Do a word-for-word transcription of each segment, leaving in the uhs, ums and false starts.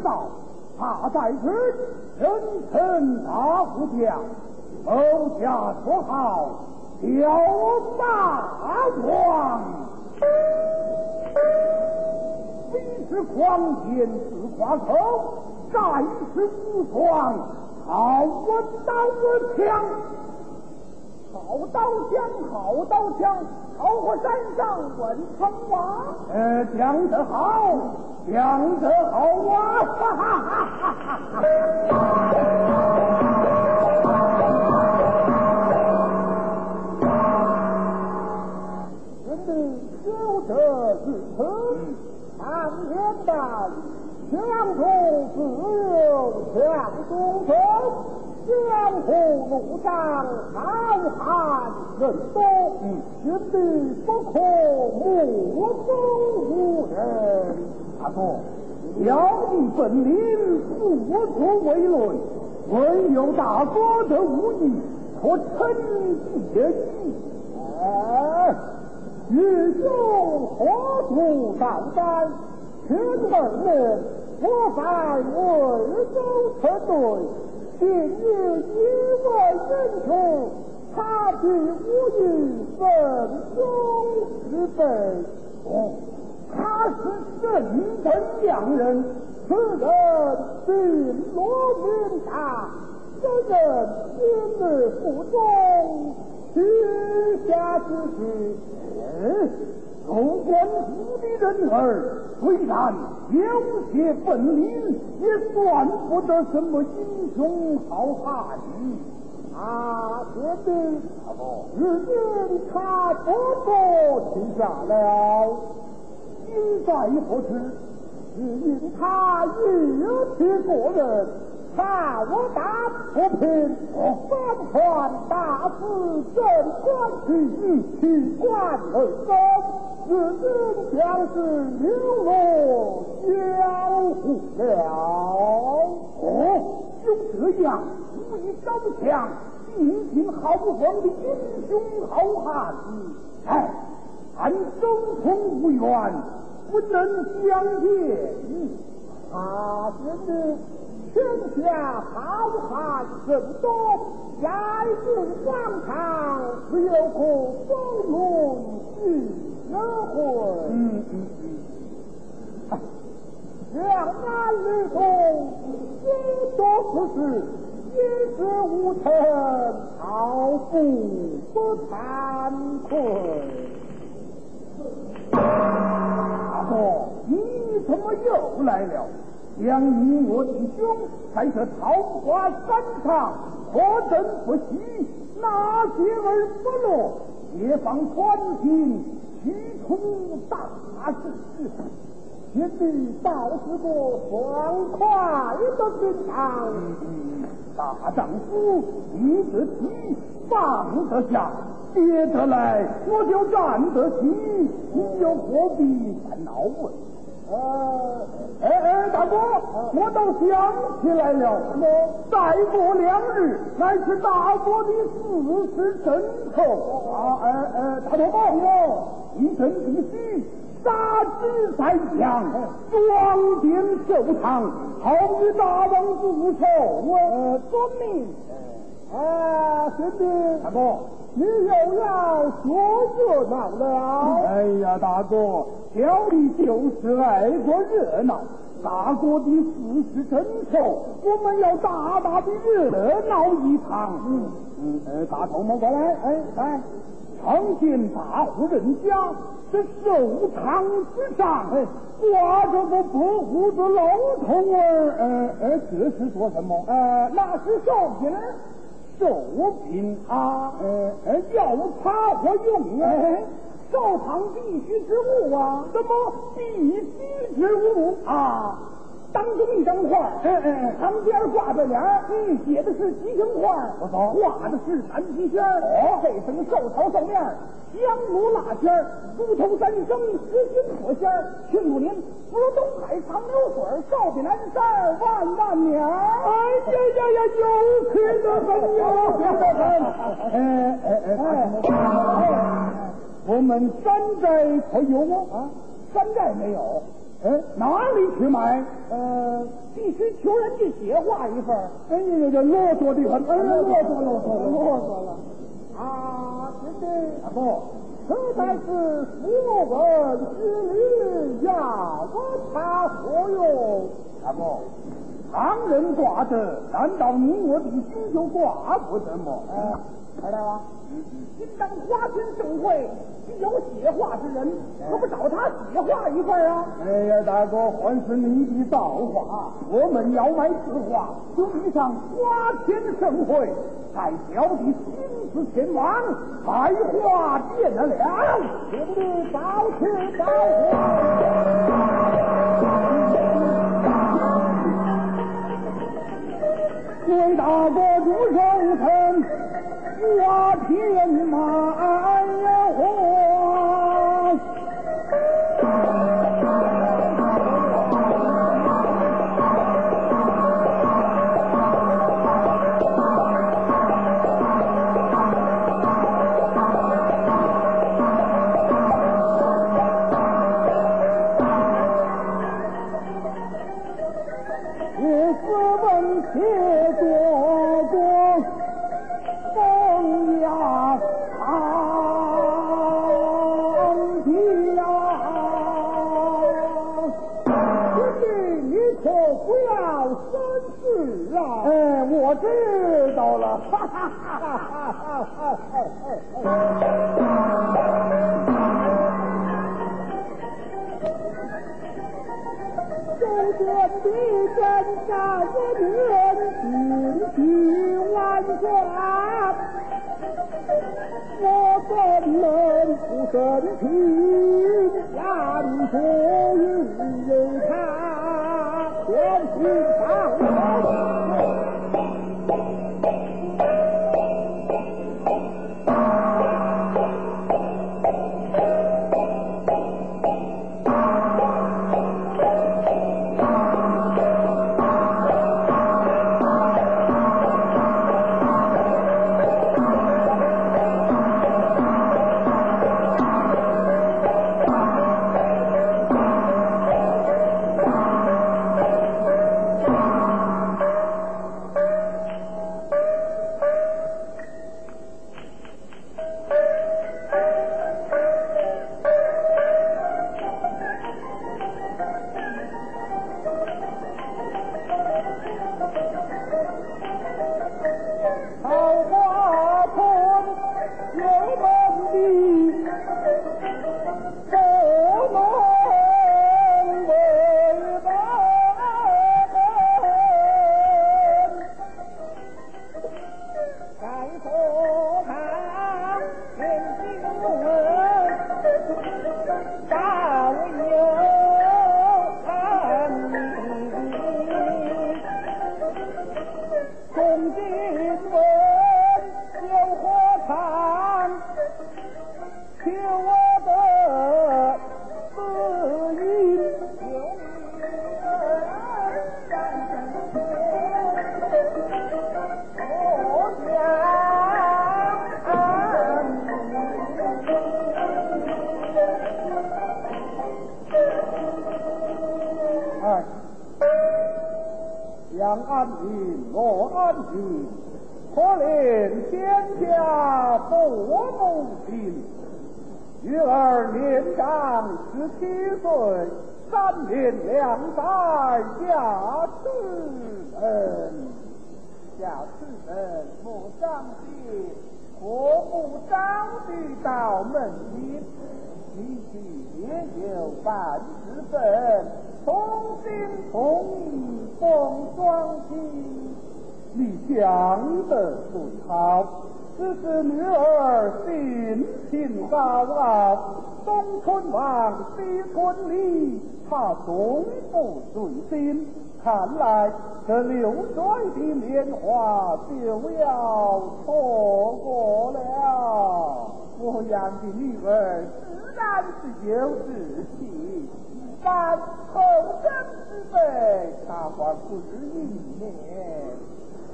道，他在此人称大副将，谋下绰号叫大王。非是狂天自夸口，盖世无双，好我刀我枪。好刀枪，好刀枪，好过山上问苍蛙。呃，讲得好，讲得好啊！哈哈哈哈哈人民有这日程，常言道，强中自有强中手。江湖路上浩瀚人多，绝对不可目中无人。大哥，要你本领不足为论，唯有大哥的武艺可称解矣。哎，岳兄何处上山？请问人，我在魏州城内。今日一位人处，他的武艺分中之辈。哦，他是神真良人，此人并罗云大，这人今日府中许下之事。嗯，入官府的人儿，虽然有些本领，也算不得什么英雄好汉。啊，爹爹，如今他多多听下了，因在何事？只因他有些过人，怕我打不平，反传大肆镇官去，去官而走。如今将是流落江湖了。哦，就这样，武艺高强，尽尽豪风的英雄好汉。哎，俺周通无缘，不能相见。他是你天下好汉甚多，在此广场只有可风轮聚约会。嗯嗯嗯。两岸旅途虽多不是，一事无成，好不不惭愧。大哥，你怎么又来了？将你我弟兄在这桃花山上何等不喜，哪些而不落？解放传心，驱除大事。天地道是个爽快的军场，大丈夫立得起，放得下，跌得来，我就站得起，你又何必烦恼问？呃，哎哎，大哥，我倒想起来了，再过两日乃是大国的四十征头啊！哎哎，大头报哟，一阵必须杀之在墙，装点寿堂，好与大王不仇。呃，遵命。啊，兄弟，大哥，你又要说热闹了？哎呀，大哥，小弟就是爱过热闹。大国的四十征头，我们要大大的热闹一场。嗯嗯，呃，大头们过来，哎哎，常见大户人家，这寿堂之上，哎，挂着个白胡子老头儿，呃呃，这是说什么？呃，那是寿品。寿品啊，呃呃，药茶或用啊，寿堂必须之物啊，什么必须之物啊？当中一张画，嗯嗯，旁边挂着脸，嗯，写的是吉祥画，我操，画的是南极仙儿，哦，配成寿桃寿面，香炉蜡仙儿，猪头三生，十金火仙儿，庆祝您福如东海长流水，少比南山万万年。哎呀呀呀，有趣的很，有趣的很。哎哎哎哎，我们山寨可有啊？山寨没有。 哎，哪里去买？ 呃，必须求人家写画一份。 哎呀，这啰嗦的很，哎，啰嗦啰嗦啰嗦了。啊，对对， 啊不， 这才是佛文之律，要问他何用？ 啊不，旁人挂着，难道你我的心就挂不得吗？ 呃，知道了。今当花村盛会，既有写画之人，何不找他写画一份啊？ 哎呀，大哥，还是你的造化。我们要买字画，就遇上花钱盛会，才小弟亲自前往开画店了。 对不对？早去早回。 为大哥入荣城，花田买花。也是问且做过风呀长堤呀， 兄弟，你可不要生事啊！ 哎，我知道了，哈哈哈哈哈哈哈！中间的真假的人，情绪万千，我怎能不生气？眼出于他，天心上。 想安平若安平，可怜天下父母亲。女儿年长十七岁，三年两载下世人。 下世人莫伤心，何不早地到门前，提起也有半十分，同心同意奉双亲。 你讲得最好，只是女儿性情高傲，东村往西村里，她终不顺心。看来这流水的年华就要错过了。 我养的女儿自然是有志气，但后生之辈，她还不是一年。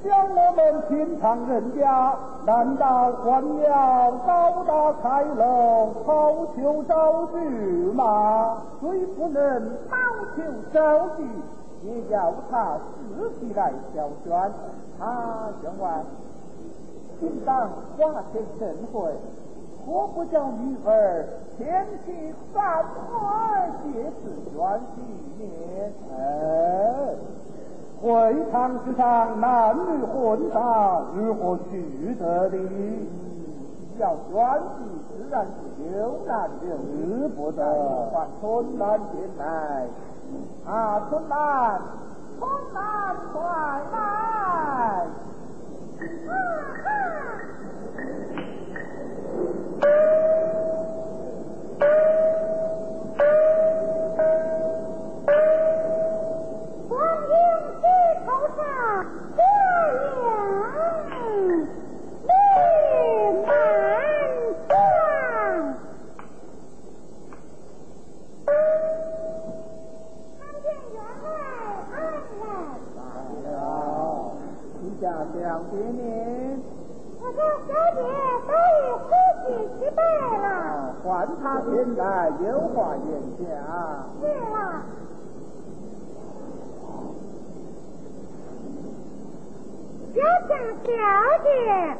像我们平常人家，难道还要高大开楼，好求招聚吗？ 虽不能好求招聚，也要他自己来挑选。他员外应当花钱盛会，何不叫女儿前去三会借此选纪念？ 哎，会场之上男女混杂，如何许得的？ 要选举自然是有难有不得。唤春兰前来，啊，春兰，春兰快来！ 啊啊！黄英石头上这样绿满窗，看见员外安然。 好，你家乡别名。 我家小姐都已呼吸去备了。 唤他前来，有话言讲。 是了。小姐，小姐，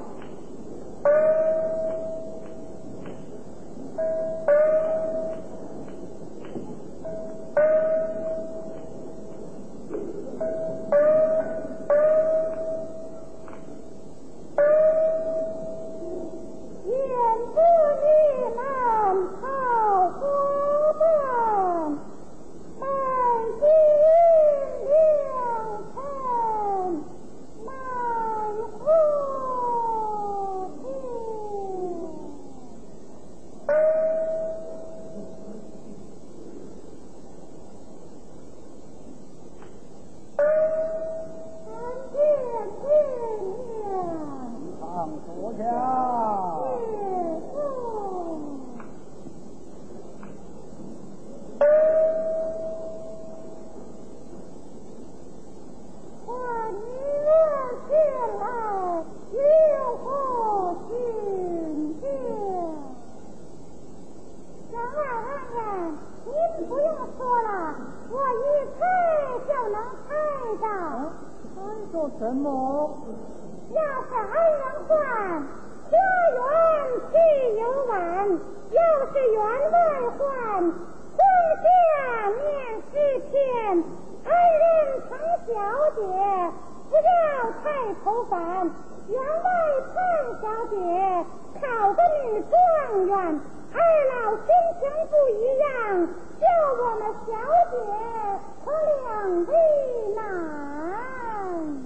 愿祝你们好活动，满心良辰，满户庭。参见君娘。 常说下。 我女儿前来有何请教？员外安然，您不用说了，我一猜就能猜到。 猜说什么？ 要是二人换，家园去游玩；要是员外换，婚下面试天。二人成小姐，不要太愁烦。员外盼小姐考个女状元，二老心情不一样，叫我们小姐可两为难。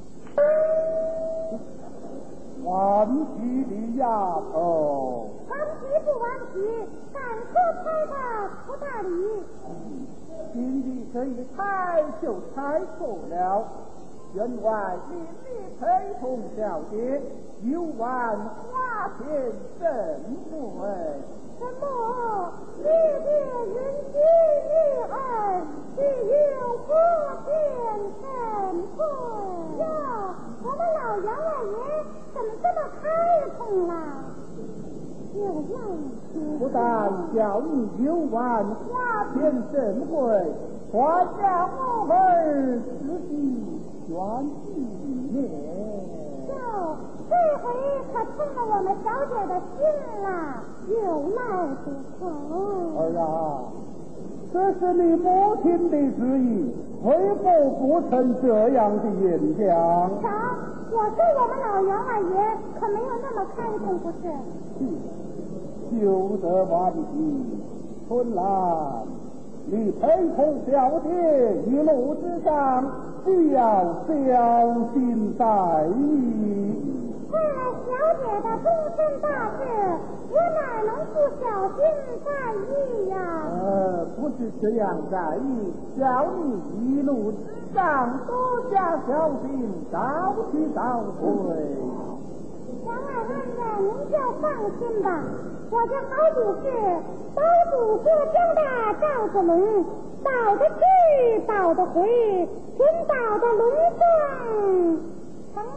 顽皮的丫头， 顽皮不顽皮，敢说猜的不大理。 今日这一猜就猜错了。员外命你陪同小姐游玩花田盛会。 什么？你的云居女儿是有花田盛会呀？我们老员外爷怎么这么开通了？有那不但叫你游玩花田盛会，还让我儿自己选纪念。 哟，这回可成了我们小姐的心了，有来不可。 儿啊，这是你母亲的旨意，为何不成这样的演讲？ 瞧，我说我们老员外爷可没有那么开通，不是？ 休得顽皮，春兰，你陪同小姐一路之上，只要小心在意。 为了小姐的终身大事，我哪能不小心在意呀？ 呃，不是这样在意，叫你一路之上多加小心，早去早回。 员外安然，您就放心吧。我这好比是保祖国交大赵子龙，保得去，保得回，准保得龙凤成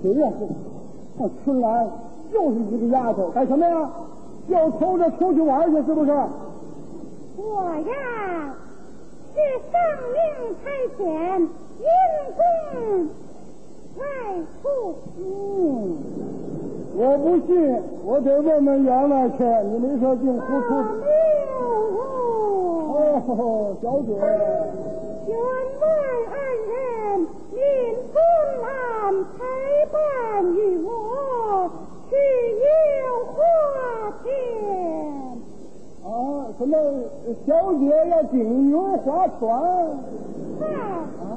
对呀，我春兰又是一个丫头，干什么呀？要偷着出去玩去，是不是？ 我呀，是上命差遣，因公外出。 嗯，我不信，我得问问员外去。你没说净胡出。哦，小姐。 员外二人临春兰陪伴与我去游花田。 啊，什么小姐要顶牛划船？ 嗨， 啊，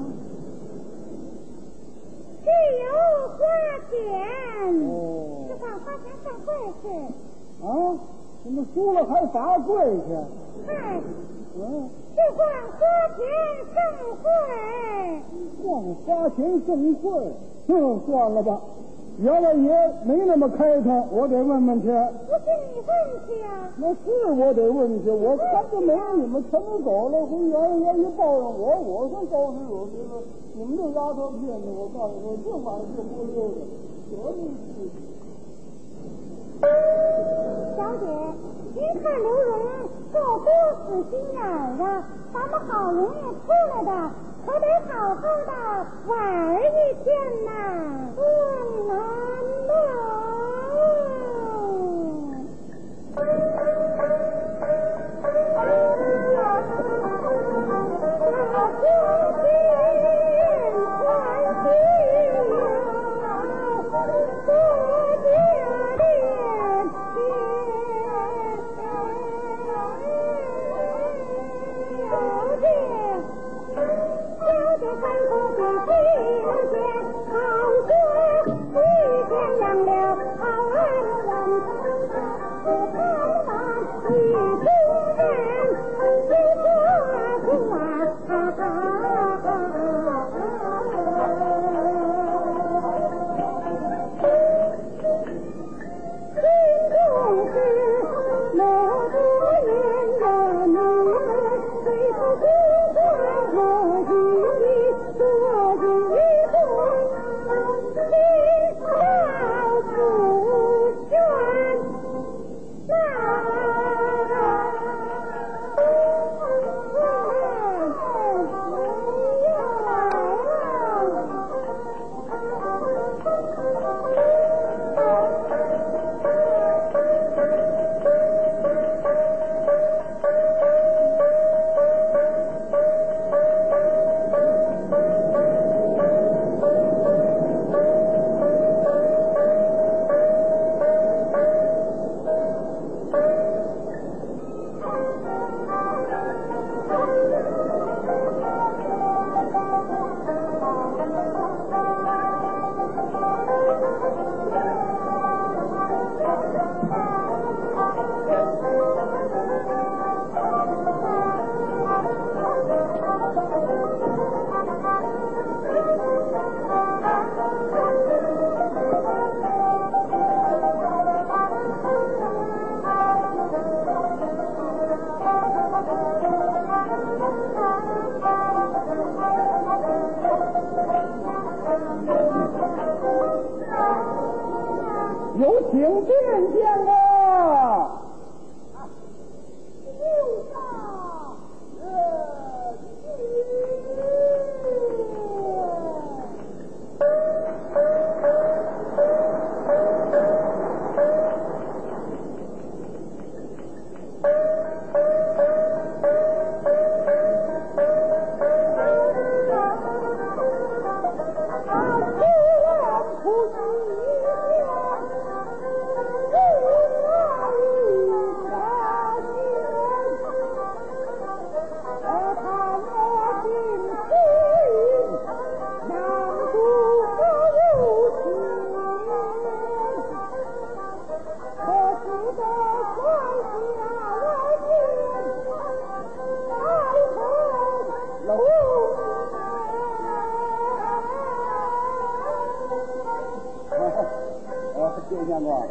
去游花田。 哦， 是上花田上会去。 啊，怎么输了还罚跪去？ 嗨， 嗯， 是逛花田盛会。 逛花田盛会，哼，算了吧。员外爷没那么开通，我得问问去。 不是你问去啊？ 那是我得问去，我看着没你们全都走了，回员外爷一抱怨我，我说高兴有这个，你们这丫头片子，我告诉你说，这晚上这不溜的，多没趣。 小姐，您看刘荣这多死心眼儿啊！咱们好容易出来的，可得好好的玩一天呐！不难了。 有请殿见啊！ 六少， 谢相公，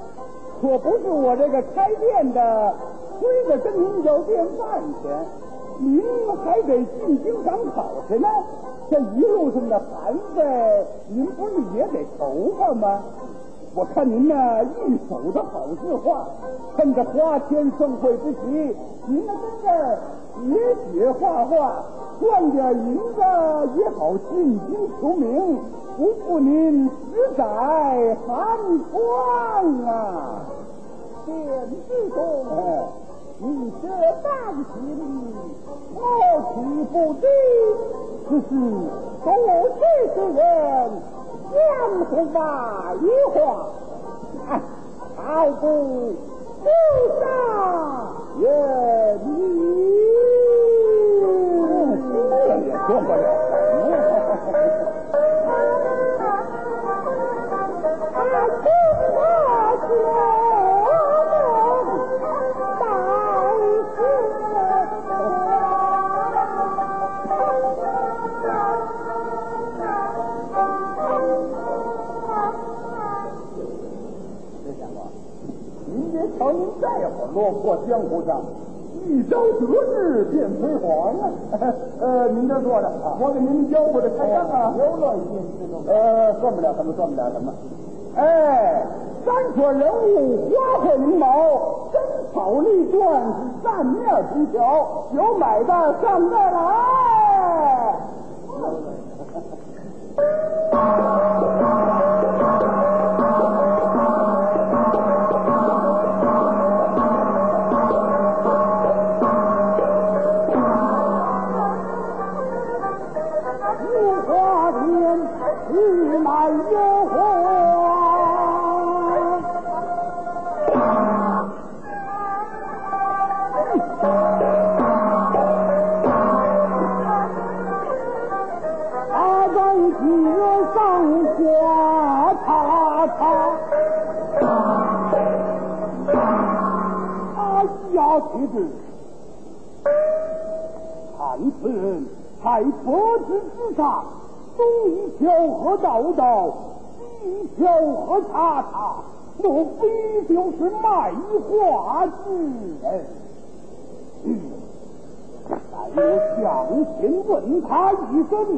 可不是我这个开店的，推着跟您要电饭钱。 您还得进京赶考去呢，这一路上的寒费，您不是也得筹划吗？我看您呢一手的好字画，趁着花天盛会之际，您呢跟这儿写写画画，赚点银子也好进京求名，不负您十载寒窗啊！ 田之中， 哎， 你这担心，我岂不知？只是多事之人，相互把一话，哎，好不不杀也你。 这也说不了什么。 啊，听我说。 瞧您这会儿落魄江湖上，一朝得志便辉煌啊！呃，您这坐着，我给您吆喝着开张啊！ 有了心思了。 呃，算不了什么，算不了什么。哎，三撮人物花鹤翎毛，真草立断是扇面成桥，有买的上这来。 日满有花，他在街上花叉叉，哎呀，妻子，看此人在脖子之上。东一条河道道，西一条河叉叉，莫非就是卖花之人？嗯，但我向前问他一声：“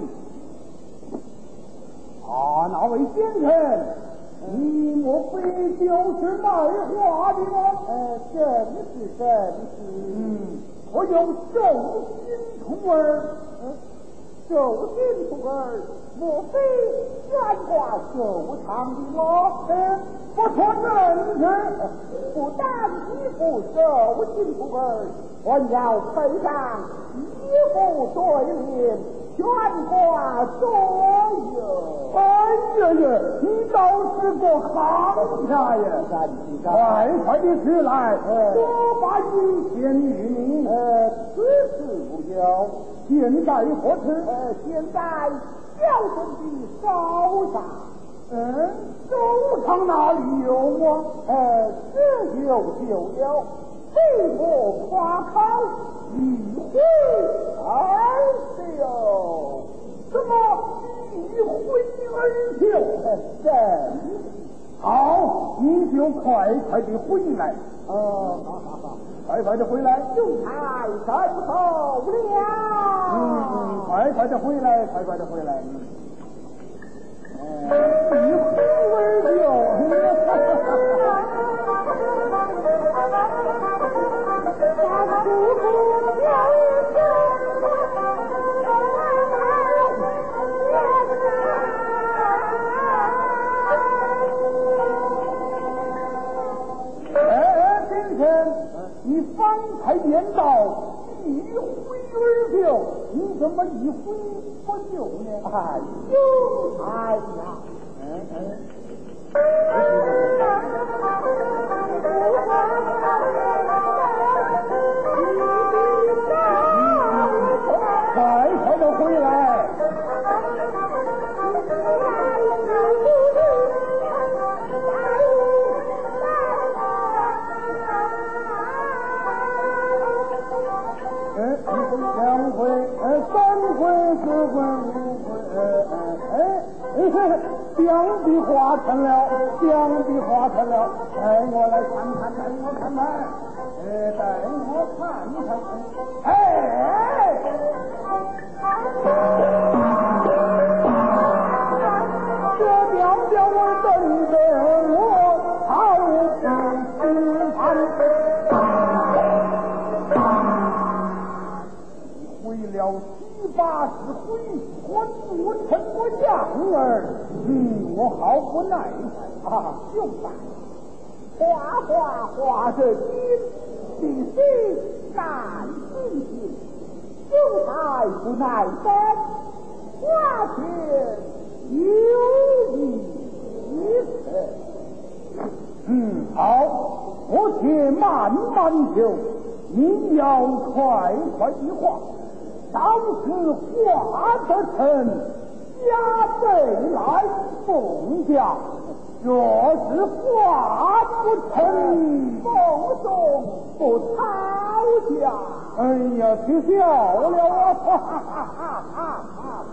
啊，那位先生，你莫非就是卖花的吗？” 呃，正是正是。 嗯，我有寿星徒儿。 嗯。寿星徒儿，莫非悬挂寿堂的吗？ 嗯，不错正是。 不但衣服寿星徒儿，还要配上衣服对联，悬挂所有。 哎呀呀，你倒是个行家呀！快快的起来，我把银钱与你。 呃，此事无有。 现在何时？ 呃，现在小兄弟手上。 嗯，手上哪里有啊？ 呃，只有就有，被我夸口一挥而就。 什么一挥而就？ 真好，你就快快的回来。 哦，好好好， 快快的回来。 就太身后了。 嗯嗯，快快的回来，快快的回来。哎，一挥而就。你方才言道一挥而就，你怎么一挥不就呢？ 哎呦，哎呀， 嗯嗯，快快的回来！两回，呃，三回，四回，五回，呃，哎，哎，两笔画成了，两笔画成了，带我来看看，带我看看，呃，带我看看，哎。 这表表我等着我好不安。为了七八十回，还不成我样儿，嗯，我好不耐烦啊！就罢， 花花花着金，必须难进行，有才不耐烦，花钱有意一次。 嗯，好，我且慢慢求，你要快快的话。当时话得成，加倍来奉驾；若是话不成， 奉送不讨价。 哎呀，听笑了啊！哈哈哈哈哈哈！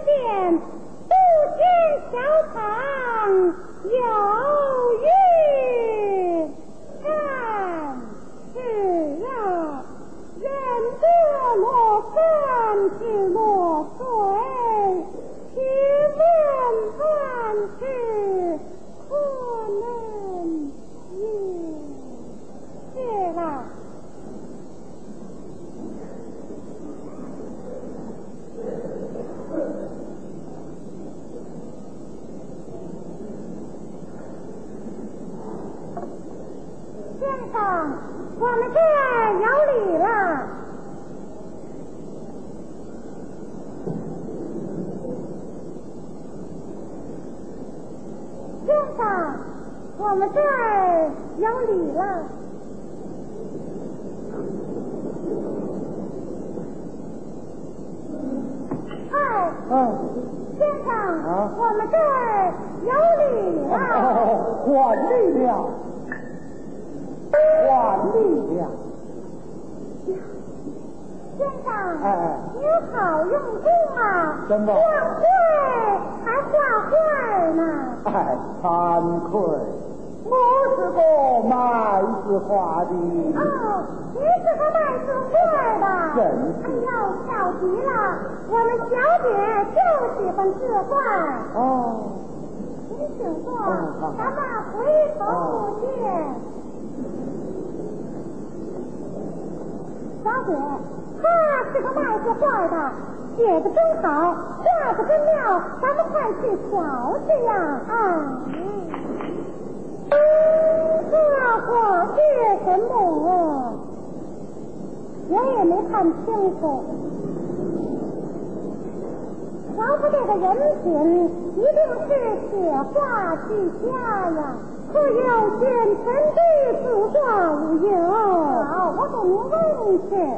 见不见小堂有余但是啊，人得落山之落水，去问万事可能也是了。先生，我们这儿有礼了。先生，我们这儿有礼了。哎， 嗯， 先生， 啊我们这儿有礼了。 哦，还礼了，还礼了。 先生， 哎哎你好用功啊！ 怎么画绘还画画呢？ 哎，惭愧，我是个卖字画的。 哦，你是个卖字画的。 真哎呦，小极了！我们小姐就喜欢字画。 哦， 您请坐， 嗯好咱们回头见。小姐，他是个卖字画的，写的真好，画的真妙，咱们快去瞧去呀！啊，这画些什么啊？我也没看清楚。瞧他这个人品，一定是写画俱佳呀。可有见臣的字画无有？好，我给您问去。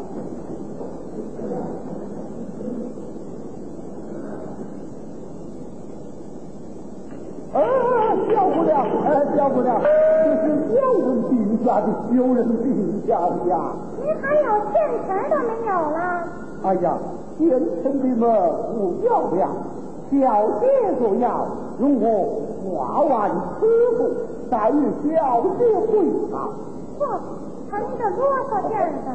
哎，小姑娘，哎，小姑娘，这是小人定下的，小人定下的呀。 您还有现成的没有了？ 哎呀，现成的嘛不要了，小姐就要，容我画完此幅，再与小姐会好。 不，他那个啰嗦劲儿的。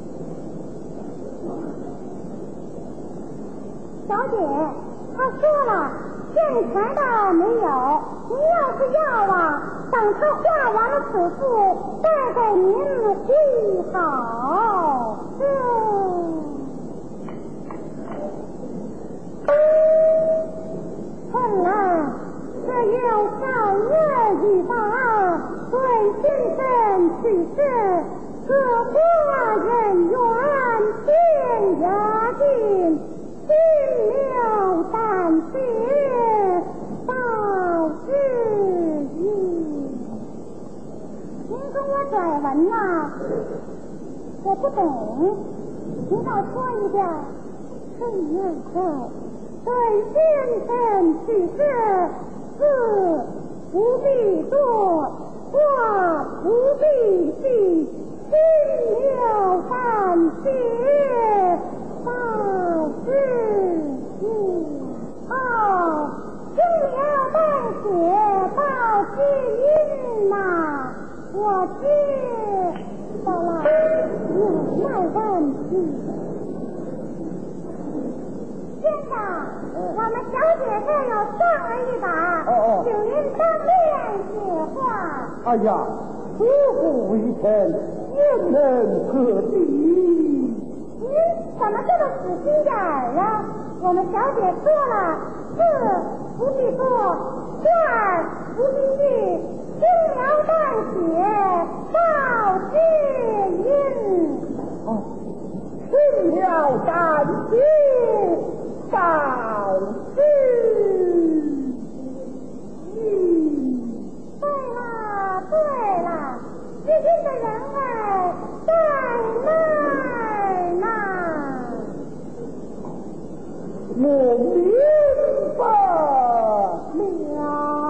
小姐，他说了，现成的没有。您要是要啊，等他画完了此幅，再给您绘好。嗯。困了，只有少月一方，对先生去世，各花人缘天涯尽，心了胆怯，到日矣。您跟我拽文呐，我不懂，您再说一遍。很难看。对先生去世，字不必多，话不必细，心了胆怯，到日矣。哦，心了胆怯到日阴呐，我知道了，有那问题。先生，我们小姐这有双儿一把， 哦哦请您当面写画。 哎呀，此不为臣，也能可敌。 您怎么这么死心眼儿啊？我们小姐说了，字不必多，画不必细，轻描淡写，到知音。 哦，轻描淡写，到知音。 对了对了，知音的人儿在那儿呢。 我明白了。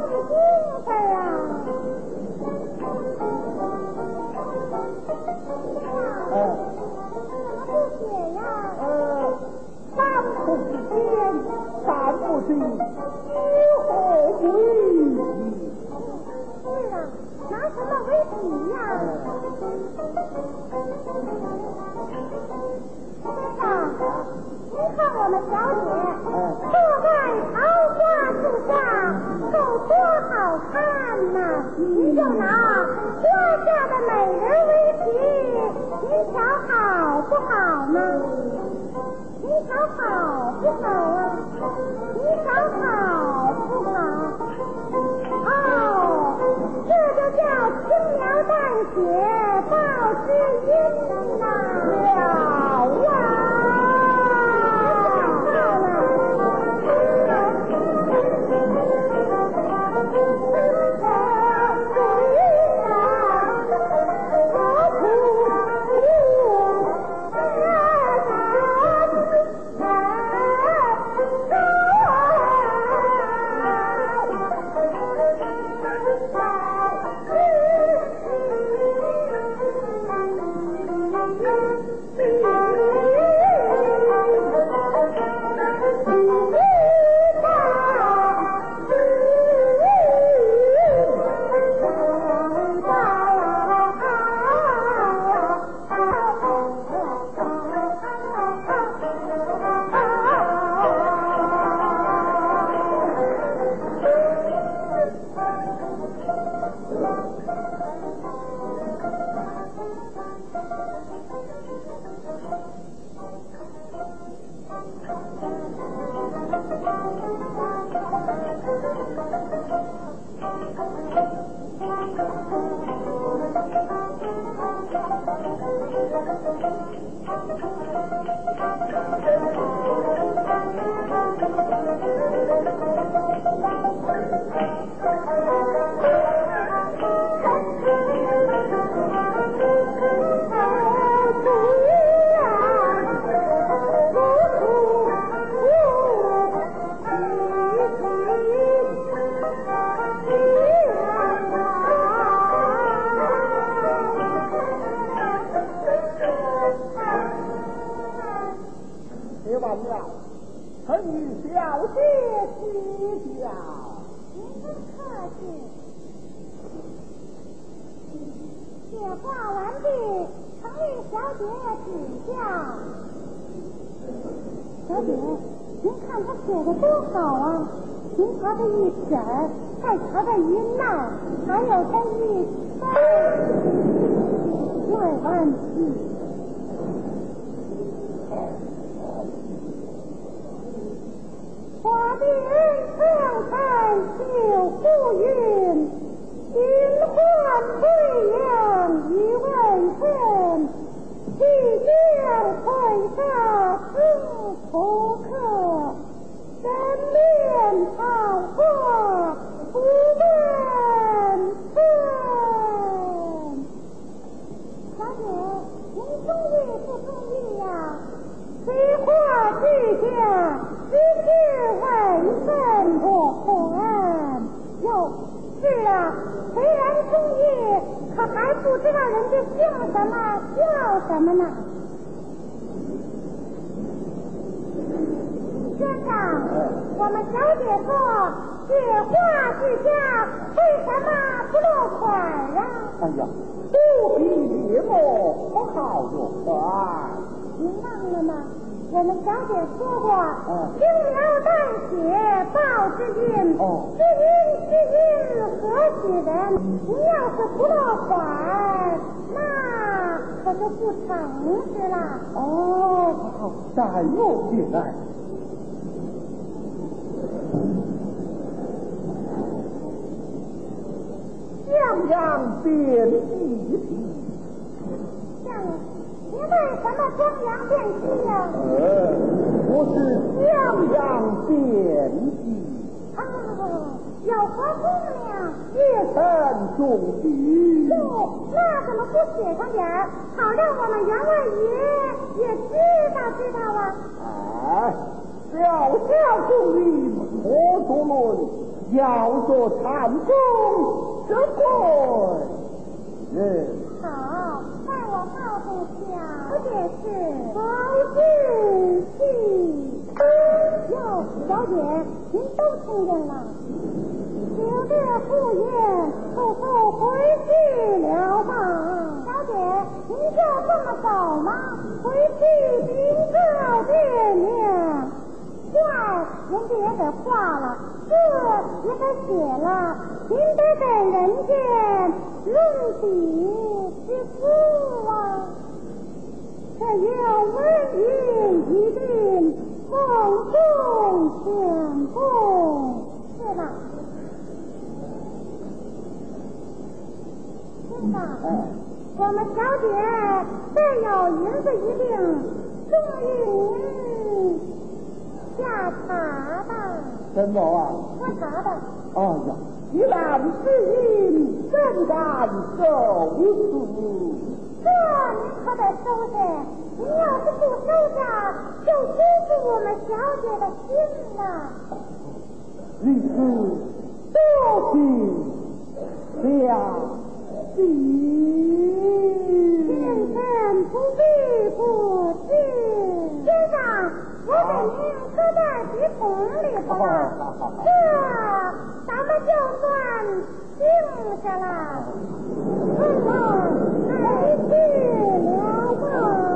你功夫啊！ 哎， 怎么不写呀？ 呃，三不之间，三不行，以后为宜。 是啊，拿什么为题呀？先生，您看我们小姐坐在桃花树下，够多好看呐！您就拿花下的美人为题，您瞧好不好呢？您瞧好不好啊？您瞧好不好？哦，这就叫轻描淡写报知音呐！ 了啊！ 到别忘了，臣与小姐计较。 您真客气。写话完毕，曾与小姐指教。小姐，您看他写的多好啊！您瞧这一撇儿，再瞧这一捺，还有这一弯，外弯曲。花鬓苍苍绣浮云，金环翠阳一万分，即将挥洒出扑克，人面桃花不问分。小姐，您中意不中意呀？此话俱下，只是问分不还。哟，是啊，虽然中意，可还不知道人家姓什么叫什么呢。先生，我们小姐说写话俱下，为什么不落款啊？ 哎呀，不必列目，不好有款。 您忘了吗？我们小姐说过， 嗯轻描淡写报之音， 哦知音知音何许人？您要是不落款，那可就不诚实了。 哦，好，再有进来。襄阳变地皮。 相爷，您为什么张扬变西呀？ 呃，我是襄阳变地。 啊，有何姑娘？ 夜深中举。 哟，那怎么不写上点儿，好让我们员外爷也知道知道啊？ 哎，小小功力，我中春，要做长工这贵人。 好，待我报部小姐是高志气。哟，小姐，您都听见了？九月赴宴，后后回去了吧？小姐，您就这么走吗？回去禀告爹娘。画人家也给画了，字也给写了，您得给人家用笔去字啊。这要文银一定奉送献贡，是吧？是吧？我们小姐再有银子一定送与您下茶吧。 什么啊？ 喝茶的。 哎呀，既然是因，怎敢收此？ 这您可得收下，您要是不收下，就辜负我们小姐的心了。 你是多情下心， 先生不必不知。先生，我给您搁在笔筒里头了，这咱们就算定下了。看看回去了吧。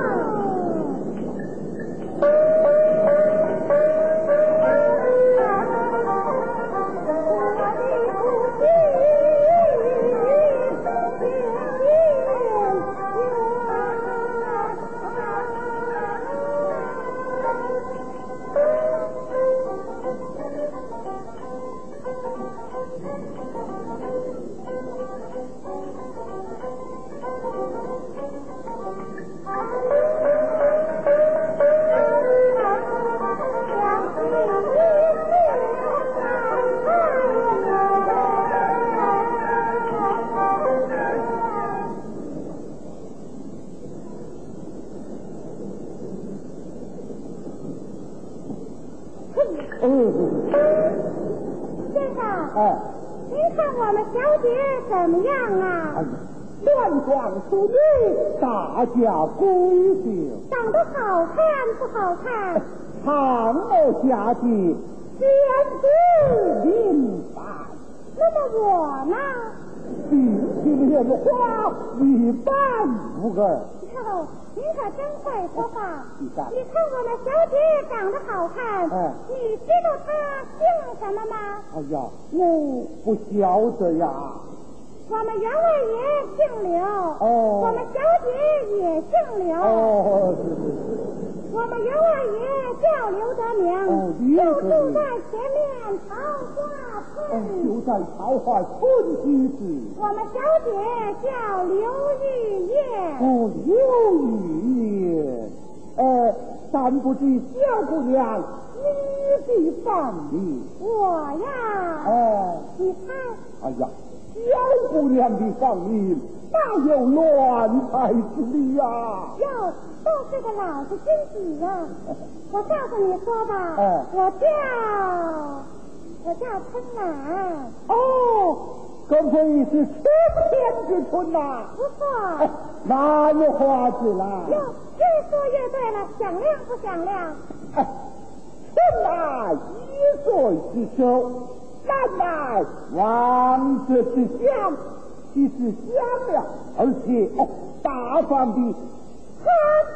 先生， 哎， 您看我们小姐怎么样啊？ 哎呀，乱撞出女，大家规定。 长得好看不好看？ 长毛下地，天子明白。 那么我呢？ 冰淇莲花一般无二。 哟，您可真会说话。 你看， 你看我们小姐长得好看， 哎， 你知道她姓什么吗？ 哎呀，我不晓得呀。 我们员外爷姓刘， 哦， 我们小姐也姓刘。 哦，是是是。 我们员外爷叫刘德明， 哦， 就住在前面桃花村。 哦，就在桃花村居住。 我们小姐叫刘玉燕。 哦，刘玉燕。呃，但不知小姑娘你的芳名？ 我呀， 哦， 你猜？ 哎呀，小姑娘的芳名哪有乱猜之理呀？ 哟，都是个老实君子啊！我告诉你说吧， 哎， 我叫我叫春兰。 哦，根本是春天之春呐！ 不错。 哎，那有话子了。 哟，越说越对了，响亮不响亮？ 哎，春来一岁之首，南来王者之乡，既是响亮，而且哦大方的很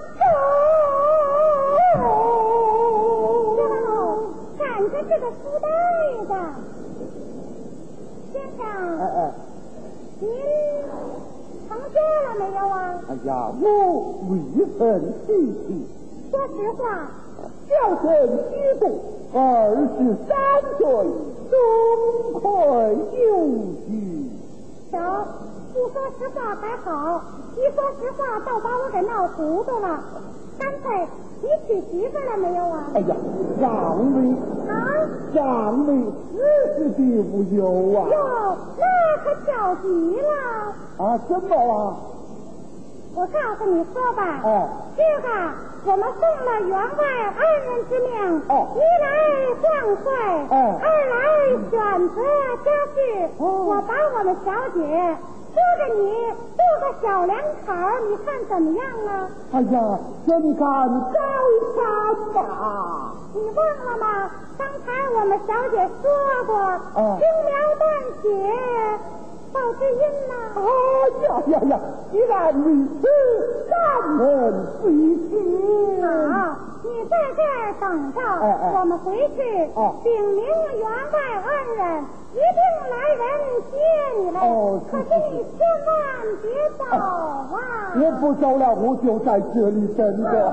哟，看着这个书呆子，先生。 哎哎， 您成家了没有啊？ 哎呀，我未曾提起。 说实话， 小生虚度二十三岁，终愧有余。 瞧，不说实话还好，一说实话倒把我给闹糊涂了。干脆你娶媳妇了没有啊？ 哎呀，尚未啊， 尚未此时的无有啊！ 哟，那可着急了。 啊，什么啊？ 我告诉你说吧， 哦， 这个我们奉了员外二人之命， 哦， 一来降帅， 哦， 二来选择家事， 哦， 我把我们小姐说给你做个小两口，你看怎么样啊？ 哎呀，真干高攀吧！ 你忘了吗？刚才我们小姐说过， 哦， 轻描淡写报知音呐。 哎呀呀呀！既然如此，咱们随行。 好，你在这儿等着， 哎哎我们回去哦禀明员外恩人，一定来人接你来。 哦， 可是你千万别走啊！ 我不走了，我就在这里等着。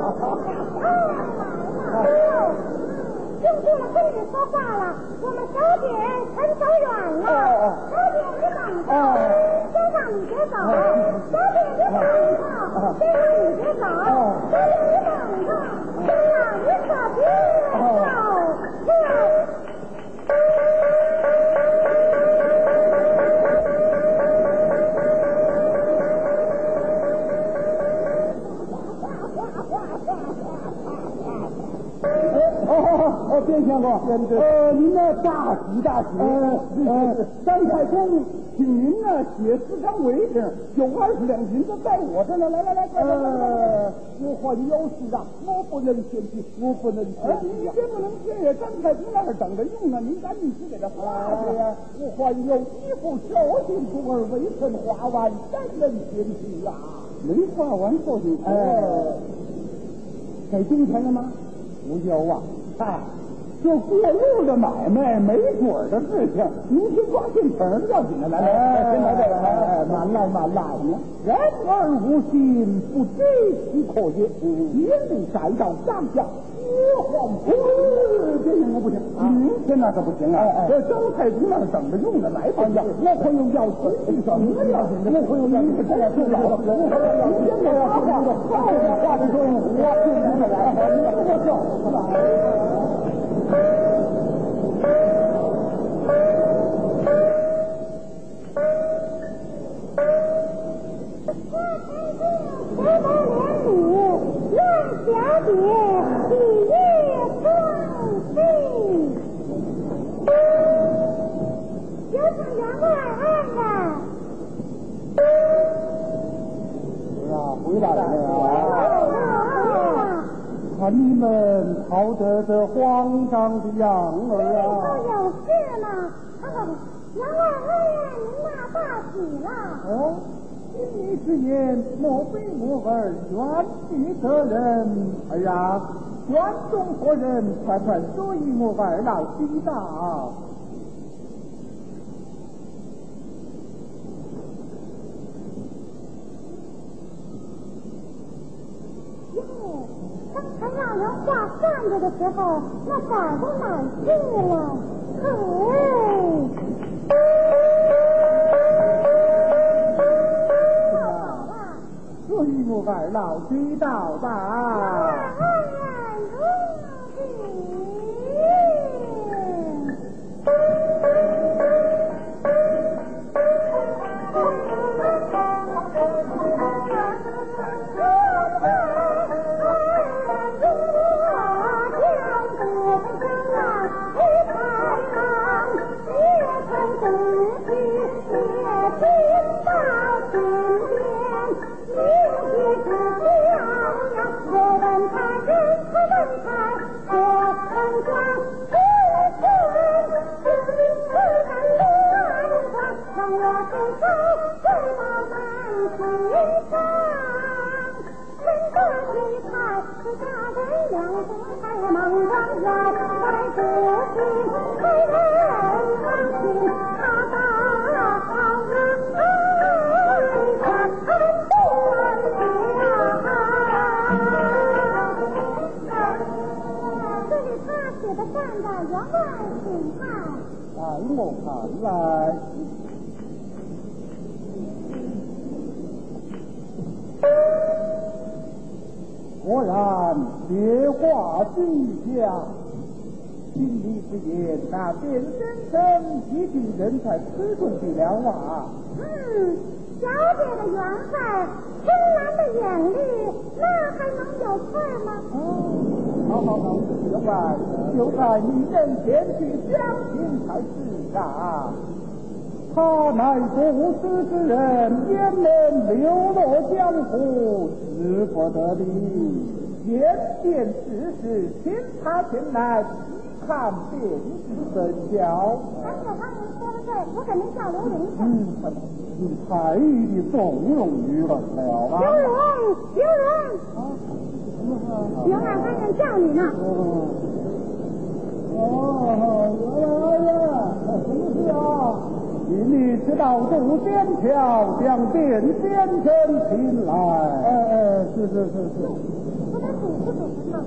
哦，听住了，跟你说话了，我们小姐很走远了。 哦， 小姐你等着，先生你别走，小姐你等着，先生你别走，小姐你等着，先生你可别走。 哦，边相公，呃，您呢大喜大喜，呃呃，张太公请您呢写四张围城，有二十两银子在我这呢，来来来，呃，我还有事啊，我不能嫌弃，我不能嫌弃，你别不能借张太公那儿等着用呢，您赶紧去给他花去呀，我还有一副小金徒儿未曾花完，怎能嫌弃啊？没花完小金徒，哎，给金钱了吗？不有啊，哎，这过路的买卖没准儿的事情，您先抓进城要紧的，来来，先来这个，哎，慢来慢来，人而无心，不知其可也。年龄改到上下，越晃不这行我不行，明天那可不行啊！这张太公那等着用的来不及，我可有要紧什么要紧的？我可有要紧的，这样就老了。我明天我要说话，话话不说，我听您的来，我叫。 十八年里，愿小姐喜悦双飞，有请员外恩人。 是啊，回来了。看你们朝着这皇上的样儿啊！ 有事吗？员外恩人，您那大喜了。 哦，你之言莫非我儿冤地责人？哎呀，关中何人？快快说一莫二老知道。 刚才让人画扇子的时候，那板都哪去了？嘿，好了， 说一莫二老知道吧？ 恩人如此。 我看来，果然别话俱佳。心里之言，那便先生一定人才吃顿的了啊。 嗯， 小姐的缘分，青兰的眼力，那还能有错吗？ 哦，好好好，员外，就在你人前去相亲才是啊。他乃不识之人，焉能流落江湖，使不得的。眼见世事，请他前来一看便是真巧。 还是他您说的对，我给您叫刘玲去。 嗯，你太的纵容于了了啊！ 刘荣，刘荣， 啊， 员外夫人叫你呢。 哦，哦，原来呀，什么事啊？你你知道渡仙桥将卞先生请来。哎哎，是是是是。 我得嘱咐嘱咐他。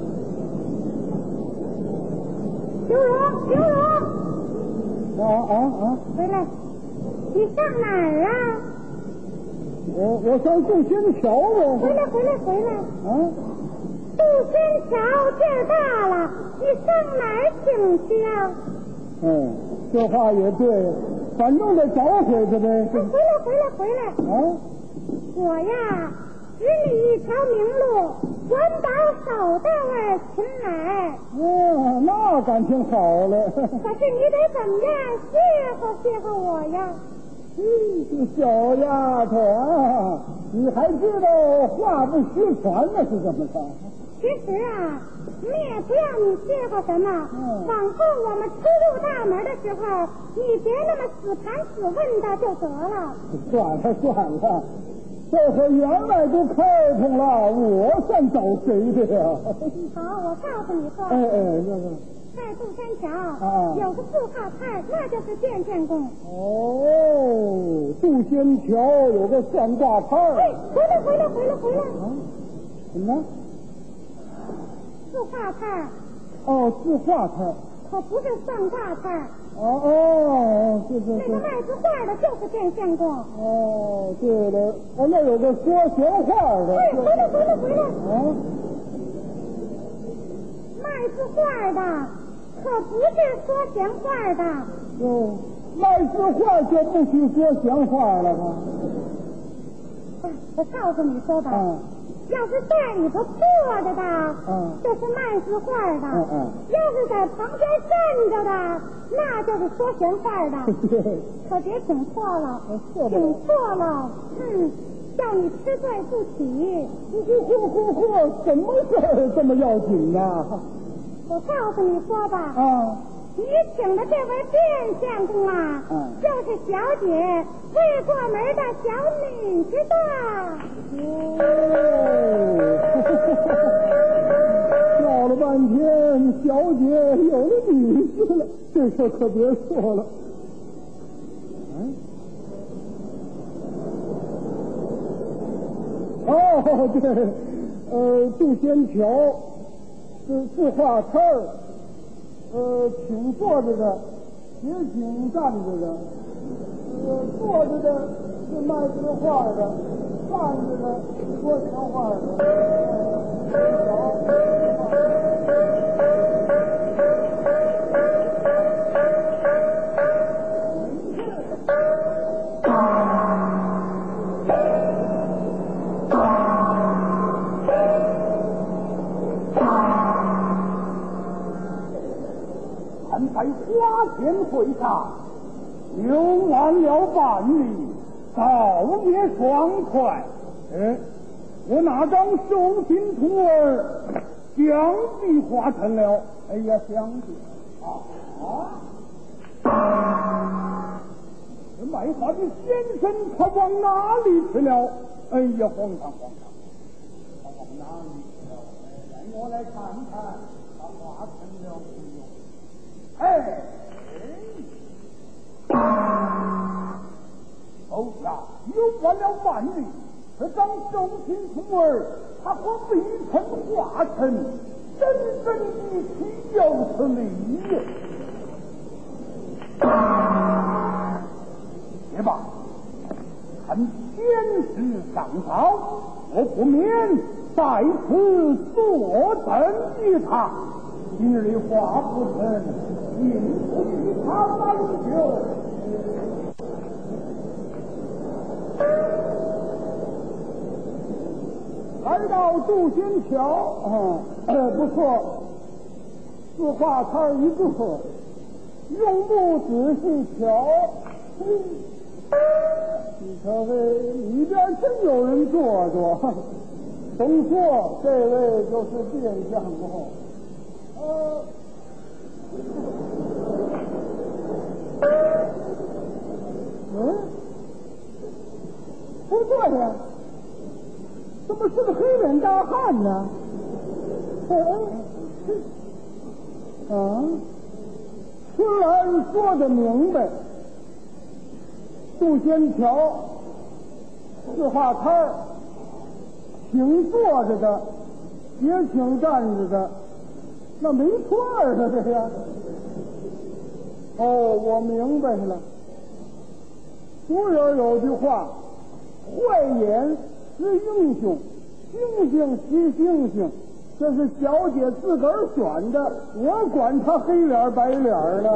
刘荣，刘荣， 啊啊啊！ 回来，你上哪儿啊？ 我我上渡仙桥了。 回来，回来，回来。 啊？ 渡仙桥劲儿大了，你上哪儿请去啊？ 嗯，这话也对，反正得找回去呗。 回来，回来，回来。 啊？ 我呀，指你一条明路，管保守到儿秦来。 哦，那感情好了。 可是你得怎么样谢候谢候我呀？ 嗯，小丫头啊，你还知道话不虚传呢，是怎么着？ 其实啊，你也不要你谢候什么。 嗯。 往后我们出入大门的时候，你别那么死盘死问的就得了。 算了算了，这和员外都开通了，我算找谁的呀？ 好，我告诉你说。 哎哎，那个。 在渡山桥、 啊、 有个字号摊，那就是电线工。 哦，渡仙桥有个算卦摊。 哎，回来回来回来回来！ 啊，什么？ 字画摊。 哦，字画摊。 可不是算卦摊。 哦哦，是是是。 那个卖字画的就是电线工。 哦，对了，哦，那有个说闲话的。 哎，回来回来回来！ 啊， 卖字画的。可不是说闲话的。 哦，卖字画就不许说闲话了吧？ 哎，我告诉你说吧， 嗯， 要是在里头坐着的， 嗯， 就是卖字画的； 嗯嗯， 要是在旁边站着的，那就是说闲话的。可别请错了，请错了，嗯，叫你吃罪不起。 嚯嚯嚯，什么事儿这么要紧呢？ 我告诉你说吧， 啊， 你请的这位电线工啊， 嗯， 就是小姐未过门的小女婿的。 哦，闹了半天，小姐有了女婿了，这事可别说了。嗯，哦，对，呃，渡仙桥。是字画摊儿，呃，请坐着的，也请站着的。呃，坐着的是卖字画的，站着的说闲话的。在花前会上游玩了半日，倒也爽快。哎，我那张手心图儿想必画成了。哎呀，想必啊！这卖画的先生他往哪里去了？哎呀，皇上皇上，他往哪里去了？哎，让我来看看他画成了没有。哎，哦呀，又玩了半日，这张手心图儿，他可未曾画成，真正的岂有此理也！也罢，看天时尚早，我不免在此坐等于他。今日画不成，应不与他挽救。 到杜仙桥，嗯，呃，不错，四画摊一个，用不仔细瞧，你瞧这里边真有人坐坐。甭说，这位就是卞相公。呃，嗯，不对呀，怎么是个黑脸大汉呢？嗯，啊，虽然说得明白，杜仙桥四画摊儿。请坐着的，也请站着的，那没错儿啊，这呀。哦，我明白了。古人有句话：“慧眼识英雄，星星识星星。”这是小姐自个儿选的，我管他黑脸白脸呢。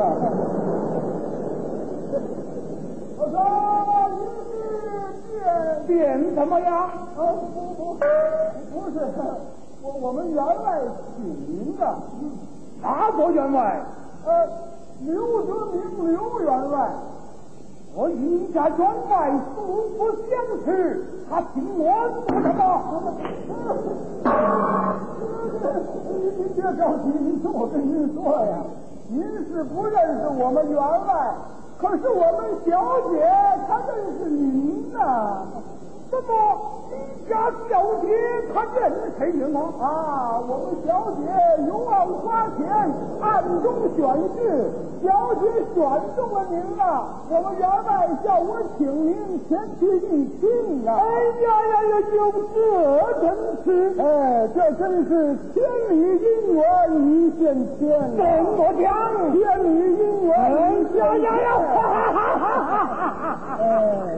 我说你是变变怎么样？哦，不不不是，我我们员外请您的。哪国员外？呃，刘德明刘员外。我与你家员外素不相识，他请我做什么？您别着急，您听我跟您说呀，您是不认识我们员外，可是我们小姐她认识您呐。怎么你家小姐她认识您吗？啊，我们小姐有往花钱，暗中选婿，小姐选中了您了，我们员外叫我请您前去一听啊！哎呀呀呀，有这真是，哎，这真是千里姻缘一线牵，怎么讲？千里姻缘一线牵，哎呀呀呀，哈哈哈哈哈哈！哎。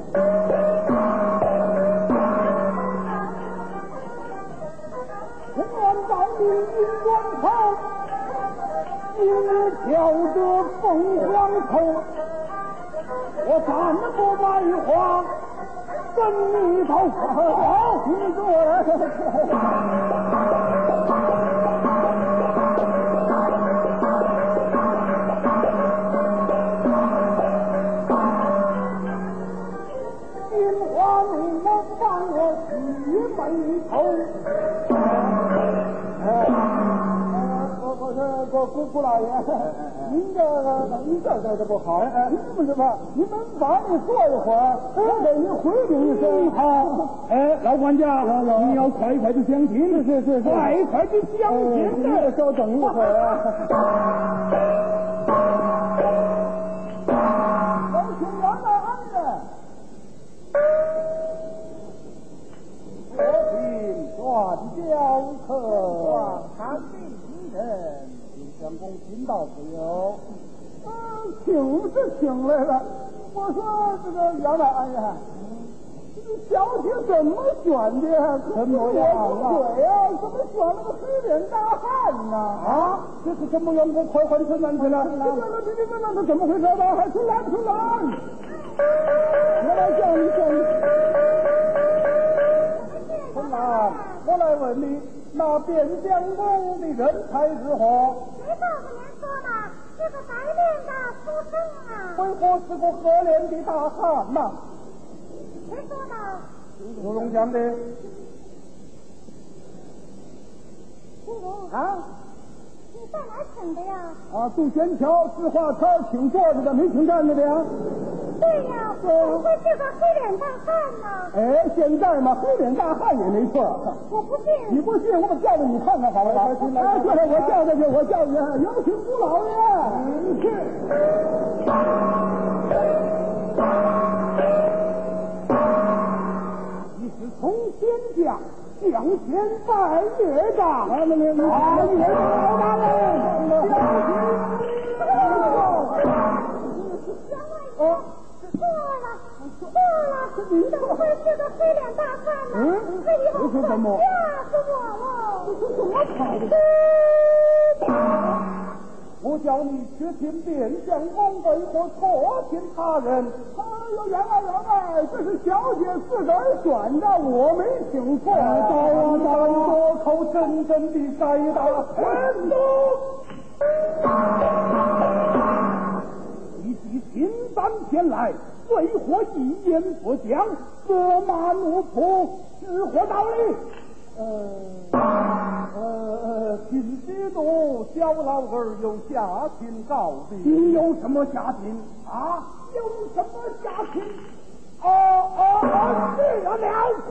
千万百里银光头，今日挑得凤凰头，我暂不卖花，跟你走。好，你坐来。金花怒我帮我举眉头。我说郭郭郭老爷，您这个您这这这不好，您这么着吧，您门房里坐一会儿，我给您回禀一声。好，哎，老管家，你要快快的相亲，是是是，快快的相亲的，稍等一会儿啊。有请员外安人。我请转交客，望他病人。相公请到此有，啊，请是请来了。我说这个员外安人，这个小姐怎么选的呀？怎么样啊？对呀，怎么选了个黑脸大汉呢？啊，这是什么缘故？快快请进去了。这个这这这这怎么回事呢？还出来出来！我来叫你叫你。春兰，我来问你，那边将宫的人才如何？ 谁告诉您说的？是个白脸的书生啊！ 为何是个可怜的大汉呐？ 谁说的？ 朱龙讲的。 朱龙啊？ 你在哪请的呀？ 啊，杜仙桥四画摊请坐着的，没请站着的呀。 对呀，怎么会是个黑脸大汉呢？ 哎，现在嘛，黑脸大汉也没错。 我不信。 你不信，我把叫着你看看好不好？来，过来，我叫着去，我叫你，有请朱老爷。嗯，是。你是从仙家降仙拜岳丈，拜岳丈老大人，降仙。哦。 错了，错了！怎么会是个黑脸大汉呢？ 嗯， 这以后可怎么？ 吓死我了！ 这是怎么跑的？ 我叫你去听便相公为何错听他人？哎呦，员外员外，这是小姐自个儿选的，我没听错。到啊到啊，多口真真的该打人你既亲三前来，为何一言不讲，责骂奴仆，是何道理？呃呃，秦司徒小老儿有下情告的。你有什么下情啊？有什么下情？哦哦哦，是了。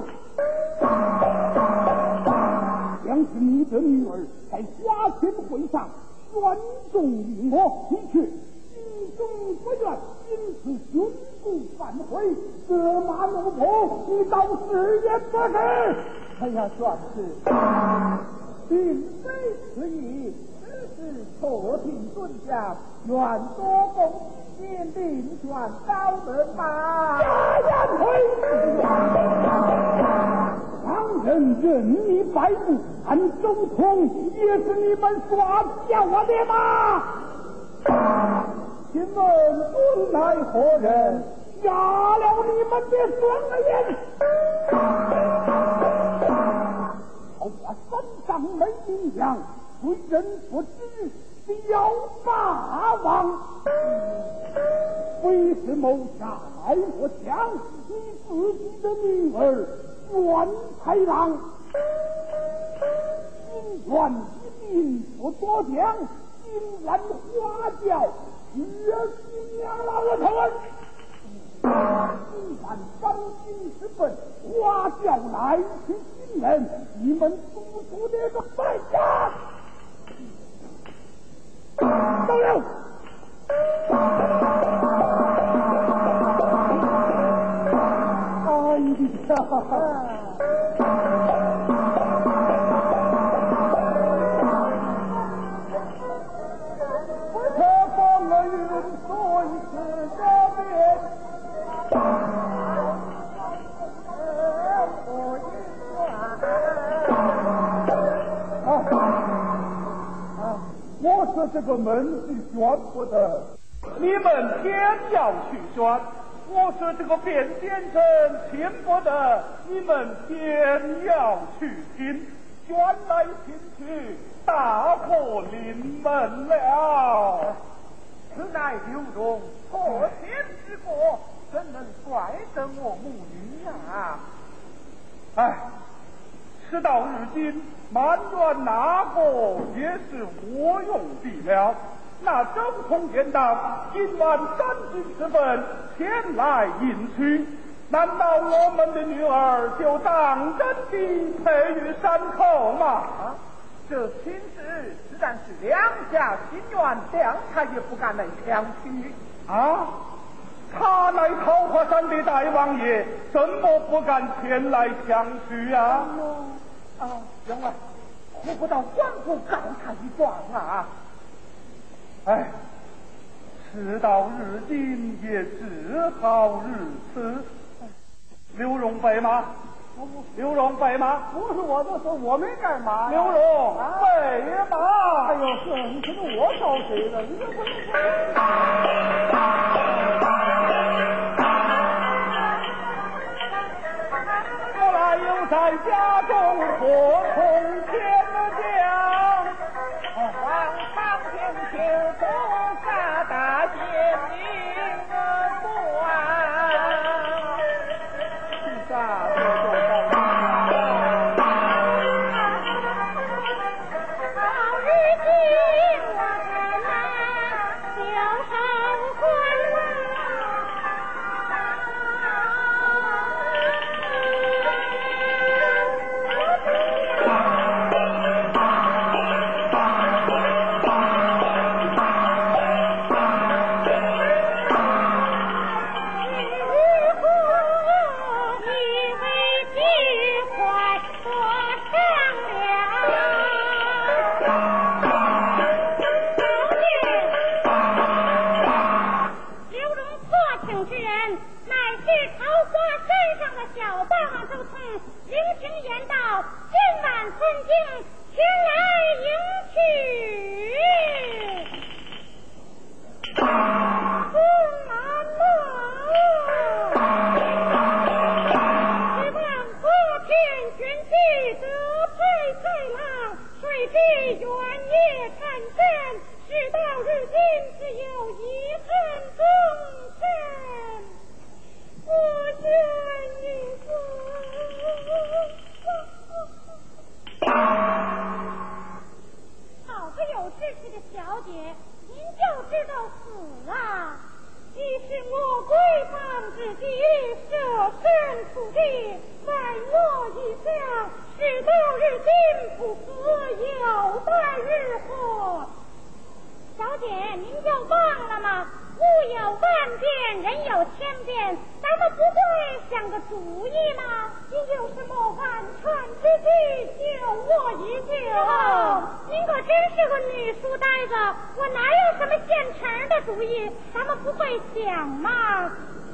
想是你的女儿在花千会上选中于我，你却心中不愿，因此宣布反悔，责骂奴仆，你倒是也不是。哎呀，算是，并非此意，只是错听尊驾，愿多恭念并选高门吧。家人回，常人任你摆布，按周通也是你们耍笑我的吗？请问尊乃何人？压了你们的双眼！我身上没名扬，虽人不知小霸王，为是谋杀来我抢你自己的女儿袁太郎，心愿一命不多讲，竟然花轿血洗娘老头。今晚伤心之分，花轿来去新人，你们祖祖的个败家！走了。哎呀！这个门是选不得，你们偏要去选；我说这个卞先生听不得，你们偏要去听，选来听去，大祸临门了。此乃刘荣错天之过，怎能怪得我母女啊？哎，事到如今，埋怨哪个也是我用的了。那周通言道，今晚三更时分前来迎娶，难道我们的女儿就当真的配于山口吗？啊，这亲事自然是两家心愿，两家也不敢来强娶啊。他乃桃花山的大王爷，怎么不敢前来强娶啊？啊，员外，何不到官府告他一状啊？哎，事到如今也只好如此。刘荣备马，刘荣备马，不是我的事，我没干嘛。刘荣备马，哎呦，这你说我招谁了？你这不是。后来又在家中火从天降，皇上天秋东下大奸名官，下这就到好日今我看那小好官前来迎娶。 意，在我一想，事到如今不死，有待日何？小姐，您就忘了吗？物有万变，人有千变，咱们不会想个主意吗？您有什么万全之计，救我一救。哦，您可真是个女书呆子，我哪有什么现成的主意？咱们不会想吗？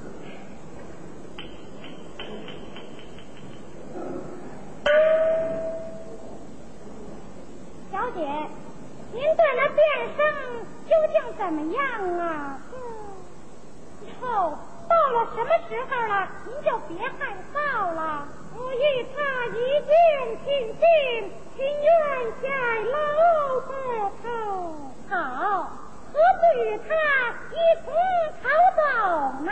小姐，您对那变声究竟怎么样啊？以后到了什么时候了，您就别害臊了。我与他一见倾心，情愿下老头头。好，何不与他一同逃走呢？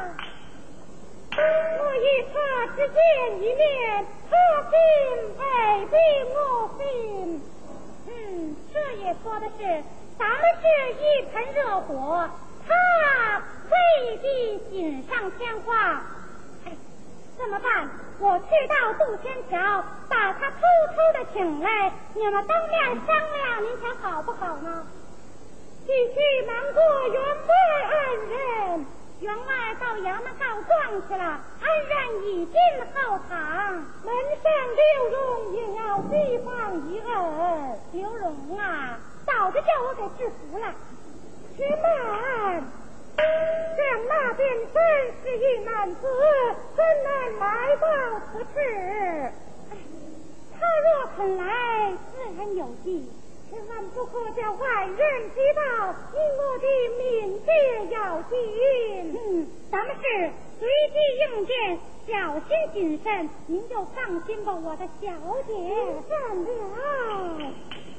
我与他只见一面，他心未必我心。嗯，这也说的是，咱们是一盆热火，他未必锦上添花。哎，怎么办？我去到渡仙桥，把他偷偷的请来，你们当面商量，您瞧好不好呢？必须瞒过员外二人。员外到衙门告状去了，安然已进后堂，门上刘荣也要提防一人。刘荣啊，早就叫我给制服了。且慢，将那边真是一男子，怎能来到此处？他若肯来，自然有计。千万不可叫外人知道，因我的敏捷要紧。嗯，咱们是随机应变，小心谨慎，您就放心吧，我的小姐。善了。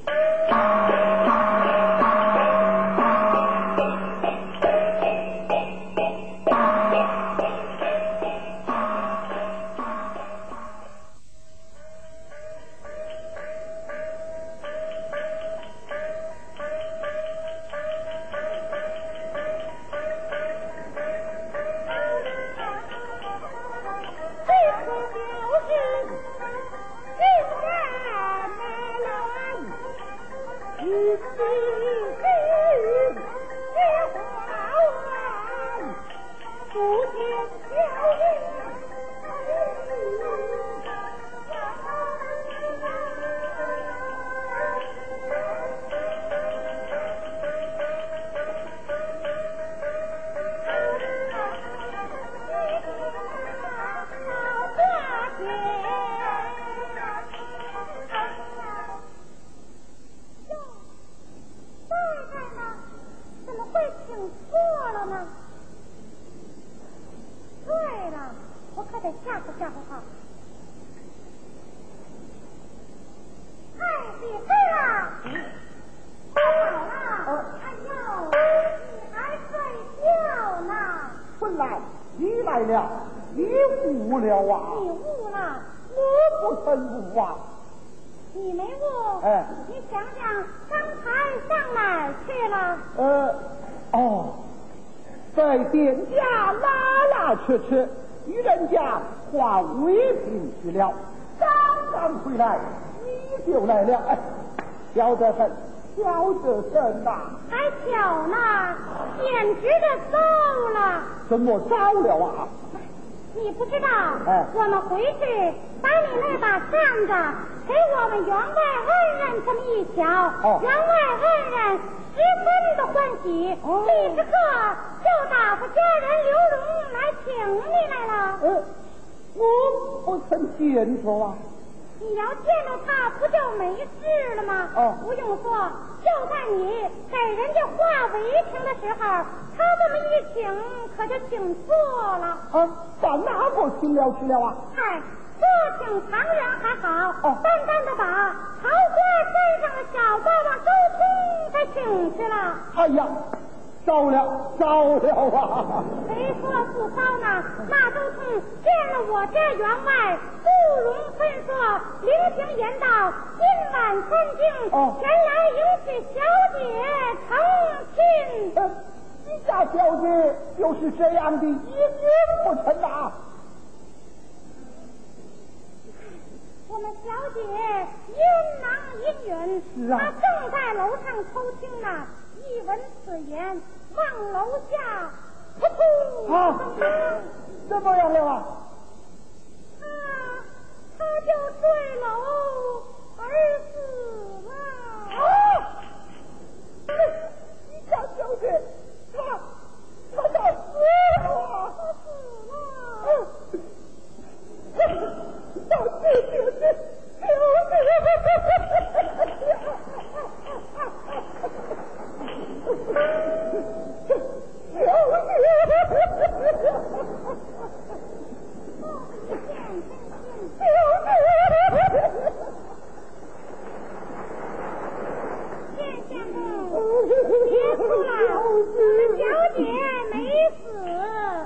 吃吃，与人家化为平去了，刚刚回来你就来了，哎，巧得很，巧得很呐！ 还巧呢，简直的糟了！ 怎么糟了啊？ 你不知道， 哎， 我们回去把你那把扇子给我们员外恩人这么一瞧， 哦， 员外恩人十分的欢喜， 哦， 立时刻就打发家人刘荣来请你来了。 呃，我不曾见着啊。 你要见到他，不就没事了吗？ 哦， 不用说，就在你给人家画围裙的时候，他这么一请，可就请错了。 啊，把哪个请了去了啊？ 嗨，这请常人还好， 哦， 单单的把桃花山上的小霸王周通给请去了。 哎呀，糟了糟了啊！ 谁说不糟呢？那周通见了我这员外，不容分说，临行言道：今晚三更， 哦， 前来迎娶小姐成亲。 呃，你家小姐就是这样的一言不成啊！ 小姐阴囊阴允， 是啊， 她正在楼上偷听呢，一闻此言，往楼下扑通啊一声， 怎么样了啊？ 他他就坠楼而死了。 啊！你家小姐，她她咋死了啊？ 他死了。 小姐姐姐， 别哭了，小姐没死。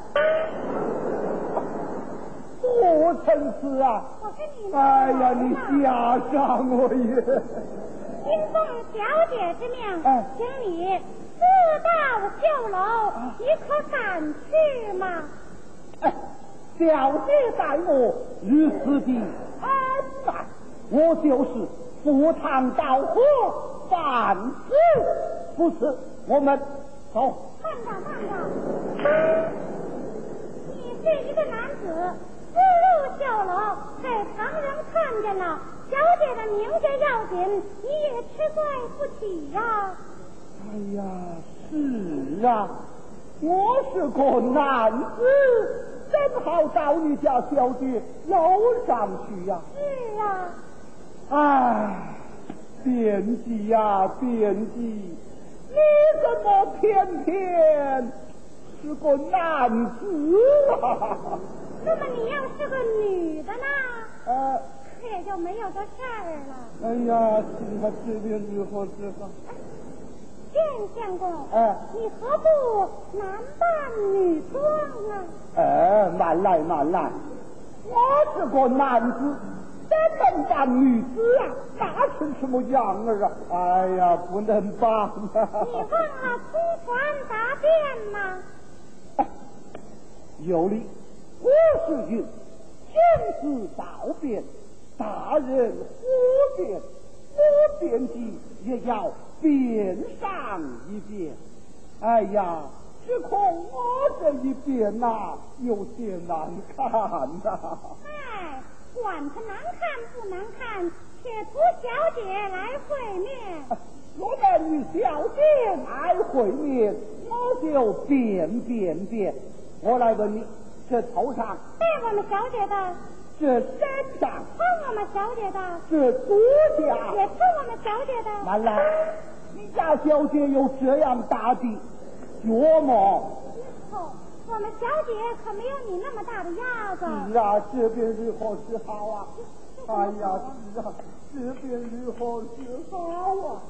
不成事啊！ 我跟你哎呀，你吓伤我也！ 听奉小姐之命， 哎请你私到绣楼，你可敢去吗？ 哎，小姐待我如此的安排，我就是赴汤蹈火，凡事不辞。我们走。 慢着慢着，你是一个男子，私入绣楼，被旁人看见了，小姐的名节要紧，你也吃罪不起呀、 哎呀，是啊，我是个男子，正好到你家小姐楼上去呀、 是啊， 唉，编辑呀，编辑，你怎么偏偏是个男子啊？ 那么你要是个女的呢， 呃， 可也就没有这事儿了。 哎呀，现在这边如何是好？ 见相公， 哎， 你何不男扮女装啊？ 哎，慢来慢来，我是个男子，怎能扮女子啊？那成什么样儿啊？哎呀，不能扮啊！ 你忘了出船答辩吗？ 哎有理，我是云，天子道辩，大人呼辩，我辩辑也要辩上一遍。哎呀，只恐我这一辩呐、啊，有些难看呐、啊。 哎，管他难看不难看，且图小姐来会面。 若能与小姐来会面，我就辩辩辩。我来问你，这头上， 对我们小姐的， 这身上， 抽我们小姐的， 这左家， 也抽我们小姐的。 慢来，你家小姐有这样大的脚吗？ 哦，我们小姐可没有你那么大的鸭子。 是啊，这边如何是好啊？哎呀，是啊，这边如何是好啊？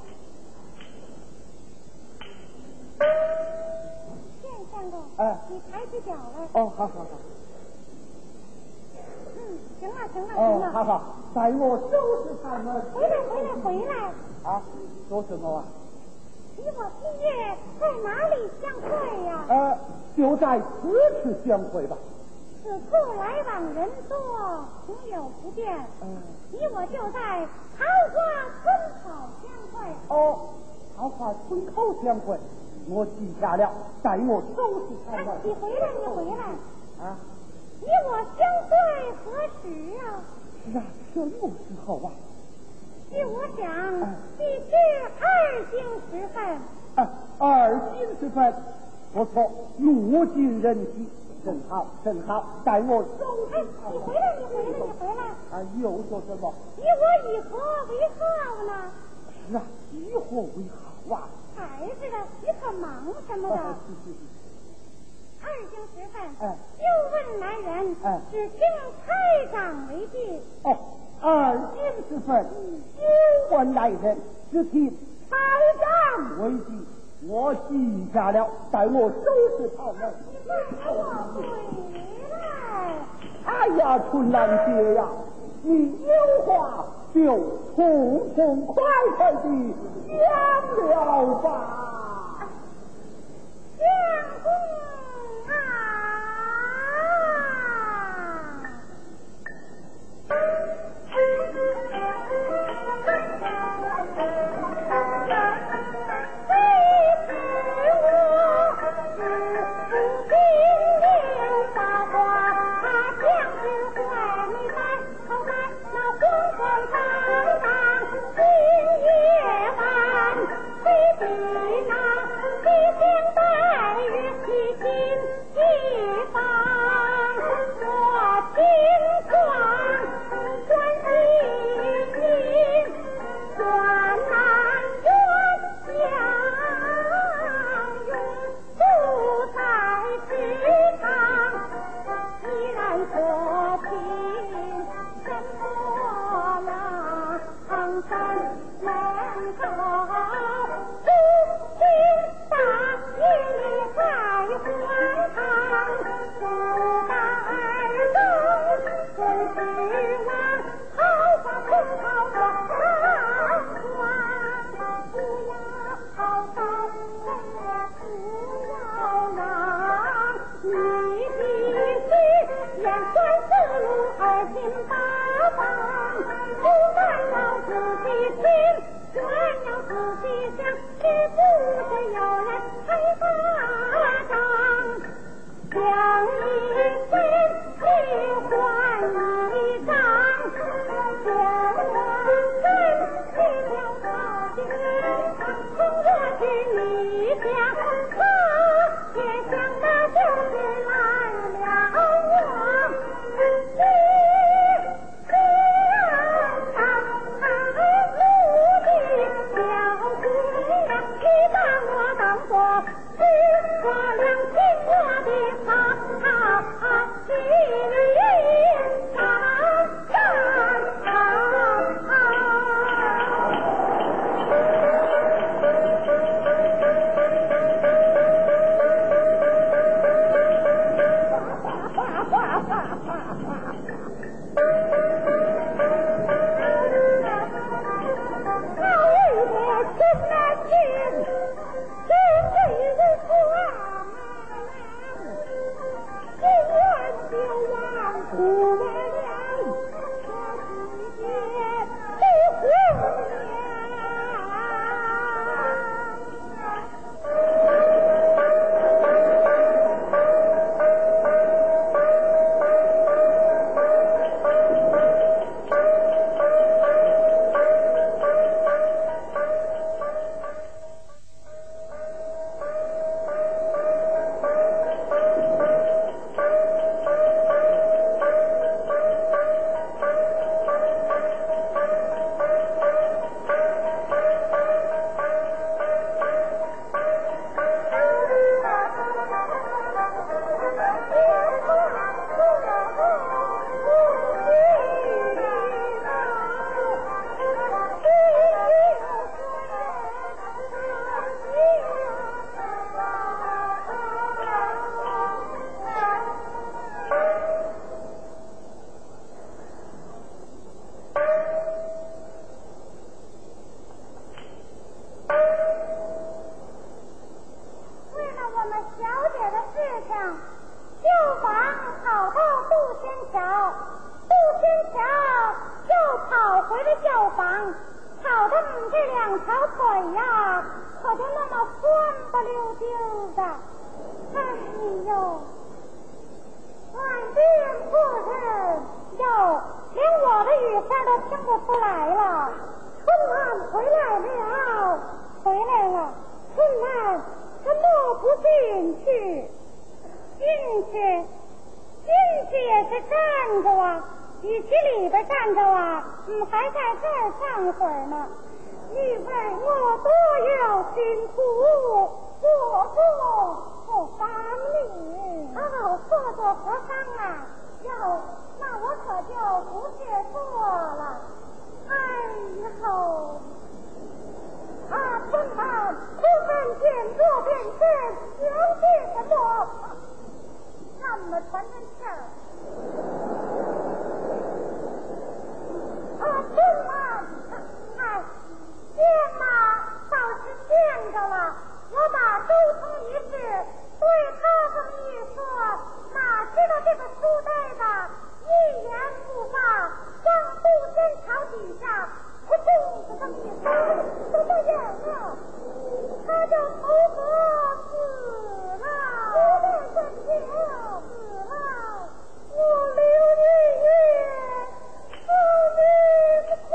见相公， 哎， 你抬起脚来。 哦，好好好。 嗯，行了行了行哦， 了。 好好，待我收拾他们。 回来回来回来！ 啊，说什么啊？ 你我今夜在哪里相会呀、 呃，就在此处相会吧。 此处来往人多，朋友不便。 嗯， 你我就在桃花村口相会。 哦，桃花村口相会，我记下了，待我收拾他哎们。 你回来，你回来！ 啊， 你我相会何时啊？ 是啊，什么时候啊？ 据我想， 哎必是二更时分。 啊，二更时分，不错，路尽人稀，正好正好，待我收哎， 拾他们。 你回来，你回来，你回来！ 啊，又说什么？ 你我以何为好呢？ 是啊，以何为好啊？ 还是的，你可忙什么的？ 啊是是是。 二更时分， 哎又问来人， 哎只听差长为据。 哦，二更时分，又问来人，只听台长为据，我记下了，待我收拾他们。 你快给我回来！ 哎呀，春兰姐呀，你有话就痛痛快快的讲了吧。 相公啊！ 上，绣房跑到杜仙桥，杜仙桥又跑回了绣房，跑的这两条腿呀，可就那么酸不溜丢的。哎呦，俺这夫人哟，连我的语声都听不出来了。春兰回来了，回来了。春兰，怎么不进去？进去，进去也是站着啊，与其里边站着啊，嗯，还在这儿站会儿呢。因为我多有辛苦，我不不帮你。哦，做做和尚啊，哟，那我可就不屑做了。哎呦，啊，春兰，出门见若便是有些什么？那么传真气儿。啊，春兰，哎，见嘛倒是见着了。我把周通一事对他这么一说，哪知道这个书呆子一言不发，往杜仙桥底下扑通的这么一摔，怎么样啊？他就头壳死了，不但是死了，我刘月月好命苦。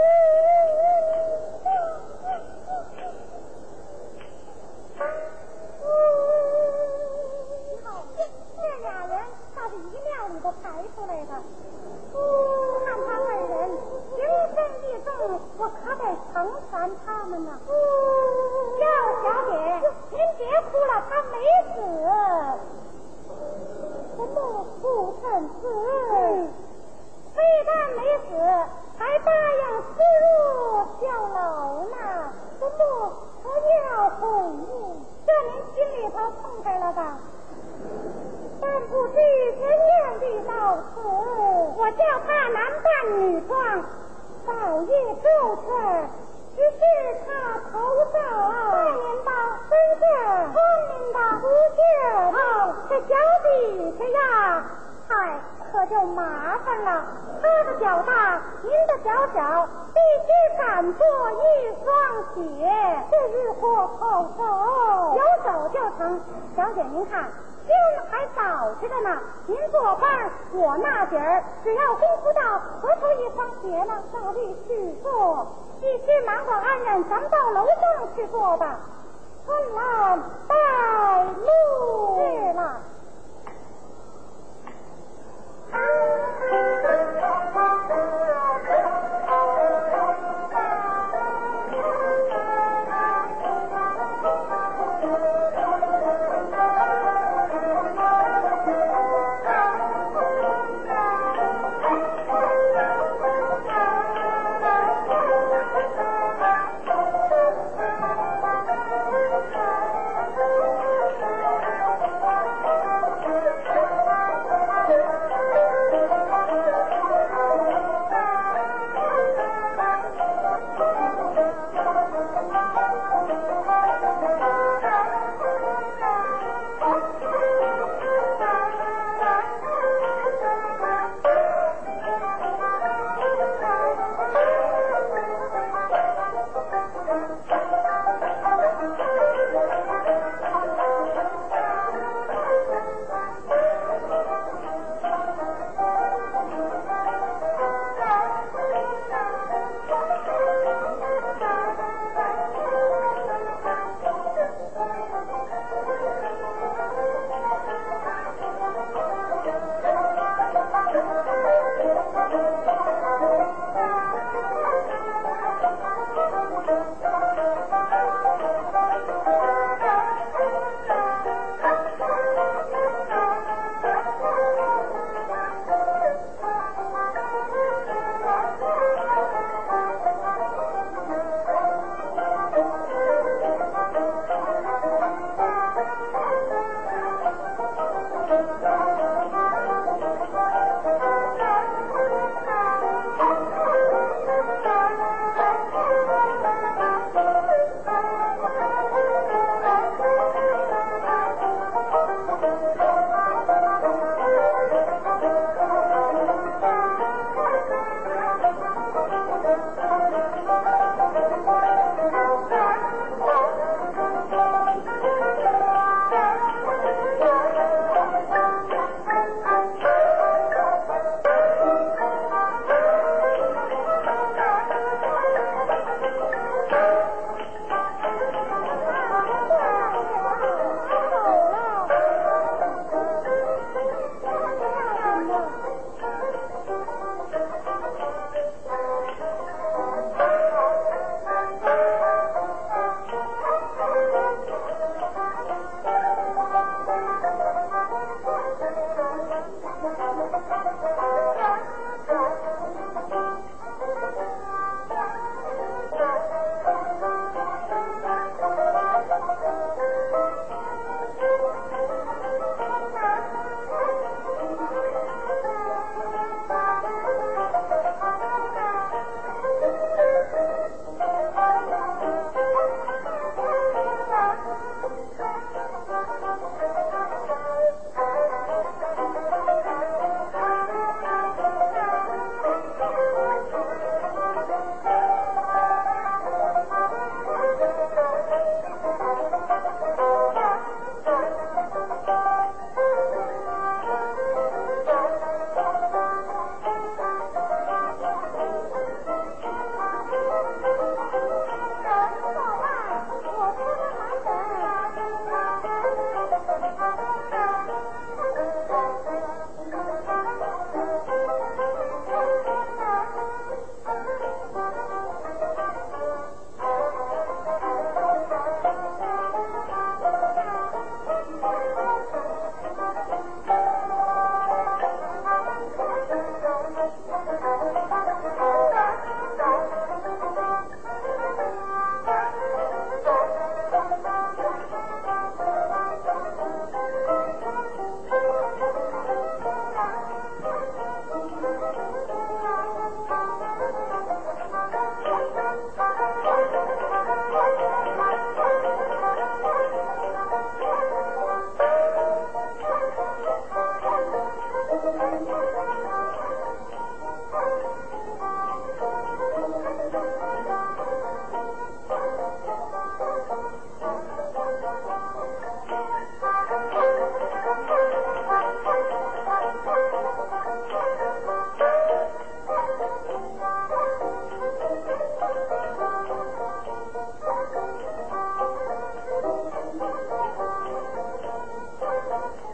这俩人倒是一庙里头排出来的。看他二人情深意重，我可得成全他们呢。赵小姐，您别哭了，他没死。什么不肯死？非但没死，还答应私入绣楼呢。什么还要回应？这您心里头痛快了吧？但不知前面的到此，我叫他男扮女装，早夜周全，只是他头上看您吧，身下看您吧，不见好，这脚底下呀，嗨，可就麻烦了。他的脚大，您的脚小，必须赶做一双鞋，这日货好手，有手就成。小姐您看，天还早着的呢，您做班，我那点儿只要功夫到，合出一双鞋呢，照例去做。必须忙活安然，咱们到楼上去做吧。春兰带路去了。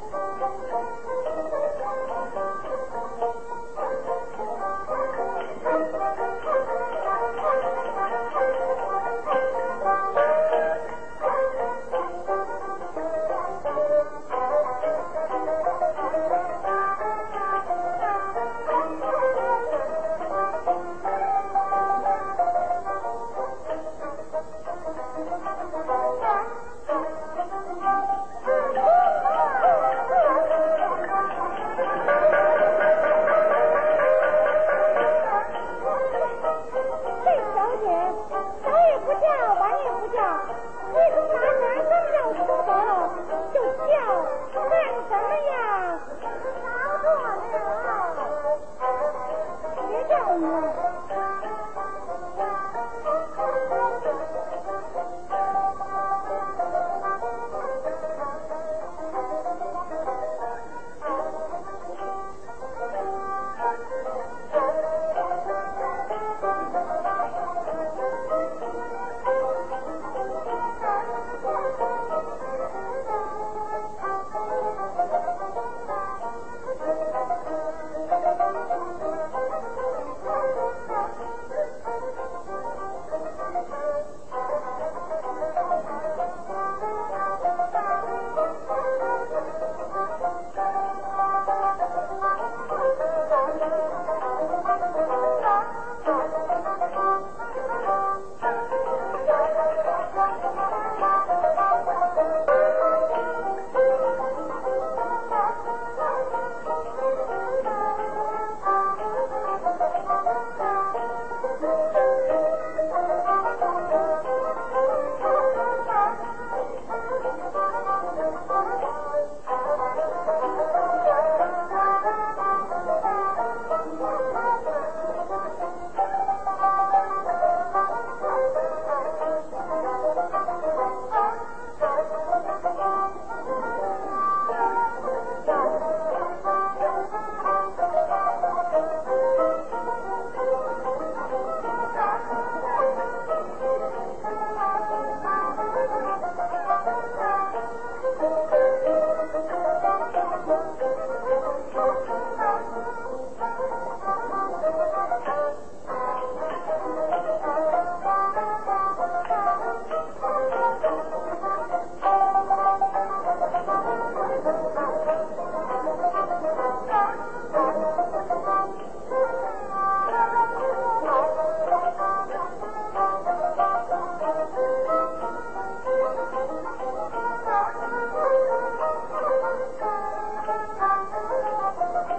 Thank you.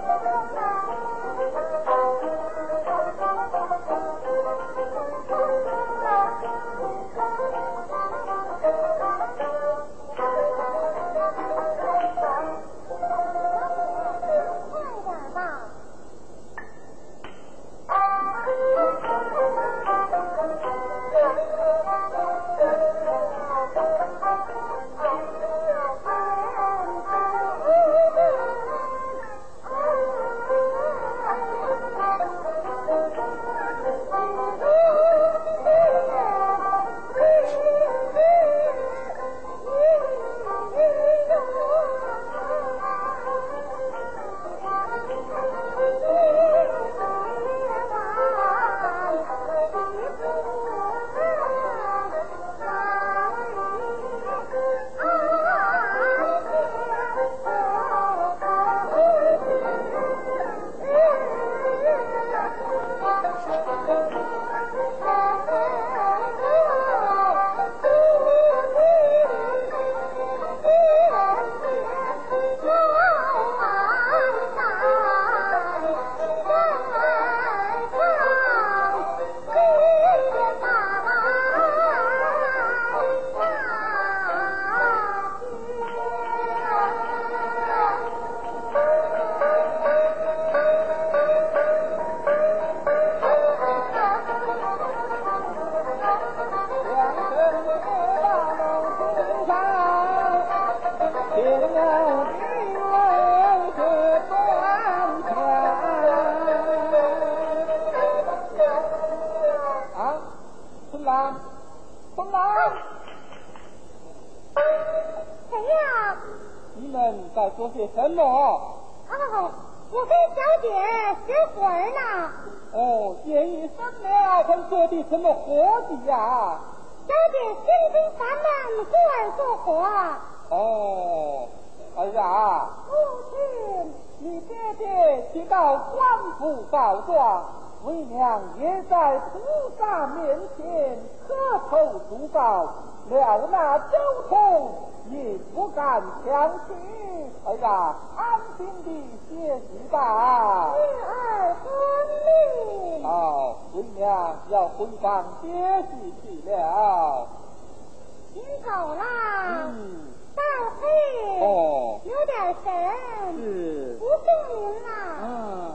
在做些什么？ 哦，我给小姐写活儿呢。 哦，建议生了，还做的什么活计呀？ 小姐辛辛烦闷过儿做活。 哦，儿啊， 父亲， 你爹爹去到官府告状，为娘也在菩萨面前磕头祝告，了那周通也不敢强去。儿啊，安心的歇息吧。 女儿遵命。 好，为娘要回房歇息去了。 您走啦。 嗯。 大黑哦， 有点神， 是不送您啦。 嗯，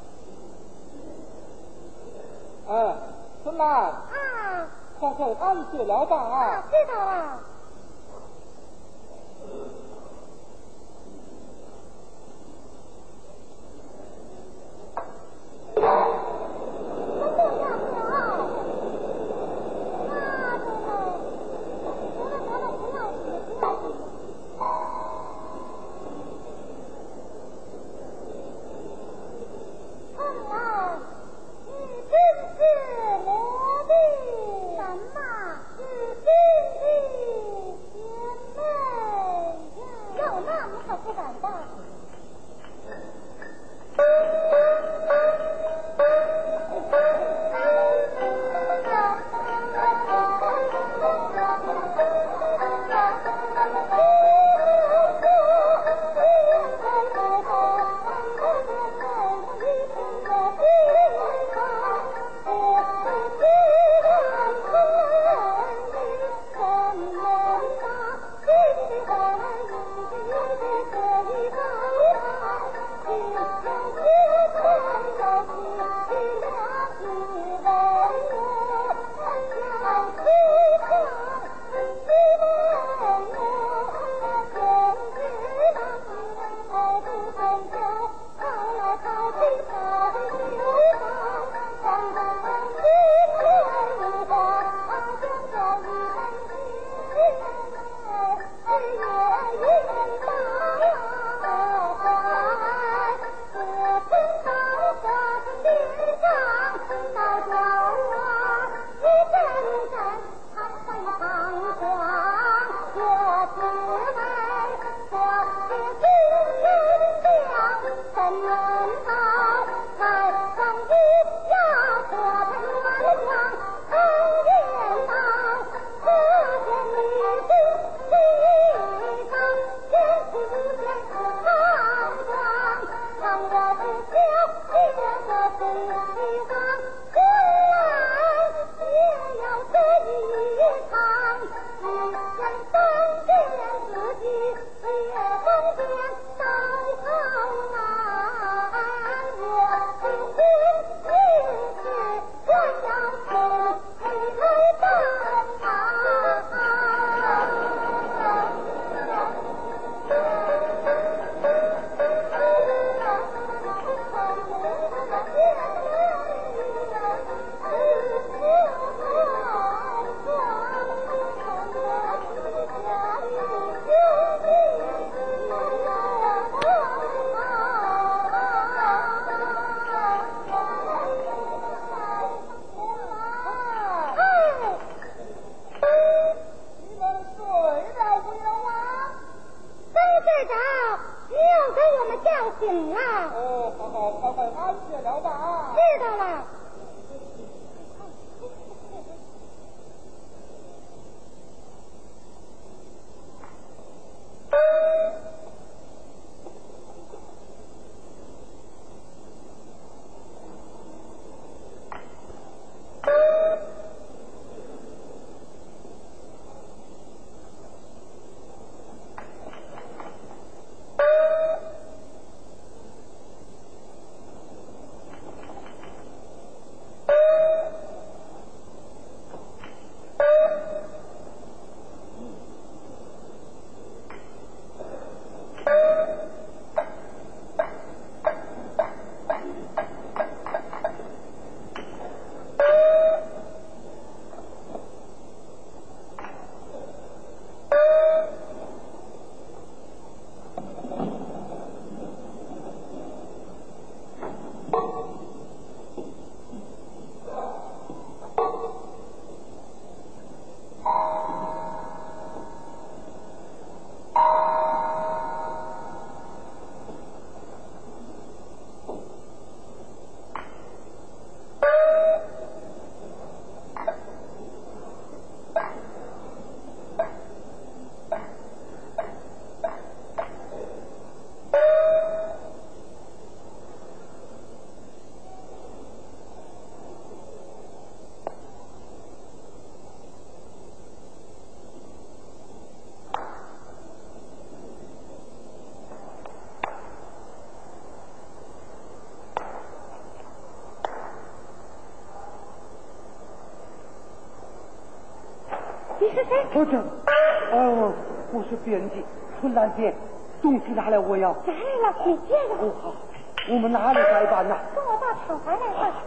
嗯，春兰啊， 快快安歇了吧啊！ 啊，知道了。 你是谁？ 我这，哦，我是编辑春兰姐，东西拿来我要。 拿来了，你接着。 哦好，我们哪里该办呢？ 跟我到厂房来吧。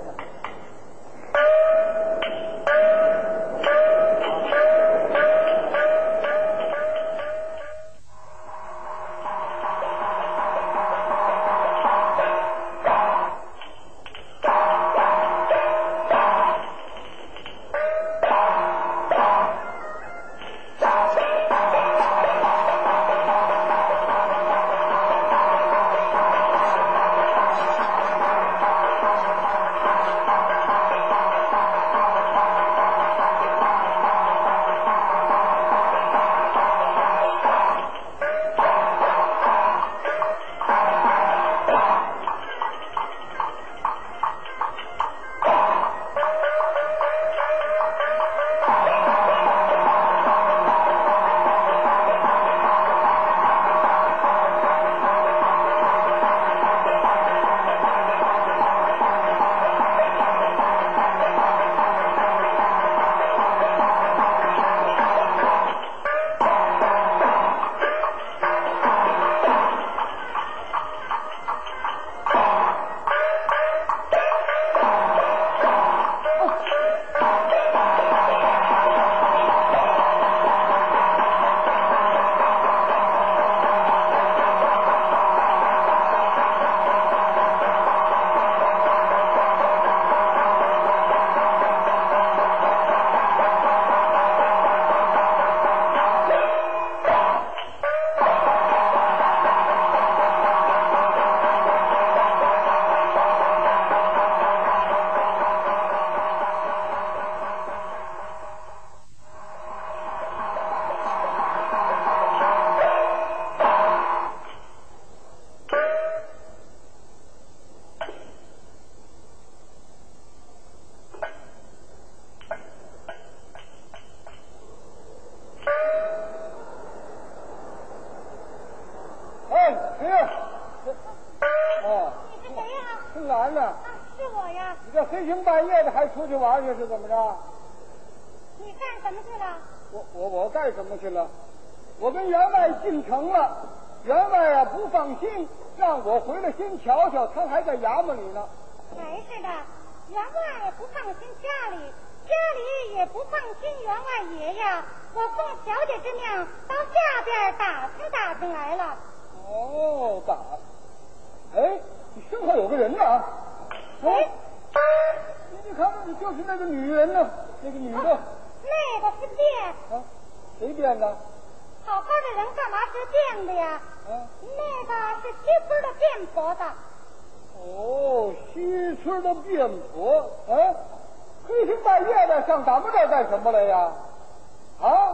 黑更半夜的还出去玩去是怎么着？ 你干什么去了？ 我我我干什么去了？我跟员外进城了，员外啊不放心，让我回来先瞧瞧，他还在衙门里呢。 还是的，员外不放心家里，家里也不放心员外爷呀。我奉小姐之命到下边打听打听来了。 哦，打，哎，你身后有个人呢啊！ 哎。 你你看看，就是那个女人呢，那个女的。啊、 那个是变。 啊，谁变的？ 好好的人干嘛是变的呀？ 啊， 那个是西村的变婆子。 哦，西村的变婆，哎，黑天半夜的上咱们这儿干什么来呀？啊？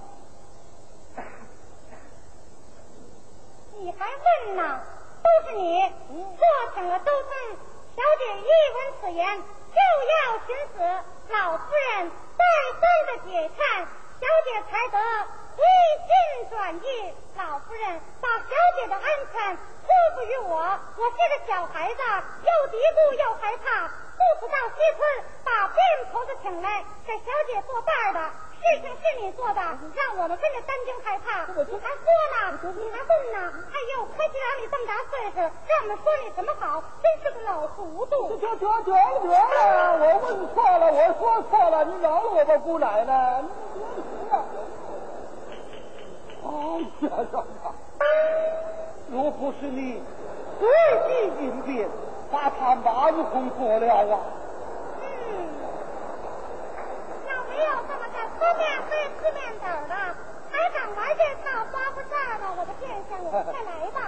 你还问呢？都是你坐请了周三。小姐一闻此言，就要寻死。老夫人再三的解劝，小姐才得回心转意。老夫人把小姐的安全托付于我，我是个小孩子，又嘀咕又害怕，故此到西村把变婆子请来，给小姐作伴的。事情是你做的，让我们跟着担惊害怕。你还说呢，你还问呢？哎呦，可惜让你这么大岁数，让我们说你什么好？真是个老糊涂。 得得得了得了，我问错了，我说错了，你饶了我吧，姑奶奶。哦呀呀呀！若不是你随机应变，把他马如空做了啊！ 嗯，要没有这么个吃面黑吃面斗的，还敢玩这套花不炸呢？我的殿下，我们再来吧。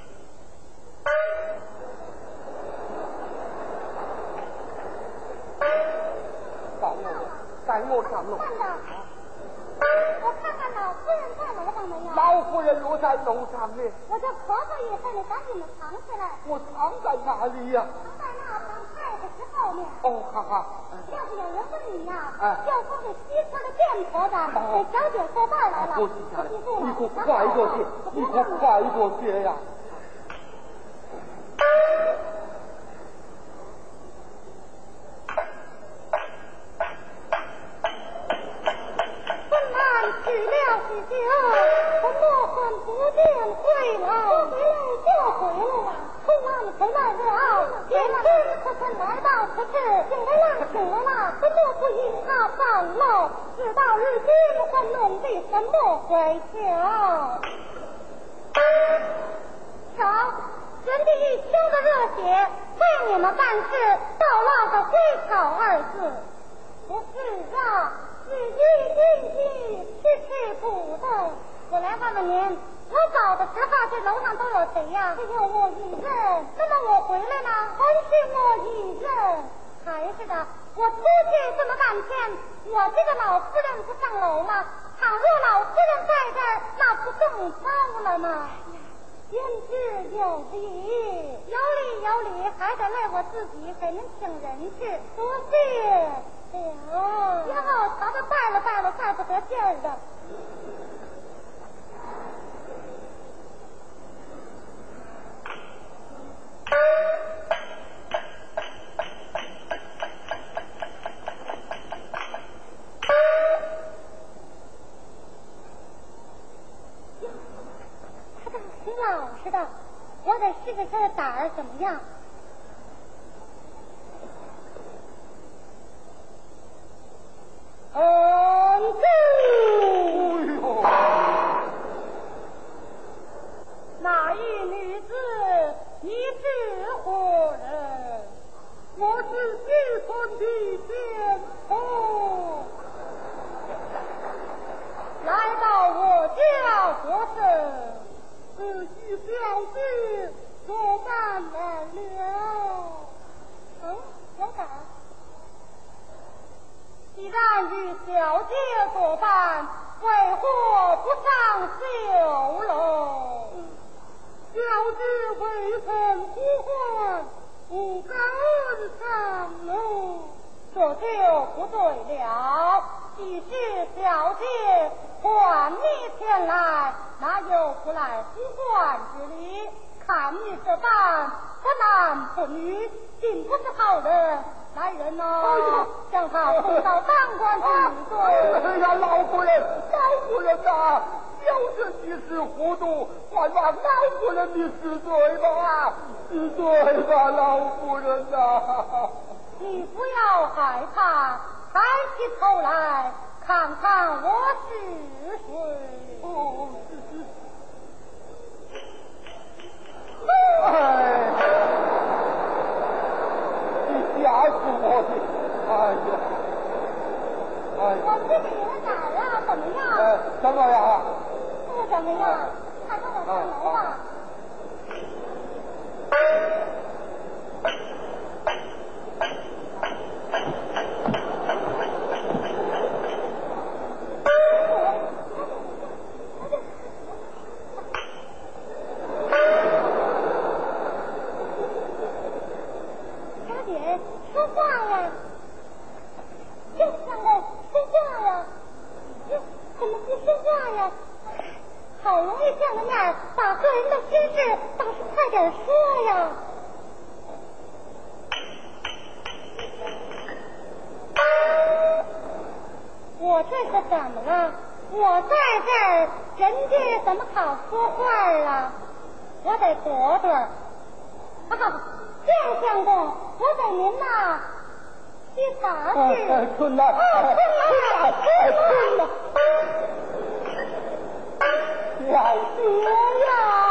带我，带我上路。 看着，我看看老夫人在楼上没有？ 老夫人若在楼上呢。 我就咳嗽一声，你赶紧的藏起来。 我藏在哪里呀？ 藏在那旁太子石后面。 哦，哈哈。 要是有人问你呀， 哎， 就说是西村的变婆子给小姐作伴来了。 我记下来，你给我快一点去，你给我快一点去呀！ 个莫回头。瞧，人的一腔的热血为你们办事倒落个灰草二字，不是啊，是一斤斤吃吃苦的。我来问问您，我走的时候这楼上都有谁呀？只有我一人。那么我回来呢，还是我一人。还是的，我出去这么半天，我这个老夫人不上楼吗？倘若老夫人在这儿，那不更糟了吗？言之有理，有理有理，还得赖我自己给您请人去，多谢了。今后瞧他拜了拜了，再不得劲儿的。挺老实的，我得试试他的胆儿怎么样。嗯，哪一女子你是何人？ 我是西村的天后， 来到我家做甚？ 仔细小姐做办来了。 嗯，有胆。既然与小姐作伴，为何不上绣楼？ 小姐未曾呼唤，不敢上楼。 这就不对了。既是小姐唤你前来，那又不来呼唤之理。看你这般不男不女，竟不是好人。来人呐、啊，将他送到当官去罪。 哎呀，老夫人，老夫人呐、啊，小姐一时糊涂，还望老夫人的死罪吧，死罪吧，老夫人呐、啊。 你不要害怕，抬起头来看看我是谁。 哦，哎，你吓死我的！哎呀，哎， 我这个人哪儿啊？怎么样？ 哎，怎么样？ 不怎么样。看看我上楼吧。说话呀！这相公说话呀！这怎么不说话呀？好容易见了面，把个人的心事倒是快点说呀！我这是怎么了？我在这儿，人家怎么好说话啊？我得躲躲。啊，这样相公，我给您呐，去打去。 哎，春来， 哦，春来，春来， 小姐呀！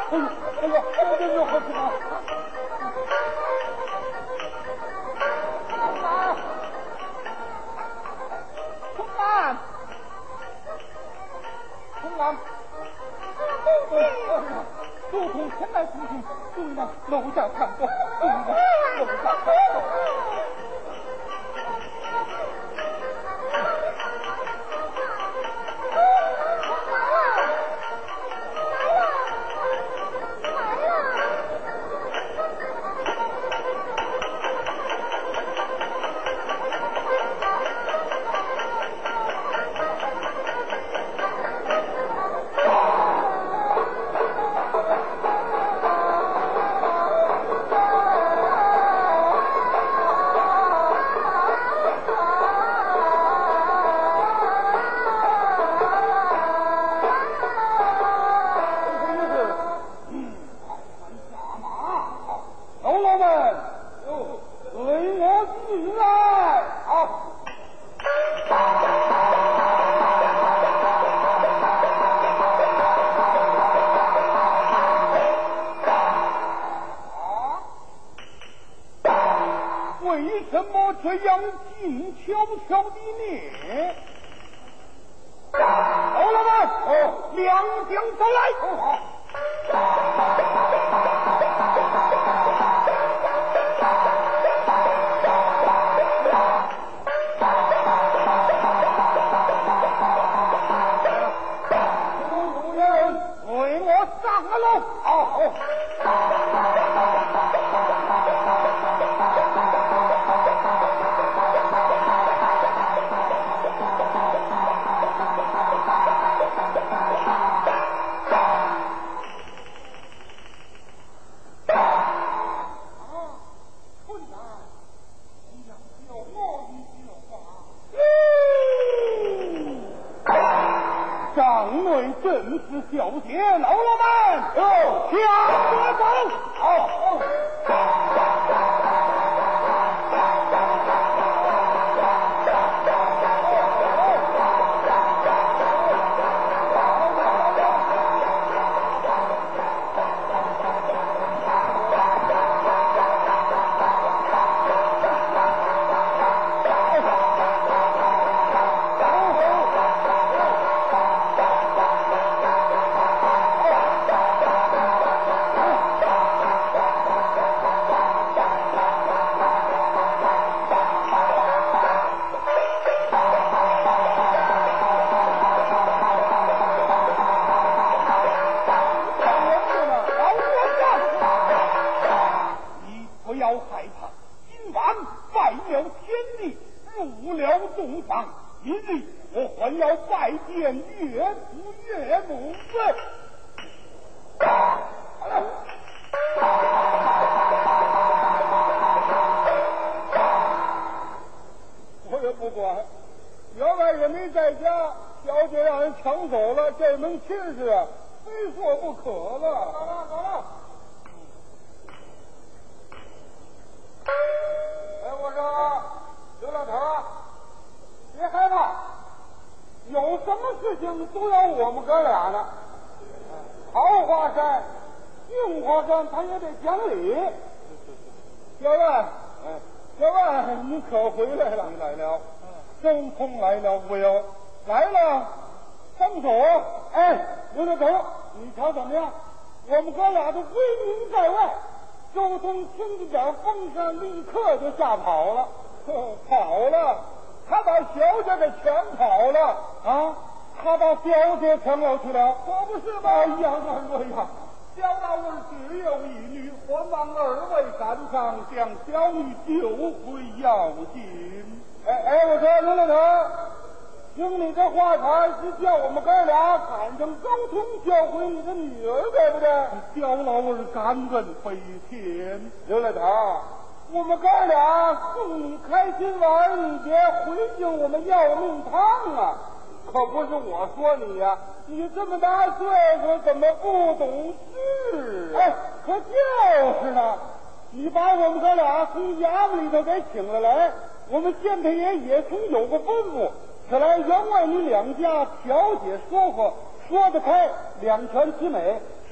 哎呀，哎呀，这这好吃吗？春兰，春兰，春兰，如同前来之前，终往楼下看过，终往楼下看过。这样静悄悄的呢？好了吗？哦，两将走来。哦，好。主人为我上楼。好好。正是小姐老老们，哦，向我走。好。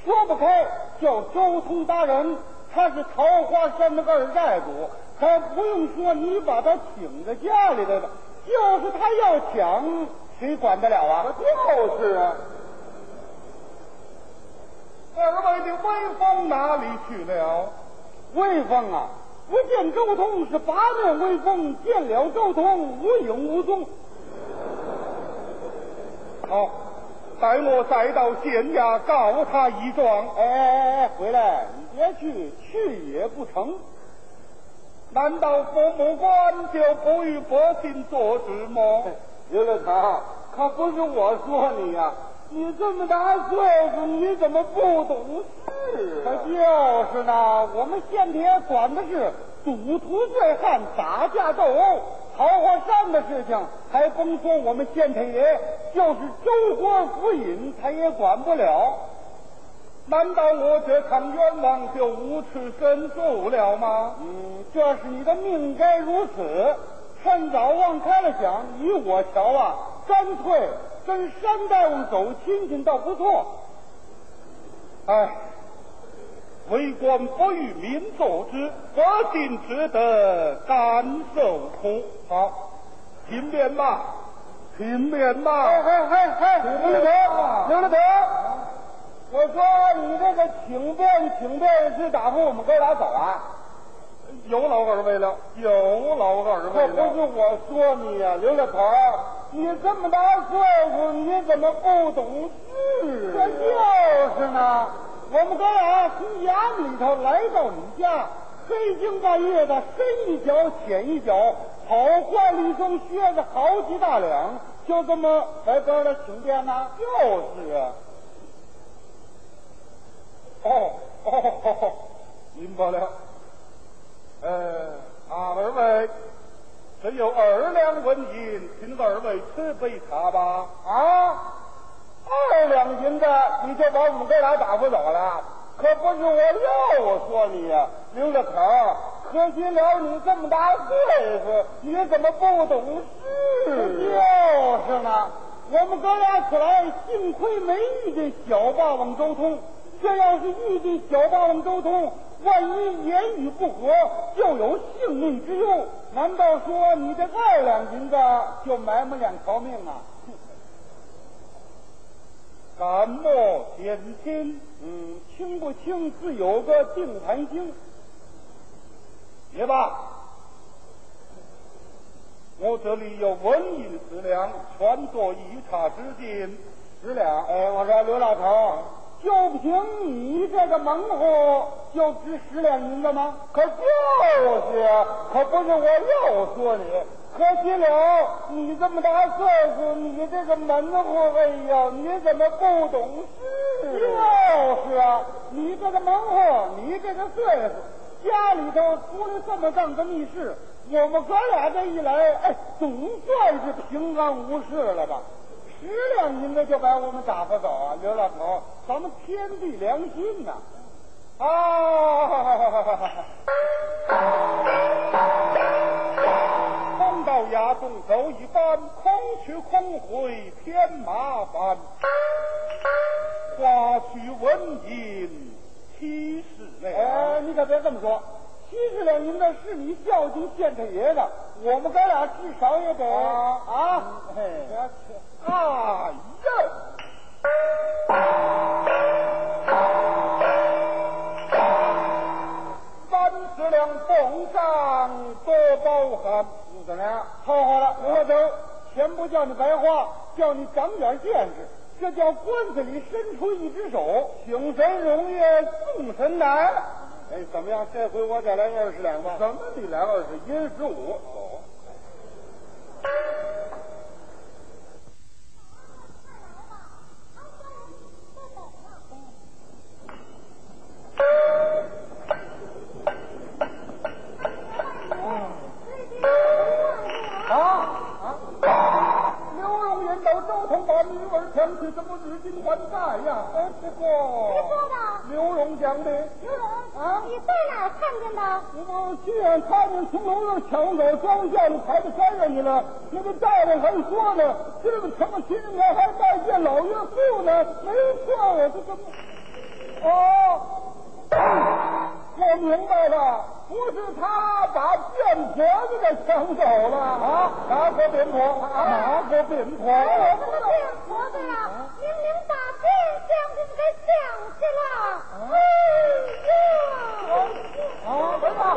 说不开，叫周通大人，他是桃花山的二寨主，还不用说你把他请在家里来了，就是他要抢，谁管得了啊？ 就是啊。二位的威风哪里去了？ 威风啊！不见周通是八面威风，见了周通无影无踪。 好，待我再到县衙告他一状。 哎哎哎，回来，你别去，去也不成。 难道父母官就不与百姓做事吗？ 刘老头，可不是我说你呀、啊，你这么大岁数，你怎么不懂事、啊？可就是呢，我们县铁管的是赌徒醉汉打架斗殴，桃花山的事情还甭说我们县太爷，就是州官府尹他也管不了。 难道我这趟冤枉就无耻申诉了吗？ 嗯，这是你的命该如此。趁早往开了想，以我瞧啊，干脆跟山大王走亲戚倒不错。 哎，为官不与民作之，百姓只得甘受苦。好，听便吧，听便吧。 嘿嘿嘿嘿，刘德，刘德德，我说你这个请便请便是打发我们哥俩走啊？ 有老二位了，有老二位了。 这不是我说你呀、啊，刘老头，你这么大岁数，你怎么不懂事？这就是呢。我们哥俩从衙门里头来到你家，黑更半夜的，深一脚浅一脚，好换了一双靴子，好几大两，就这么来哥俩请便呢？就是啊。 哦哦哦，明白了。呃，啊，二位，只有二两纹银，请二位吃杯茶吧。 啊，二两银子你就把我们哥俩打发走了？可不是我要我说你呀、啊，刘老头，可惜了你这么大岁数，你怎么不懂事？就是呢，我们哥俩出来，幸亏没遇见小霸王周通。这要是遇见小霸王周通，万一言语不合，就有性命之忧。难道说你这二两银子就埋没两条命啊？ 敢莫减轻， 嗯，轻不轻自有个定盘星。 也罢，我这里有纹银十两，全作一茶之金。 十两，哎，我说刘老头。就凭你这个猛虎，就值十两银子吗？可就是，可不是我又说你，可惜了你这么大岁数，你这个猛虎，哎呀，你怎么不懂事？就是啊，你这个猛虎，你这个岁数，家里头出了这么档个密事，我们哥俩这一来，哎，总算是平安无事了吧？十两银子就把我们打发走啊，刘老头，咱们天地良心呐！啊， 空到衙中走一番，空去空回添麻烦。花去纹银七十两。 哎，你可别这么说，七十两银子是你孝敬县太爷的，我们哥俩至少也得啊啊！嘿， 哎呀！三十两奉上多包涵， 你怎么样？好好了，刘老头，全不叫你白花，叫你长点见识。这叫官司里伸出一只手，请神容易送神难。哎，怎么样？这回我再来二十两吧。 怎么你来二十？银十五。 啊啊！刘荣引导周通把女儿抢去，怎么日金还债呀？哎，不过谁说的？ 刘荣讲的。 刘荣啊， 你在哪儿看见的？ 我亲眼看见从楼上抢走庄稼里抬到山上去了。那个大人还说呢，这个成了亲人还拜见老岳父呢。没错，我这怎么？ 哦，我明白了，不是他把便婆子给抢走了啊？哪个便婆？哪个便婆？ 什么便婆子呀？明明把便将军给抢去了！哎呀！ 啊，回吧。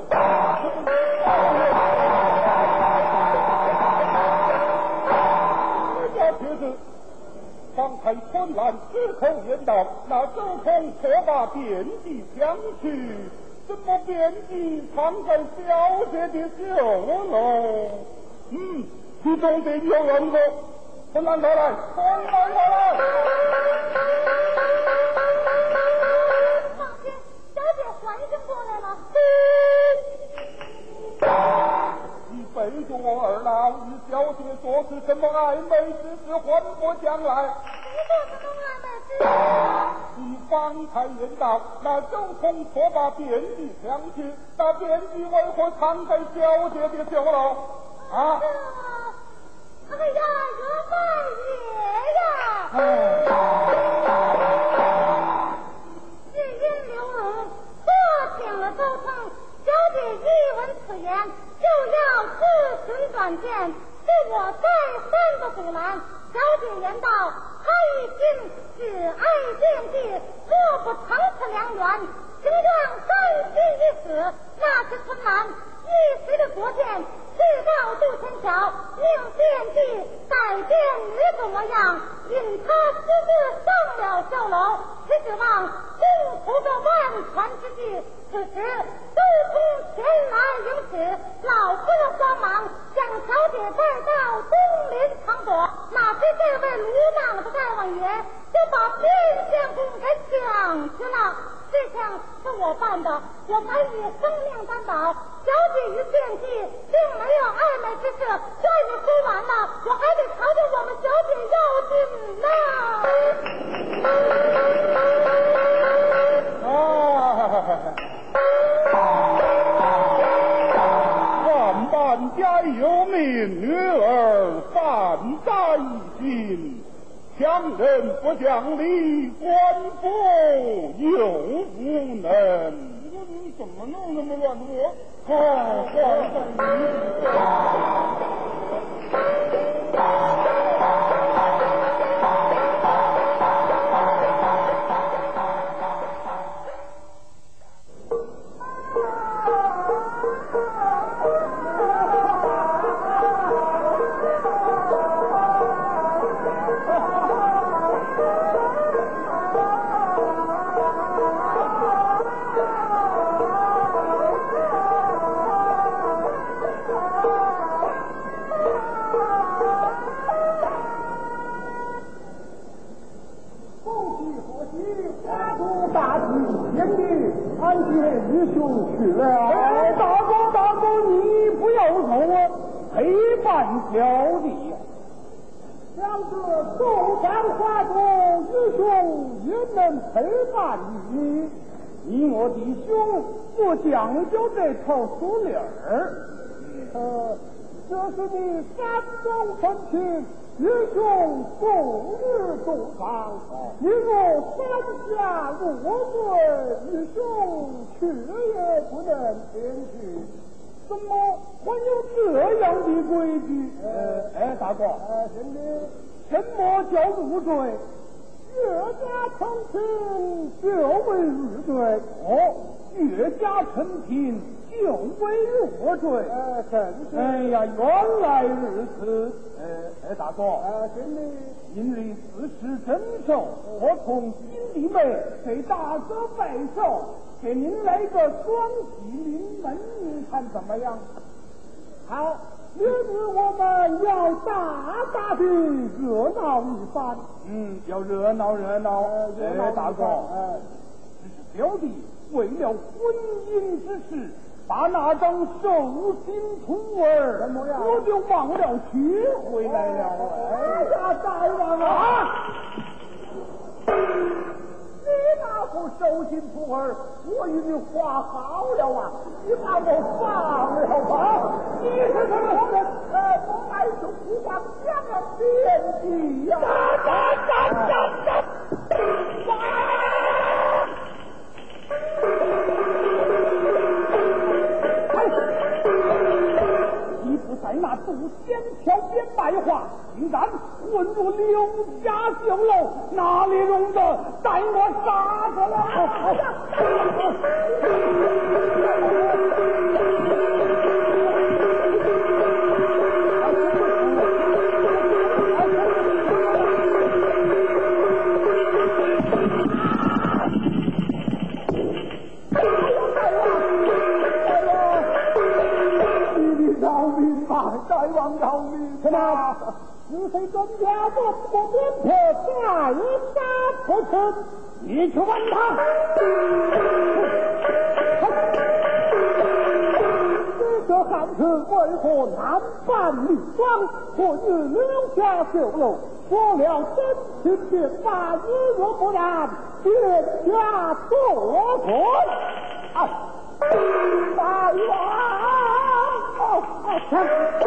这子方才春兰失口言道，那周通可把便计抢去，怎么便计藏在小姐的酒楼？嗯，其中得有人物。春兰快来，春兰快来！ 放心，小姐还身过来了。 你背着我儿郎与小姐做是什么暧昧之事，还不将来？ 你做什么暧昧之事？ 你方才言道，那周通错把便计抢去，那便计为何藏在小姐的酒楼？啊！ 哎呀，员外爷呀！只因刘荣错请了周通，小姐一闻此言，就要自寻短见，是我再三的阻拦。小姐言道，她一心只爱便计，若不成此良缘，情愿三妻一死。那时春兰一时的国见，去到杜天桥，命便计改变女子模样，引他私自上了绣楼，只指望共图个万传之计。此时周通前来迎旨，老夫了光芒，将小姐带到东林藏躲。哪知这位鲁莽的大王爷就把便将军给抢去了。这枪是我办的，我敢以生命担保，小姐与便计并没有暧昧之事。这你说完了，我还得朝着我们小姐啊！万般皆有命，女儿犯在心。强人不讲理，官府又无能。你怎么弄那么乱？我好坏在安杰义兄去了。哎，大哥大哥，你不要愁啊，陪伴小弟。两个纵山花中，义兄也能陪伴你。你我弟兄不讲究这套俗理儿。呃，这是你山中分亲。义兄终日东方，你若三下入罪，义兄去也不能前去。怎么还有这样的规矩？呃，哎，大哥，呃，真的，什么叫入罪？越家成亲就为入罪，哦，越家成亲就为入罪。呃，真是。哎呀，原来如此。呃，哎，大哥，呃，真的，因为此事真受，我从心里面给大哥拜寿，给您来个双喜临门，您看怎么样？好，明日我们要大大的热闹一番。嗯，要热闹热闹。哎，大哥，哎，只是小弟为了婚姻之事，把那张寿星图儿，我就忘了取回来了。哎呀，大王啊！你那副寿星图儿，我与你画好了啊！你把我放了吧！你是什么人？呃，我乃是胡王将要便计呀！打打打打打！ 不先挑边卖画，竟然混入刘家酒楼，哪里容得带我杀死了？大王饶命！ 什么？是非专家我不点破，再杀不成？ 你去问他。 你这汉子为何男扮女装，混入刘家酒楼？说了真情便罢，你若不然，便下作准。啊！大王，上！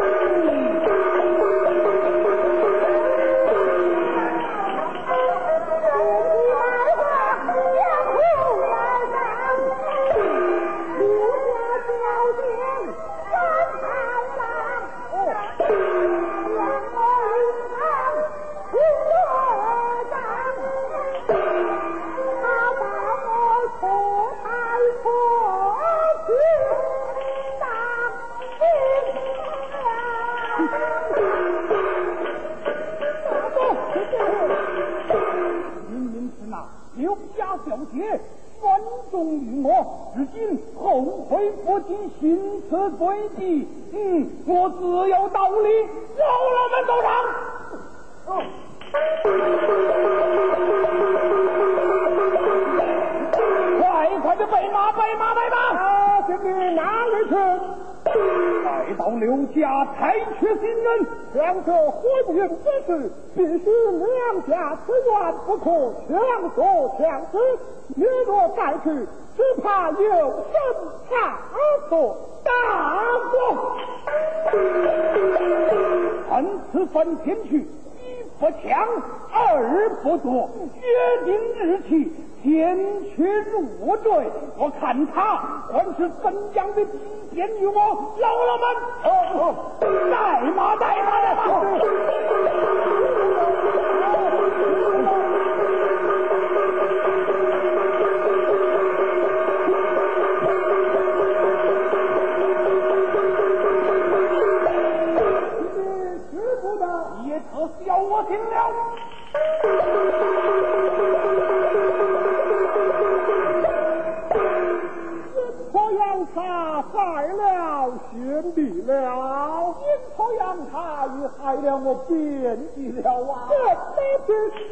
刘家小姐专重于我，至今后悔不及，心此罪己。嗯，我自有道理，饶了们走上。哦，快快的备马，备马，备马！ 啊，这你哪里去？ 来到刘家，采取新人。 像这婚姻之事，必须两家自愿，不可强说强制。你若再去，只怕有生差错大过。 趁此番前去，一不强，二不夺，约定日期，前去入赘。我看他还是怎样的欺骗于我，老了们！哦哦，带马，带马，带马！也可笑我听了。 阴错阳差，害了先帝了；阴错阳差，也害了我编辑了啊！这得是。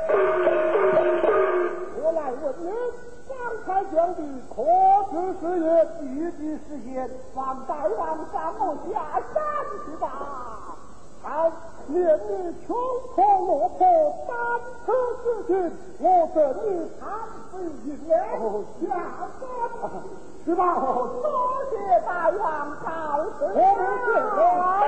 我来问你，刚才讲的可知是言，必须是言，望大王让我下山去吧。好，连你穷途落魄，单车之行，我这你常费一年下山是吧？多谢大王告辞，我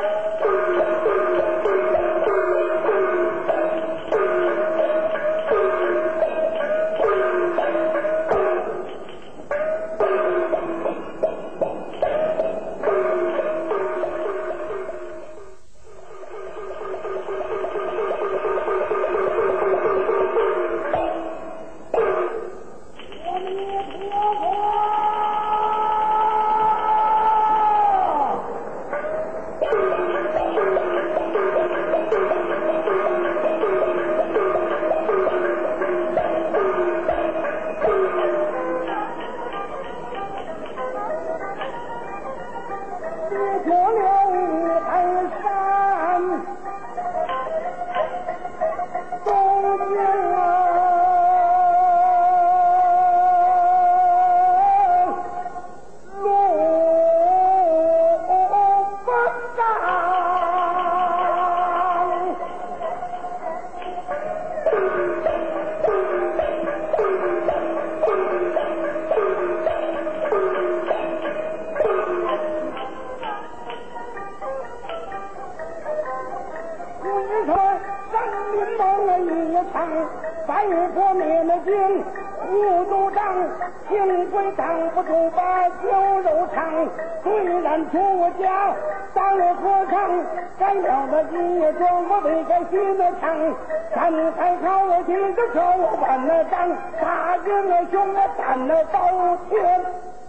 名贵挡不住把酒肉尝，虽然出家当了和尚，改了那一桩我为该心的肠，山海考了几个车我办了账，大人了兄我担了刀钱。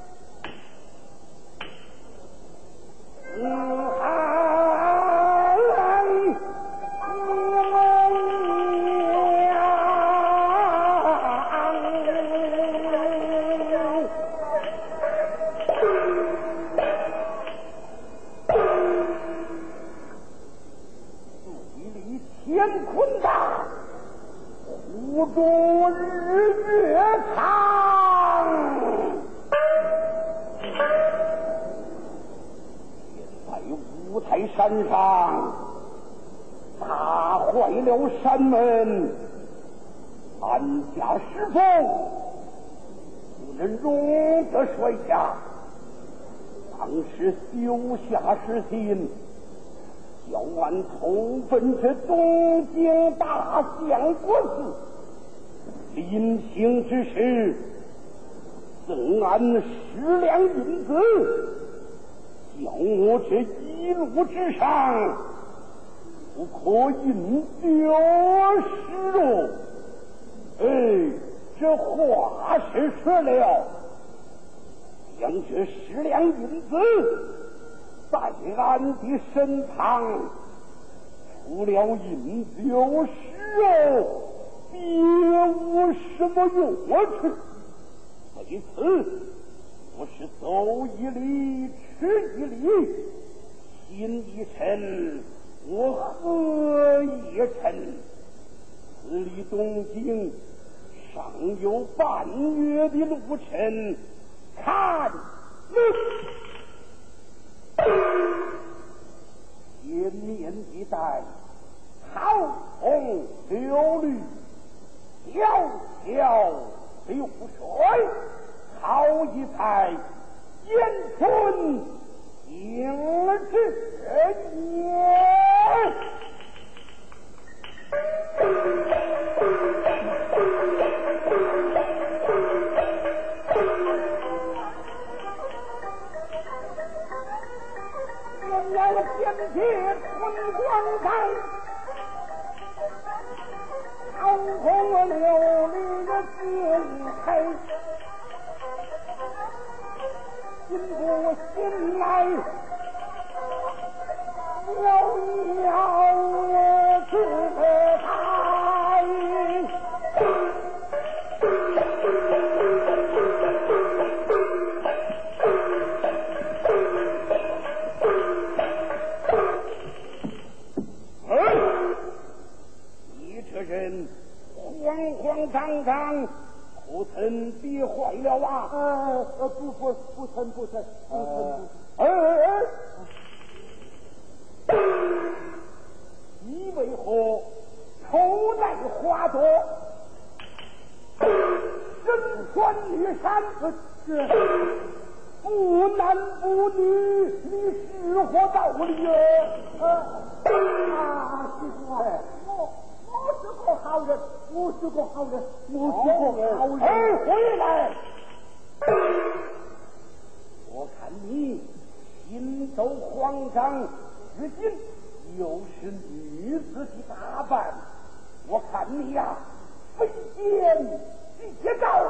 嗯啊来乾坤大，湖中日月长。现在五台山上打坏了山门，安家侍奉，不能容得摔下。当时修下实心，要按投奔这东京大相国寺，临行之时赠俺十两银子，叫我这一路之上不可饮酒食肉。哎，这话是说了，将这十两银子在俺的身旁，除了饮酒食肉，别无什么用处。为此，我是走一里吃一里，心一沉，我喝一沉。此离东京尚有半月的路程，看前面一带草丛流绿，条条流水，好一派烟春景致也。要见铁春光上，桃红柳绿的紫开，心不心来，摇一摇自台。人慌慌张张，不曾憋坏了啊！ 呃呃，不不不曾不曾不曾不曾。呃，你为何头戴花朵，身穿玉衫？是不男不女，你是何道理啊？ 啊，师傅啊，我。我是个好人，我是个好人，我是个好人。 哎，回来！我看你心都慌张，如今又是女子的打扮，我看你呀、啊，非奸即盗。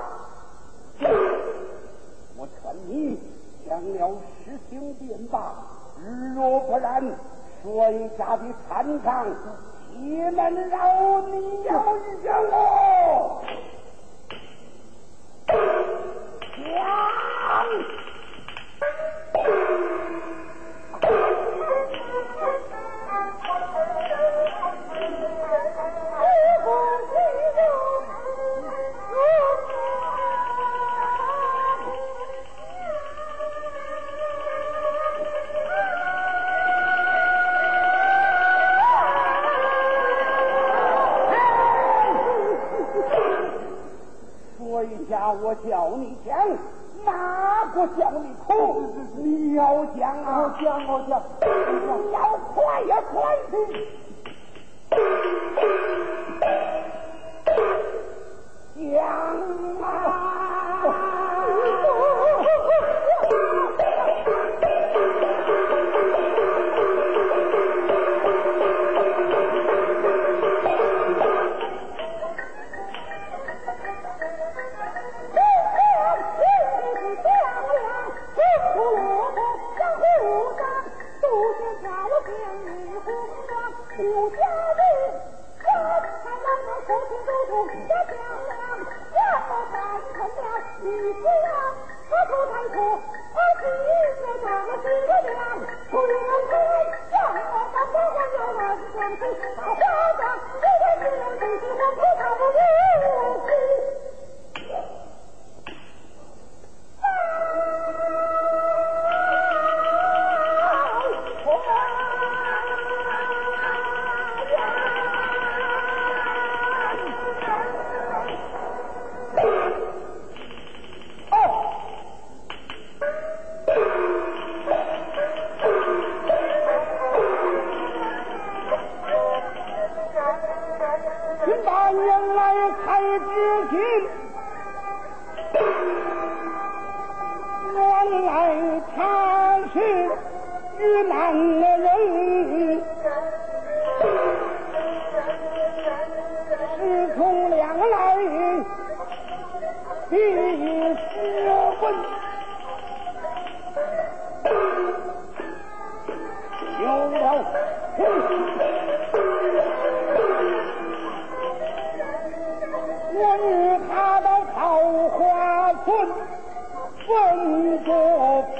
我劝你将了实情便罢，若不然，摔下的残障。也能饶你要一个我强我叫你讲，哪个叫你哭？你要讲啊！ 我讲，我讲， 你要快呀，快去！讲啊！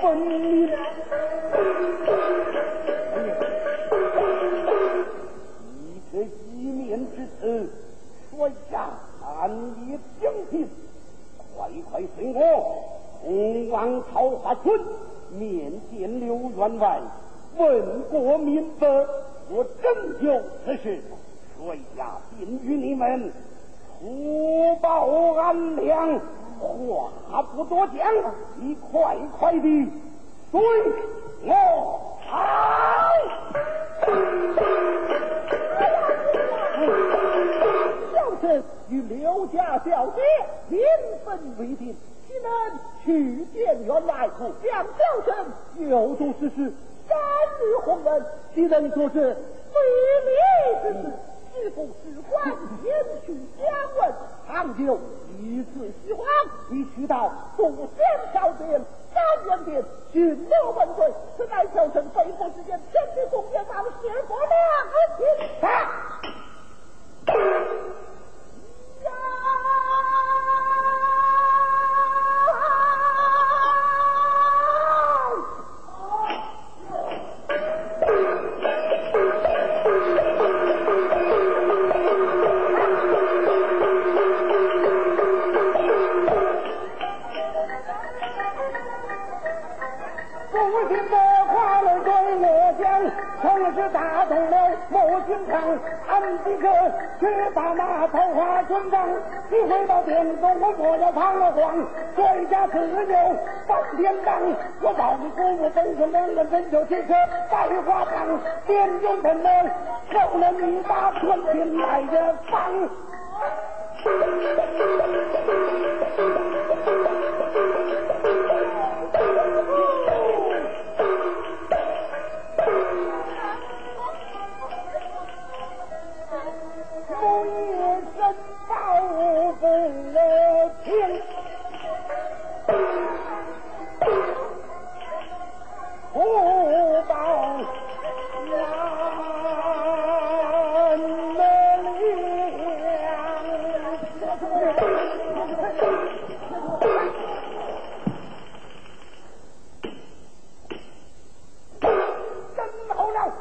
分明。你这一面之词，说下暗夜平平，快快随我同往桃花村，面见刘员外，问过明白，我拯救此事，水下便与你们互报安良。话不多讲，你快快地随我来。 小臣与刘家小姐临分为定，岂能去见员外？两小臣有诸事事，三日红人，岂能说是非礼之事？是否事关前去相问？长久一次喜欢，你去到祖先小殿、三元殿寻得问罪，此乃小臣非国之间，前去公园王谢过良心。呀！城市大动了莫经常，俺几个去把那桃花村上，一回到殿中我莫要彷徨，这家自有半天当，我保你姑母本身两人真就这个百花堂，殿中怎么受了你把春天来的放。母夜深报不平，不报真好了。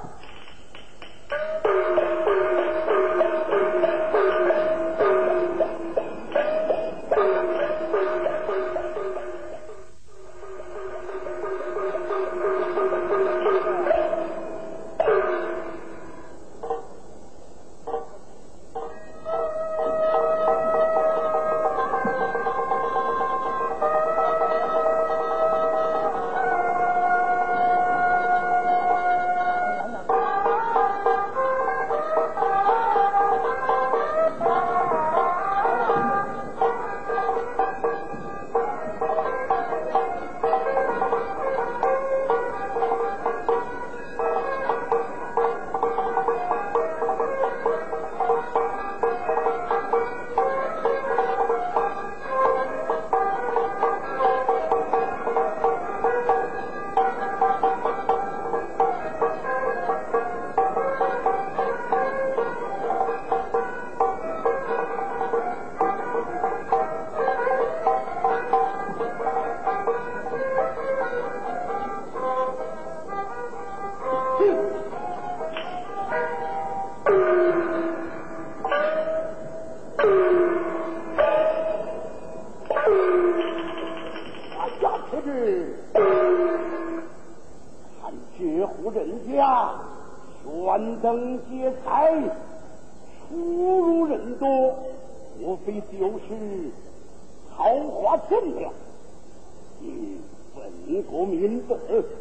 悬灯结彩，出入人多，无非就是桃花村了。你问过明白？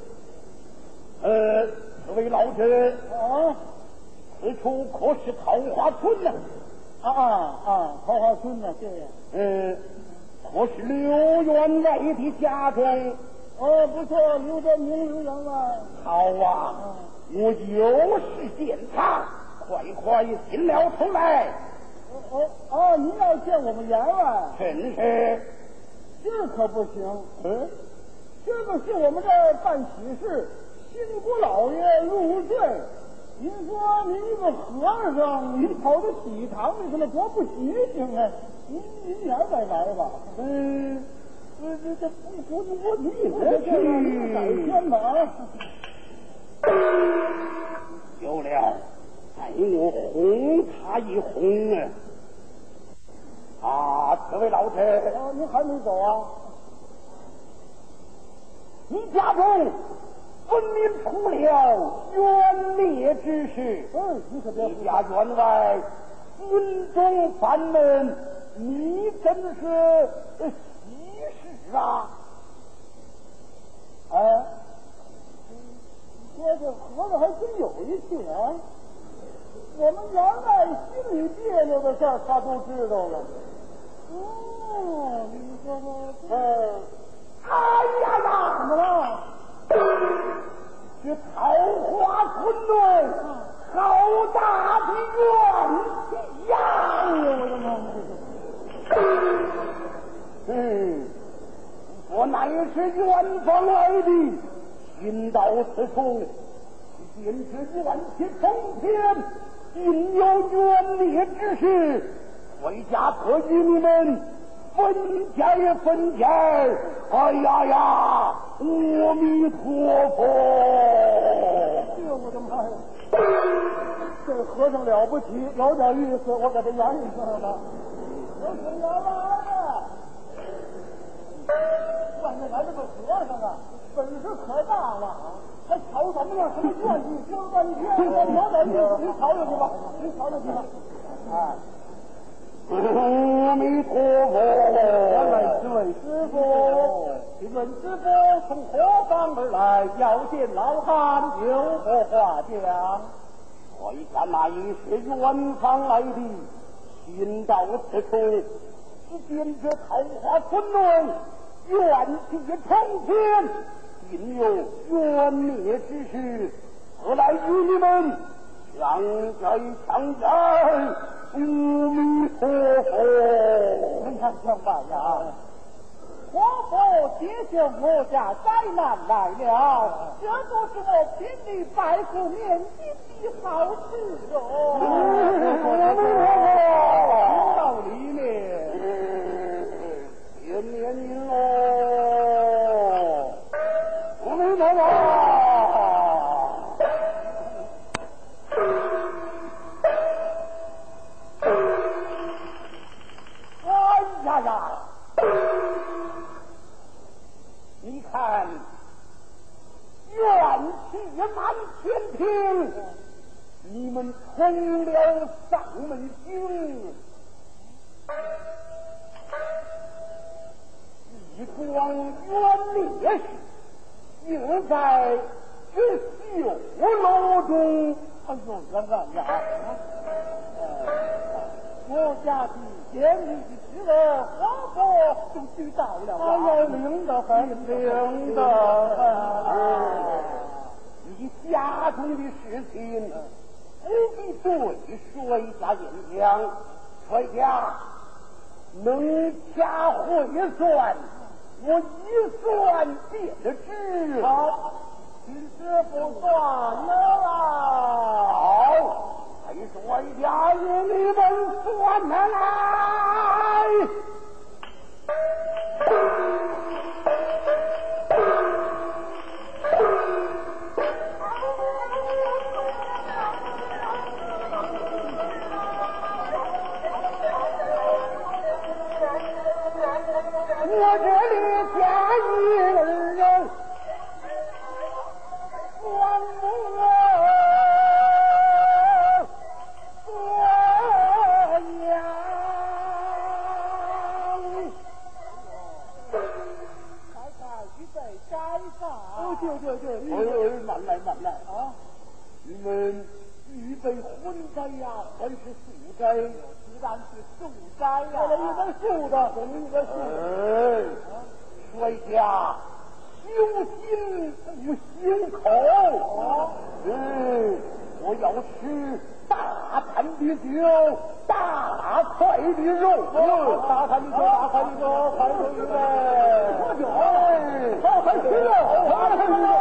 呃，这位老者啊，此处可是桃花村呢？ 啊啊啊！桃花村呢？对呀。 呃，可是刘员外的家中？ 哦，不错，刘德明刘员外。 好啊。嗯，我有事见他，快快进了头来。 哦哦哦，您要见我们员外？ 真是， 这可不行。 嗯， 这个是我们这儿办喜事，新国老爷入赘。您说您一个和尚，您跑到喜堂里头了，多不喜庆啊！您您员外来吧。 嗯， 这这这不不我你我去改天吧。 有了，待我轰他一轰啊！啊，这位老臣， 啊，你还没走啊？ 你家中分明出了冤孽之事， 嗯，你可别你家员外心中烦闷，你真是喜事啊！ 哎，说这和尚还真有一句啊。我们员外心里别扭的事儿，他都知道了。哦，你说说， 呃，哎呀呀， 怎么了？ 这桃花村内好大的怨气呀！ 哎呦，我的妈！ 嗯，我乃是远方来的，寻到此处，便知怨气冲天，定有冤孽之事，回家可与你们分解分解。哎呀呀，阿弥陀佛！ 哎呦，我的妈呀！这和尚了不起，有点意思，我给他演一下吧。我是员外的，外面来了个和尚啊，本事可大了，还瞧什么呀？什么怨气，说了半天，有点意思，你瞧瞧去吧，你瞧瞧去吧。哎。 阿弥陀佛！ 原来这位师傅，请问师傅从何方而来？要见老汉，有何话讲？ 我一家那已是远方来的，寻到此处，只见这桃花村内怨气冲天，定有冤孽之事，何来与你们相在相在？阿弥陀佛！ 你看相伴呀，活佛解救我家灾难来了，这都是我平地百户面积的好事哦。 阿弥陀佛！ 道理呢？ 见面您喽！阿弥陀佛！哎呀，你看怨气满天庭，你们冲了上门京，一桩冤孽事，竟在这绣楼中。 哎呦，员外呀，我家的监狱的职位，活佛就知道了。哎呀，灵的很，灵的很。 你家中的事情，不必对水家演讲，水家能掐会算，我一算便知。 好，请师傅算了啦。 好。水家与你们算来。我这里家一人算不对对对， 哎哎，慢来慢来啊！你们预备荤斋呀，还是素斋？ 自然是素斋呀。 我们一个素的，我们一个素的。哎，帅家，修心不修口。嗯，我要吃大坛的酒，大块的肉。 大坛的酒，大块的肉，快点预备。喝酒。 哎，好，快吃肉，快吃肉。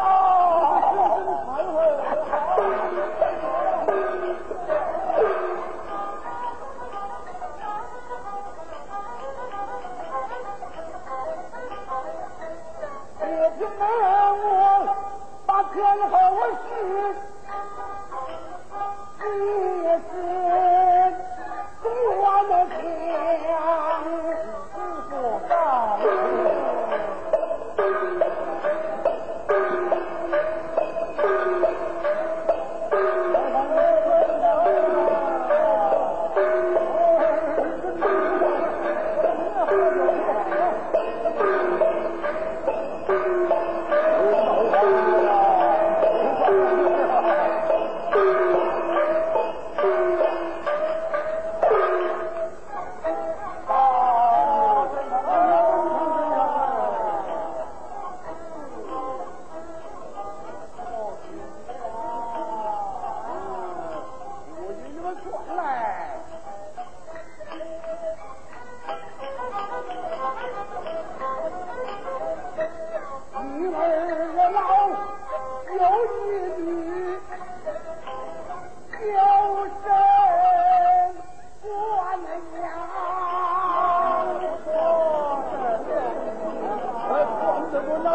不能。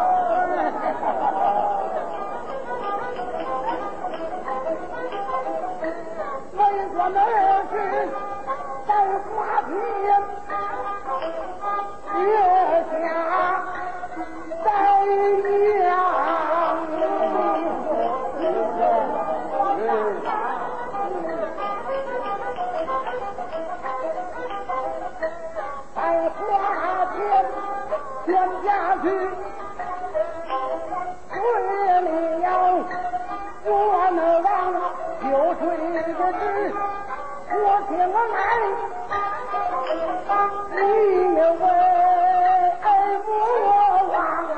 为官儿是在花瓶，月下在阳。在花田天下去，为了冤枉秋水之事，我请来你为我王。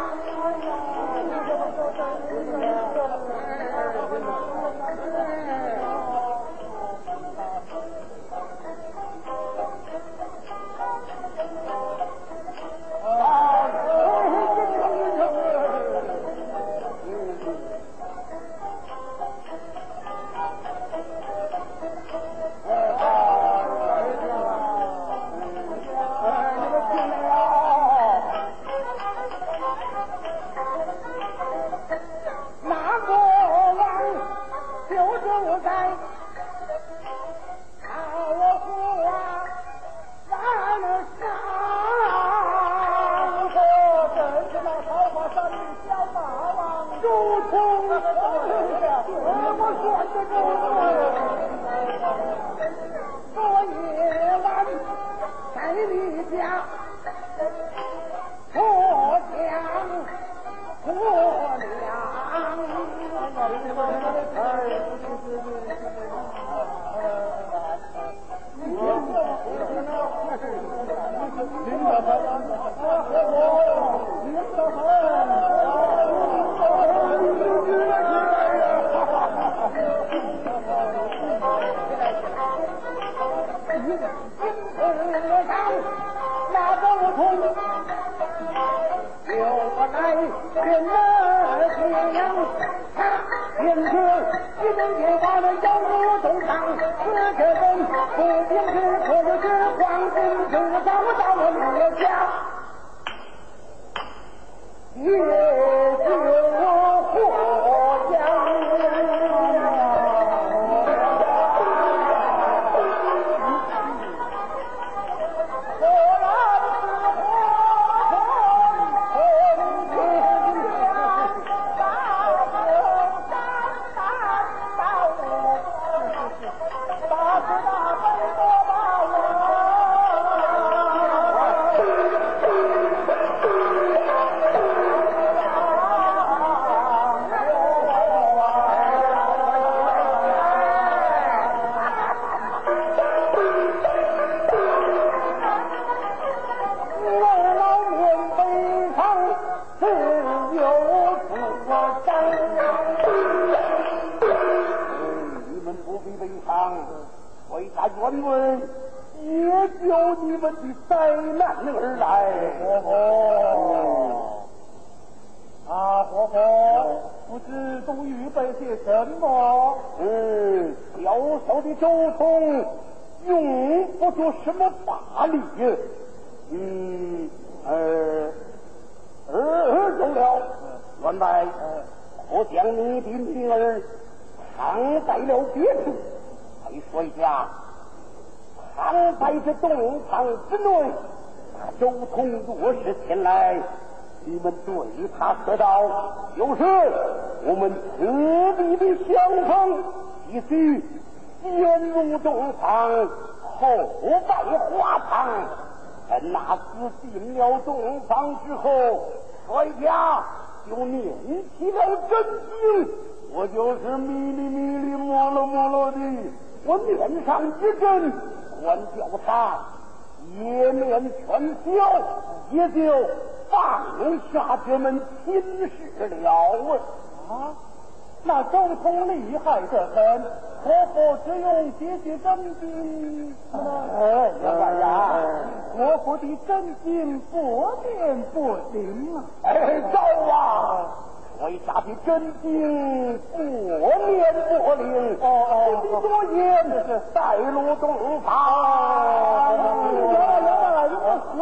这门亲事了啊！那周通厉害得很，可否只用些许真经？ 哎，要不然国府的真经不念不灵啊！ 哎，赵啊，为啥的真经不念不灵？ 哦哦， 你多言的是带路东方。 原来原来，我何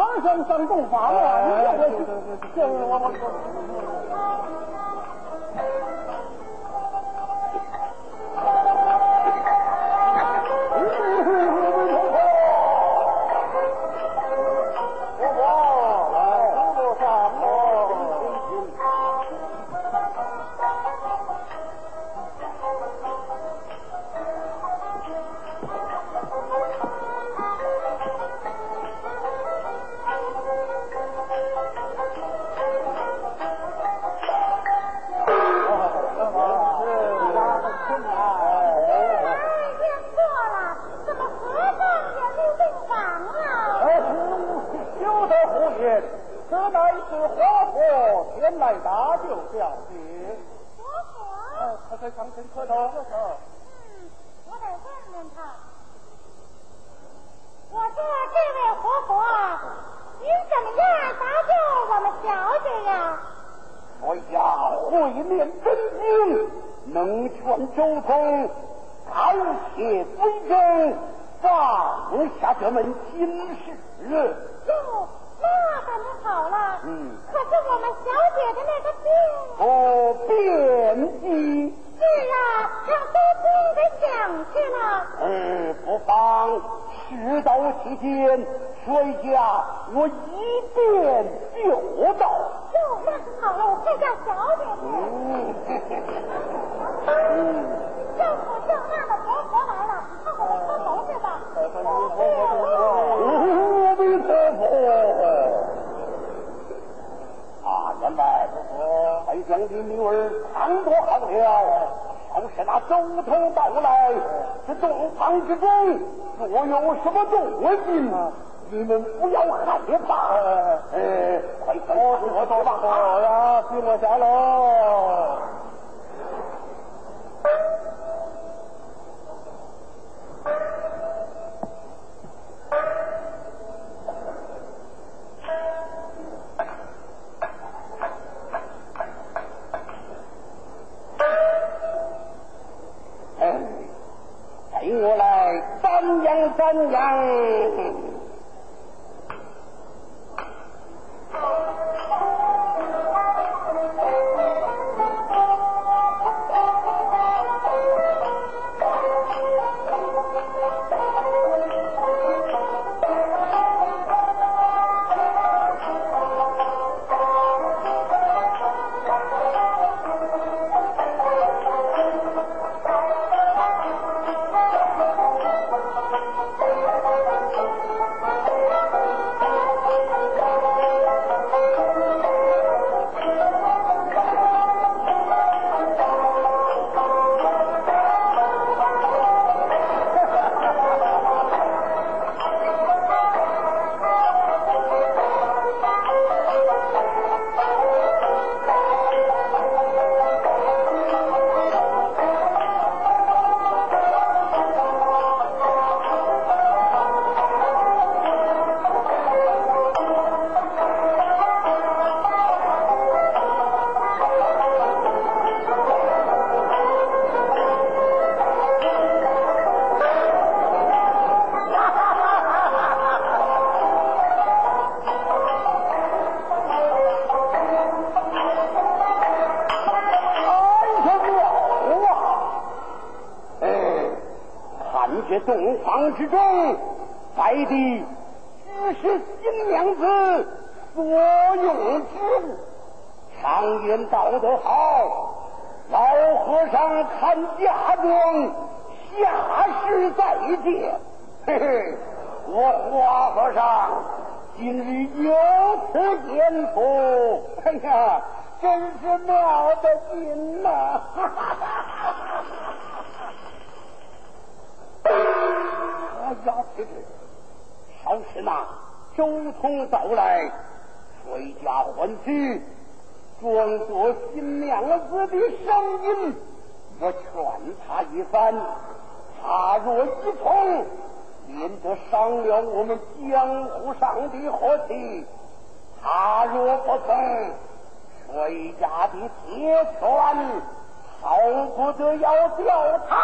皇上上洞房了，你这回这我我洞房之中，摆的只是新娘子所用之物。常言道得好，老和尚看嫁妆，下世再见。嘿嘿，我花和尚今日有此天赋，哎呀，真是妙得紧呐、啊！哎呀，这这少时那周通到来，回家欢喜，装作新娘子的声音，我劝他一番，他若一从，免得伤了我们江湖上的和气；他若不从，回家的铁拳好不得要掉他。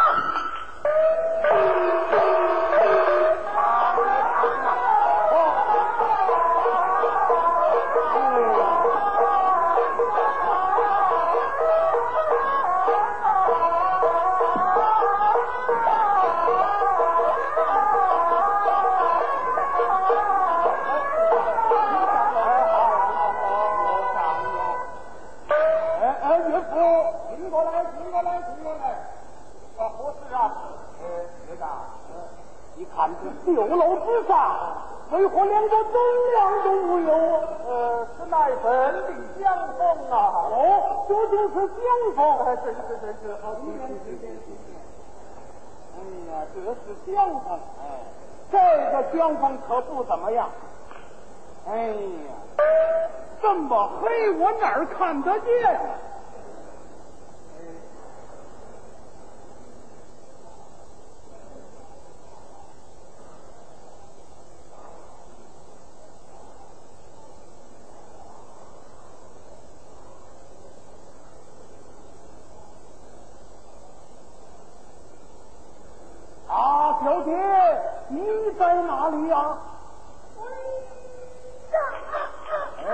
呃，岳父，请过来，请过来，请过来。啊，何事啊？呃，学长，你看这六楼之上，为何连个灯亮都无有？呃，是乃本地相逢啊！哦，这就是相逢。哎，是是是是，好，今天今天今天。哎呀，这是相逢，哎，这个相逢可不怎么样。哎呀，这么黑，我哪儿看得见啊？啊，小姐，你在哪里呀、啊？哎，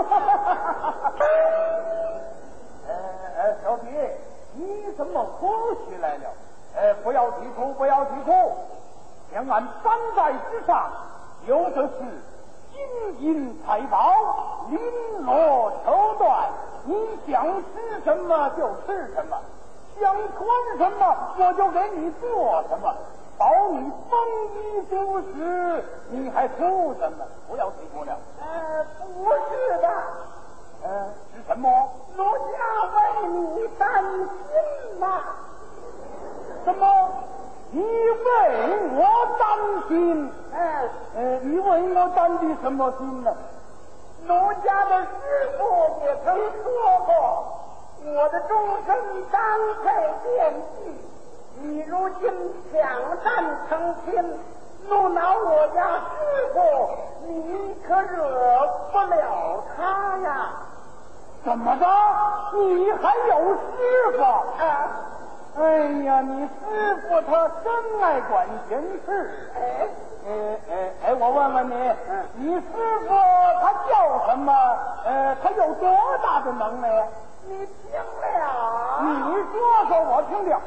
哎哎，小姐，你怎么回去来了？哎，不要啼哭，不要啼哭，将俺三在之上，有的是金银财宝，绫罗绸缎，你想吃什么就吃什么，想穿什么我就给你做什么，保你丰衣足食，你还图什么？不要啼哭了。 呃，不是的， 呃，是什么？ 奴家为你担心呐。 什么？你为我担心？ 哎， 呃，你为我担的什么心呢？ 奴家的师傅也曾说过，我的终身当配电器，你如今抢占成亲，怒恼我家师傅，你可惹不了他呀。 怎么着？你还有师傅？ 啊， 哎呀，你师傅他真爱管闲事。 哎， 哎哎哎，我问问你，嗯，你师傅他叫什么？呃，他有多大的能耐呀？ 你听了？ 你说说，我听听。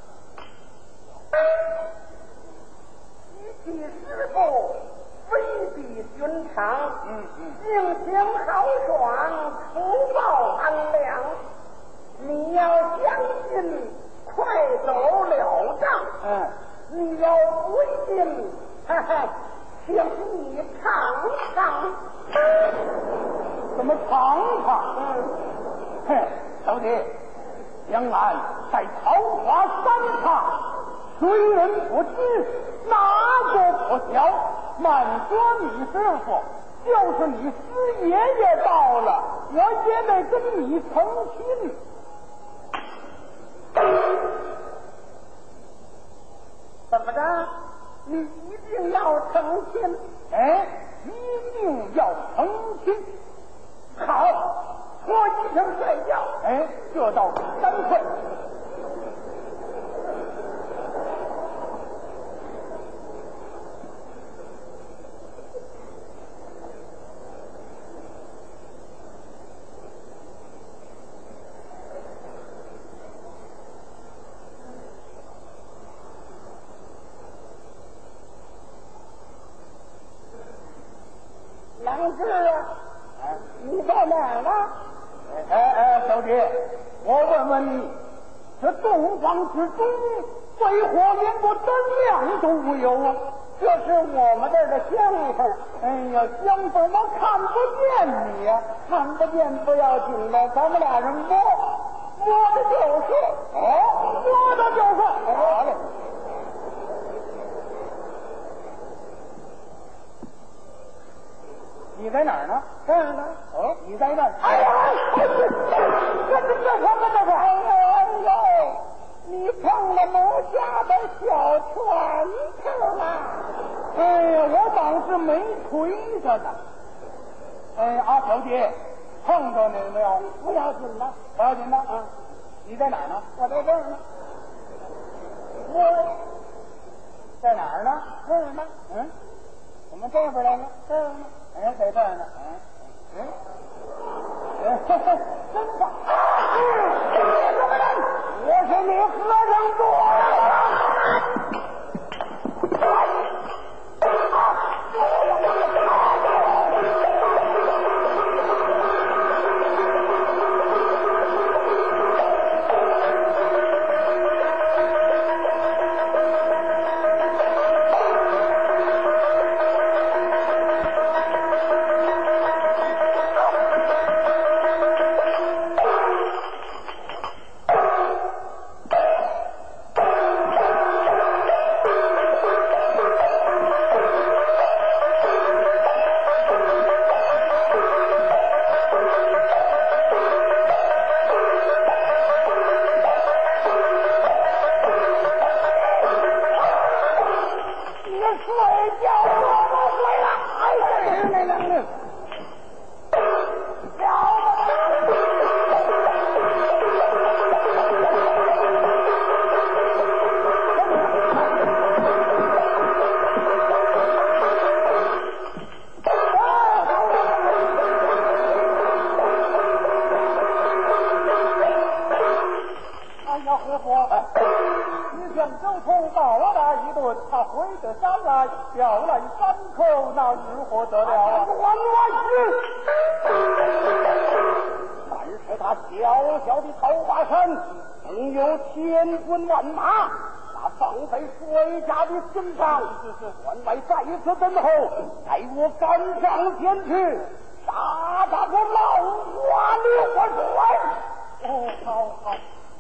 提起师傅，非比寻常， 嗯嗯， 性情豪爽，福报安良。你要相信，快走了账； 嗯， 你要不信，哈哈，请你尝尝。 怎么尝尝？ 嗯， 嘿，小姐，将来在桃花山上，虽人不知，哪个不晓？满说你师傅，就是你师爷爷到了，我也得跟你成亲。 怎么着？你一定要成亲？ 哎，一定要成亲。 好，脱衣裳睡觉。 哎，这倒是干脆。 郎志啊， 哎你在哪儿呢？ 哎哎，小姐，我问问你，这洞房之中为何连个灯亮都无有啊？ 这是我们这儿的香风。 哎呀，香风我看不见你呀、啊， 看不见不要紧的，咱们俩人摸摸的就是。 哦，摸的就是。好嘞。你在哪儿呢？ 这儿呢。 哦，你在那儿。 哎呀，这这这什么这是？哎呦哎呦，你碰了奴家的小拳头了。 哎呀，我当时没吹着呢。哎，啊，小姐，碰着你没有？ 不要紧的， 不要紧的啊。你在哪儿呢？ 我在这儿呢。我在哪儿呢？ 这儿呢。 嗯，怎么这边来了？ 这儿呢。 哎，在这儿呢。嗯嗯，哎，真棒！我是你和尚做的。 他活泼。你将周通暴打一顿，他回得山来，要来三口，那如何得了啊？ 还我但是他小小的桃花山，仍有千军万马，那放在水家的身上。关外在此等候，待我赶上前去，杀他个老花流花水。 哦，好好。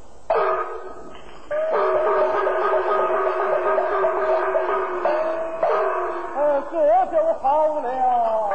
呃，这就好了。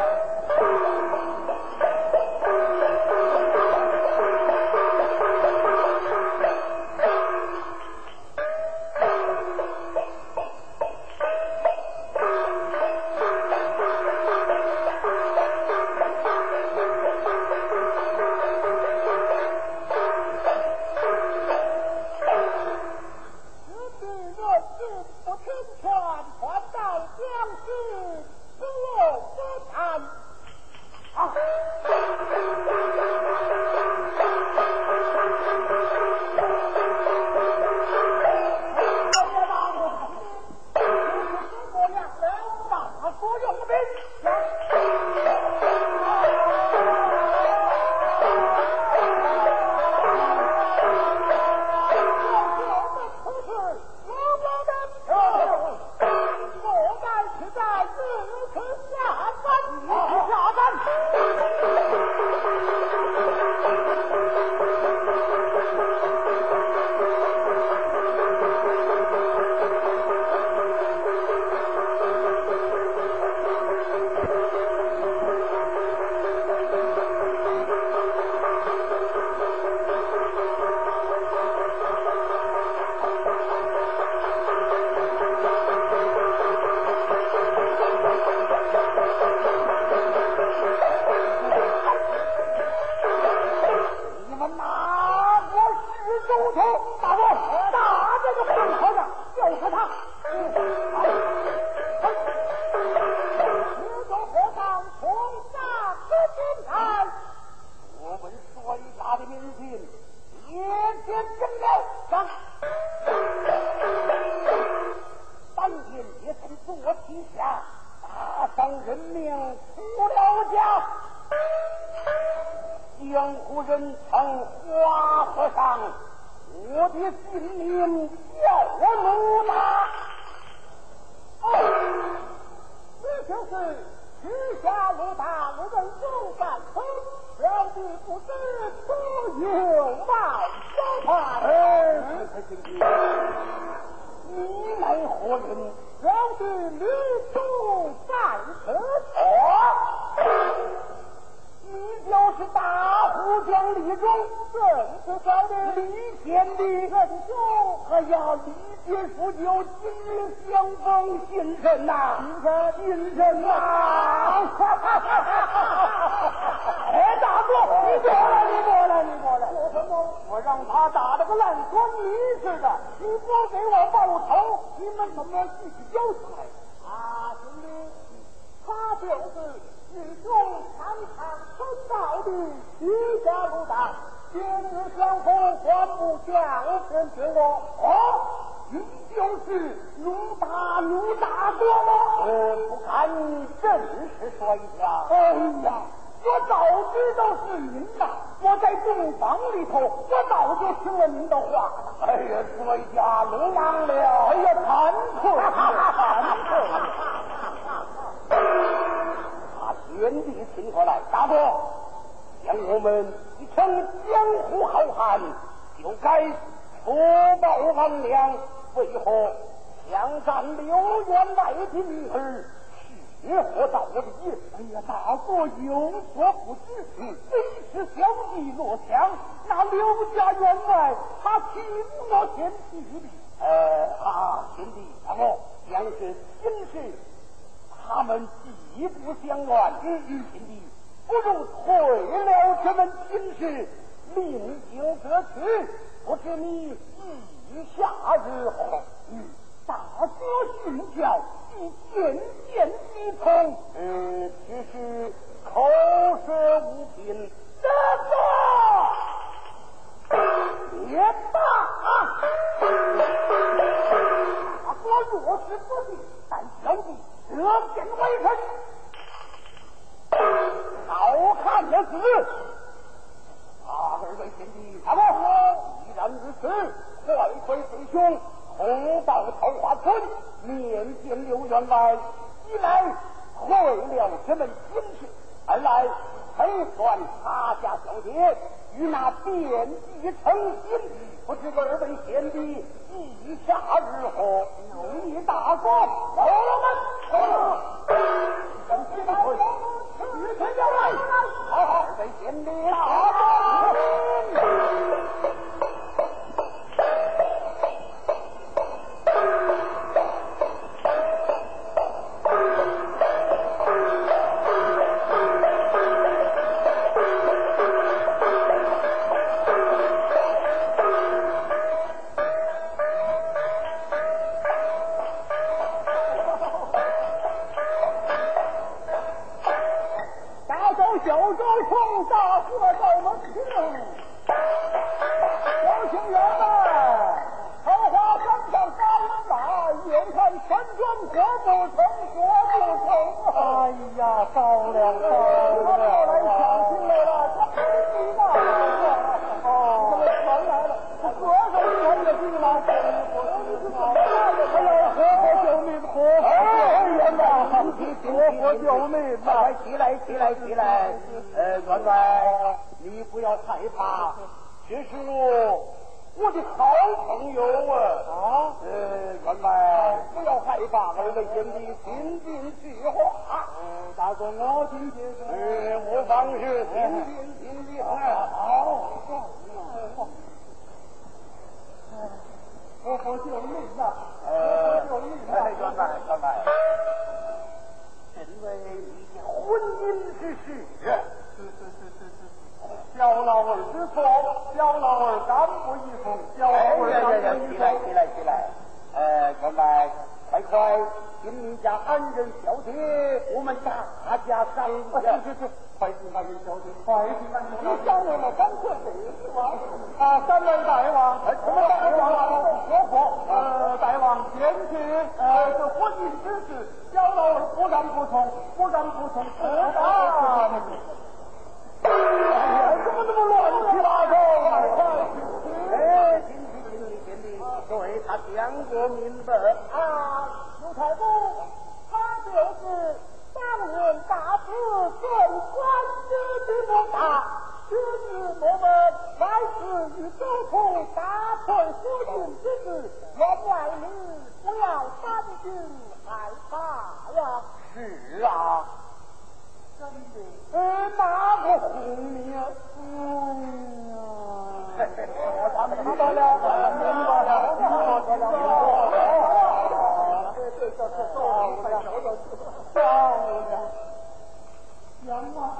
也罢。 若是不信，但小弟得见为臣。好看的是，啊，二位贤弟，大哥，既然如此，快快弟兄，同到桃花村面见刘员外，一来会了这门亲事，二来陪算他家小姐与那便计成亲，不知二位贤弟意下日何？有你大哥，老们，真是的，与天要来，好，二位贤弟大哥。小周冲大河到门庭，小青员外，桃花山上发人马，眼看全庄活不成，活不成。哎呀，糟了糟了！我来抢亲来了，这你嘛？哦，怎么全来了？这多少年的地了？哎呀，活活救命！活活员外，活活救命！ 快起来，起来，起来！呃，员外，你不要害怕，这是我我的好朋友啊！啊，呃，员外不要害怕，二位贤弟听听句话。 呃，大哥，我听听。 呃，我方是听听听听啊！好， 活活救命呐！ 呃， 活活救命呐！ 员外，员外，因为你的婚姻之事。 是是是是是，小老儿知错，小老儿敢不依从，小老儿敢不依从。 起来起来起来！呃，员外，快快请你家安人小姐，我们大家商量。 是是是，快请安人小姐，快请安人小姐。你商量了三次北王啊，三位大王，什么大王？婆婆，呃，大王前去，呃，这婚姻之事，小老儿不然不从，不然不从，不然。哎呀，怎么这么乱七八糟啊！ 哎，请请请你贤弟，对他讲个明白啊！刘太公，他就是当年大慈顺官司的莫大，今日我们来自于周通大退夫君之子，员外你不要担惊害怕呀！ 是啊。 真的，呃，哪个哄你啊？哎呀，我明白了，明白了，明白了，这这这这漂亮，漂亮，杨啊！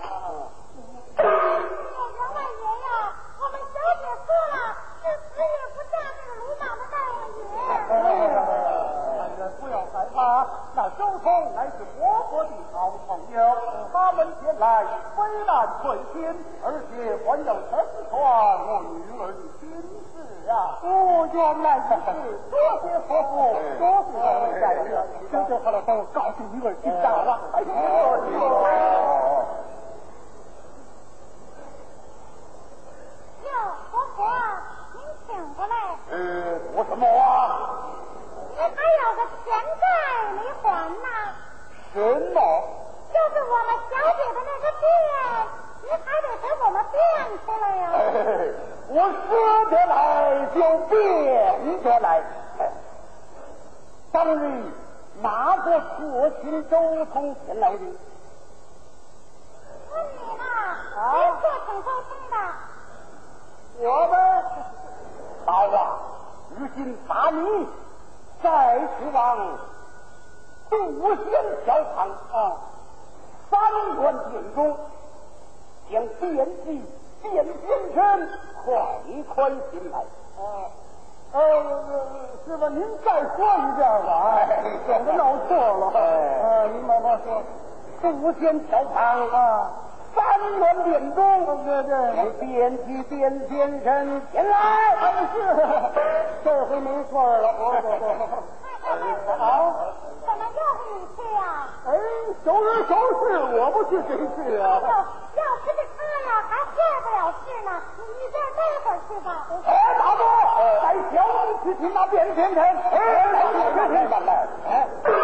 员外爷呀，我们小姐说了，是死也不嫁这个鲁莽的大王爷。 不要害怕，那周通乃是我国的好朋友，他们前来非但退亲，而且还要成全我女儿的亲事啊！哦，原来如此，多谢婆婆，多谢二位大人，这就好了，帮我告诉女儿听到了。哎呦！ 哟，婆婆，您请过来。 呃，我什么啊？ 你还有个钱债没还呢？ 什么？ 就是我们小姐的那个店，你还得给我们变出来呀、 哎，我说得来就变得来。哎，当日哪个错亲周通前来的？ 是你呢？谁错请周通的？ 我们好啊，如今把你再去往杜仙小堂啊，三元殿中将变计变先生快快进来。 啊，呃，师傅您再说一遍吧，哎，总是闹错了。 哎， 呃，您慢慢说。 杜仙小堂啊，三元殿中， 对对， 将变计变先生前来。 哎是，这回没错了。哦哦哦。 好，怎么又是你去呀？ 哎，收人收事，我不去谁去啊？ 哎呦，要不是他呀，还坏不了事呢。你你再待会儿去吧。 哎，大哥，带小弟去听那变天城。哎，来来来来来，哎，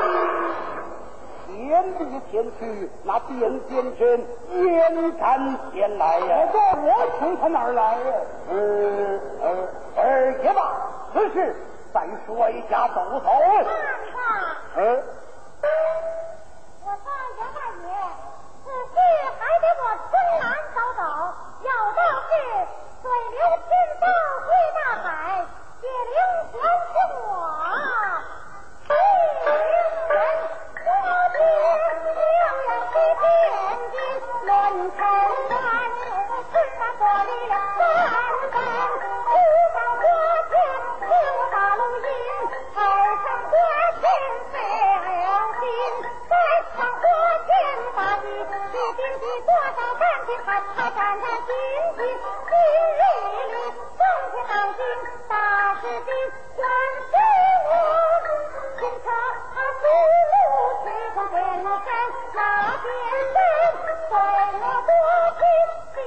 天地前去，那变天城延展前来呀。这我从他哪儿来呀？呃呃，而且吧，此事再说一下都头。 看吧。 嗯。 我说袁大爷，此事还得我春兰早早，有道是水流天高归大海，血流全是我。水灵人，我天流呀西天地，论成万是那国力万般，不到国天六大龙吟，二上国天飞了心，三上国天大地，地顶地多少半天还还站在金地，今日里正天当今大事的全是我。今朝他出路去从边山那边山，水了多情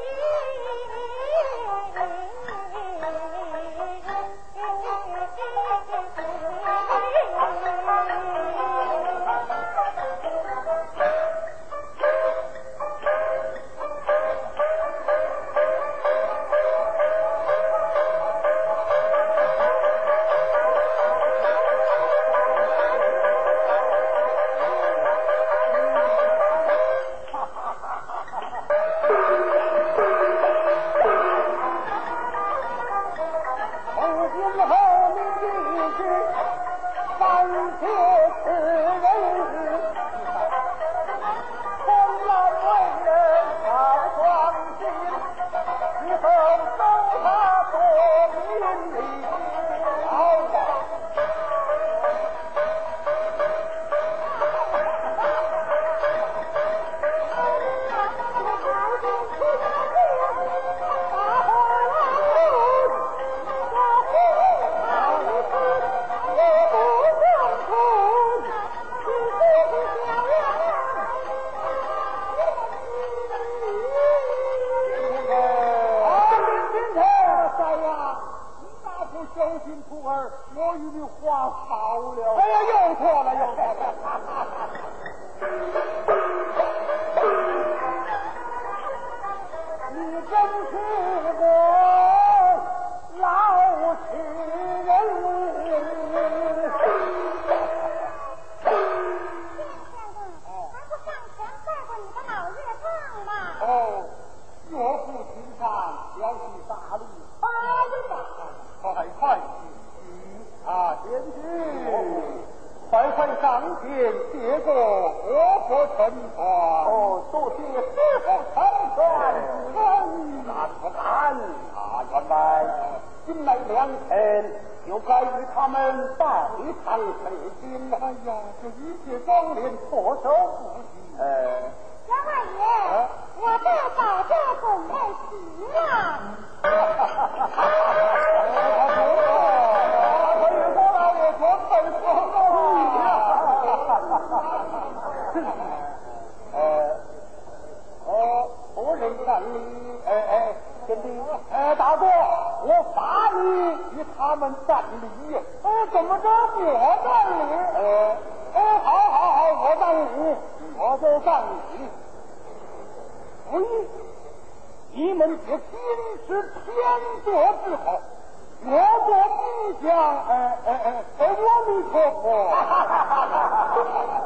哎哎哎，阿弥陀佛。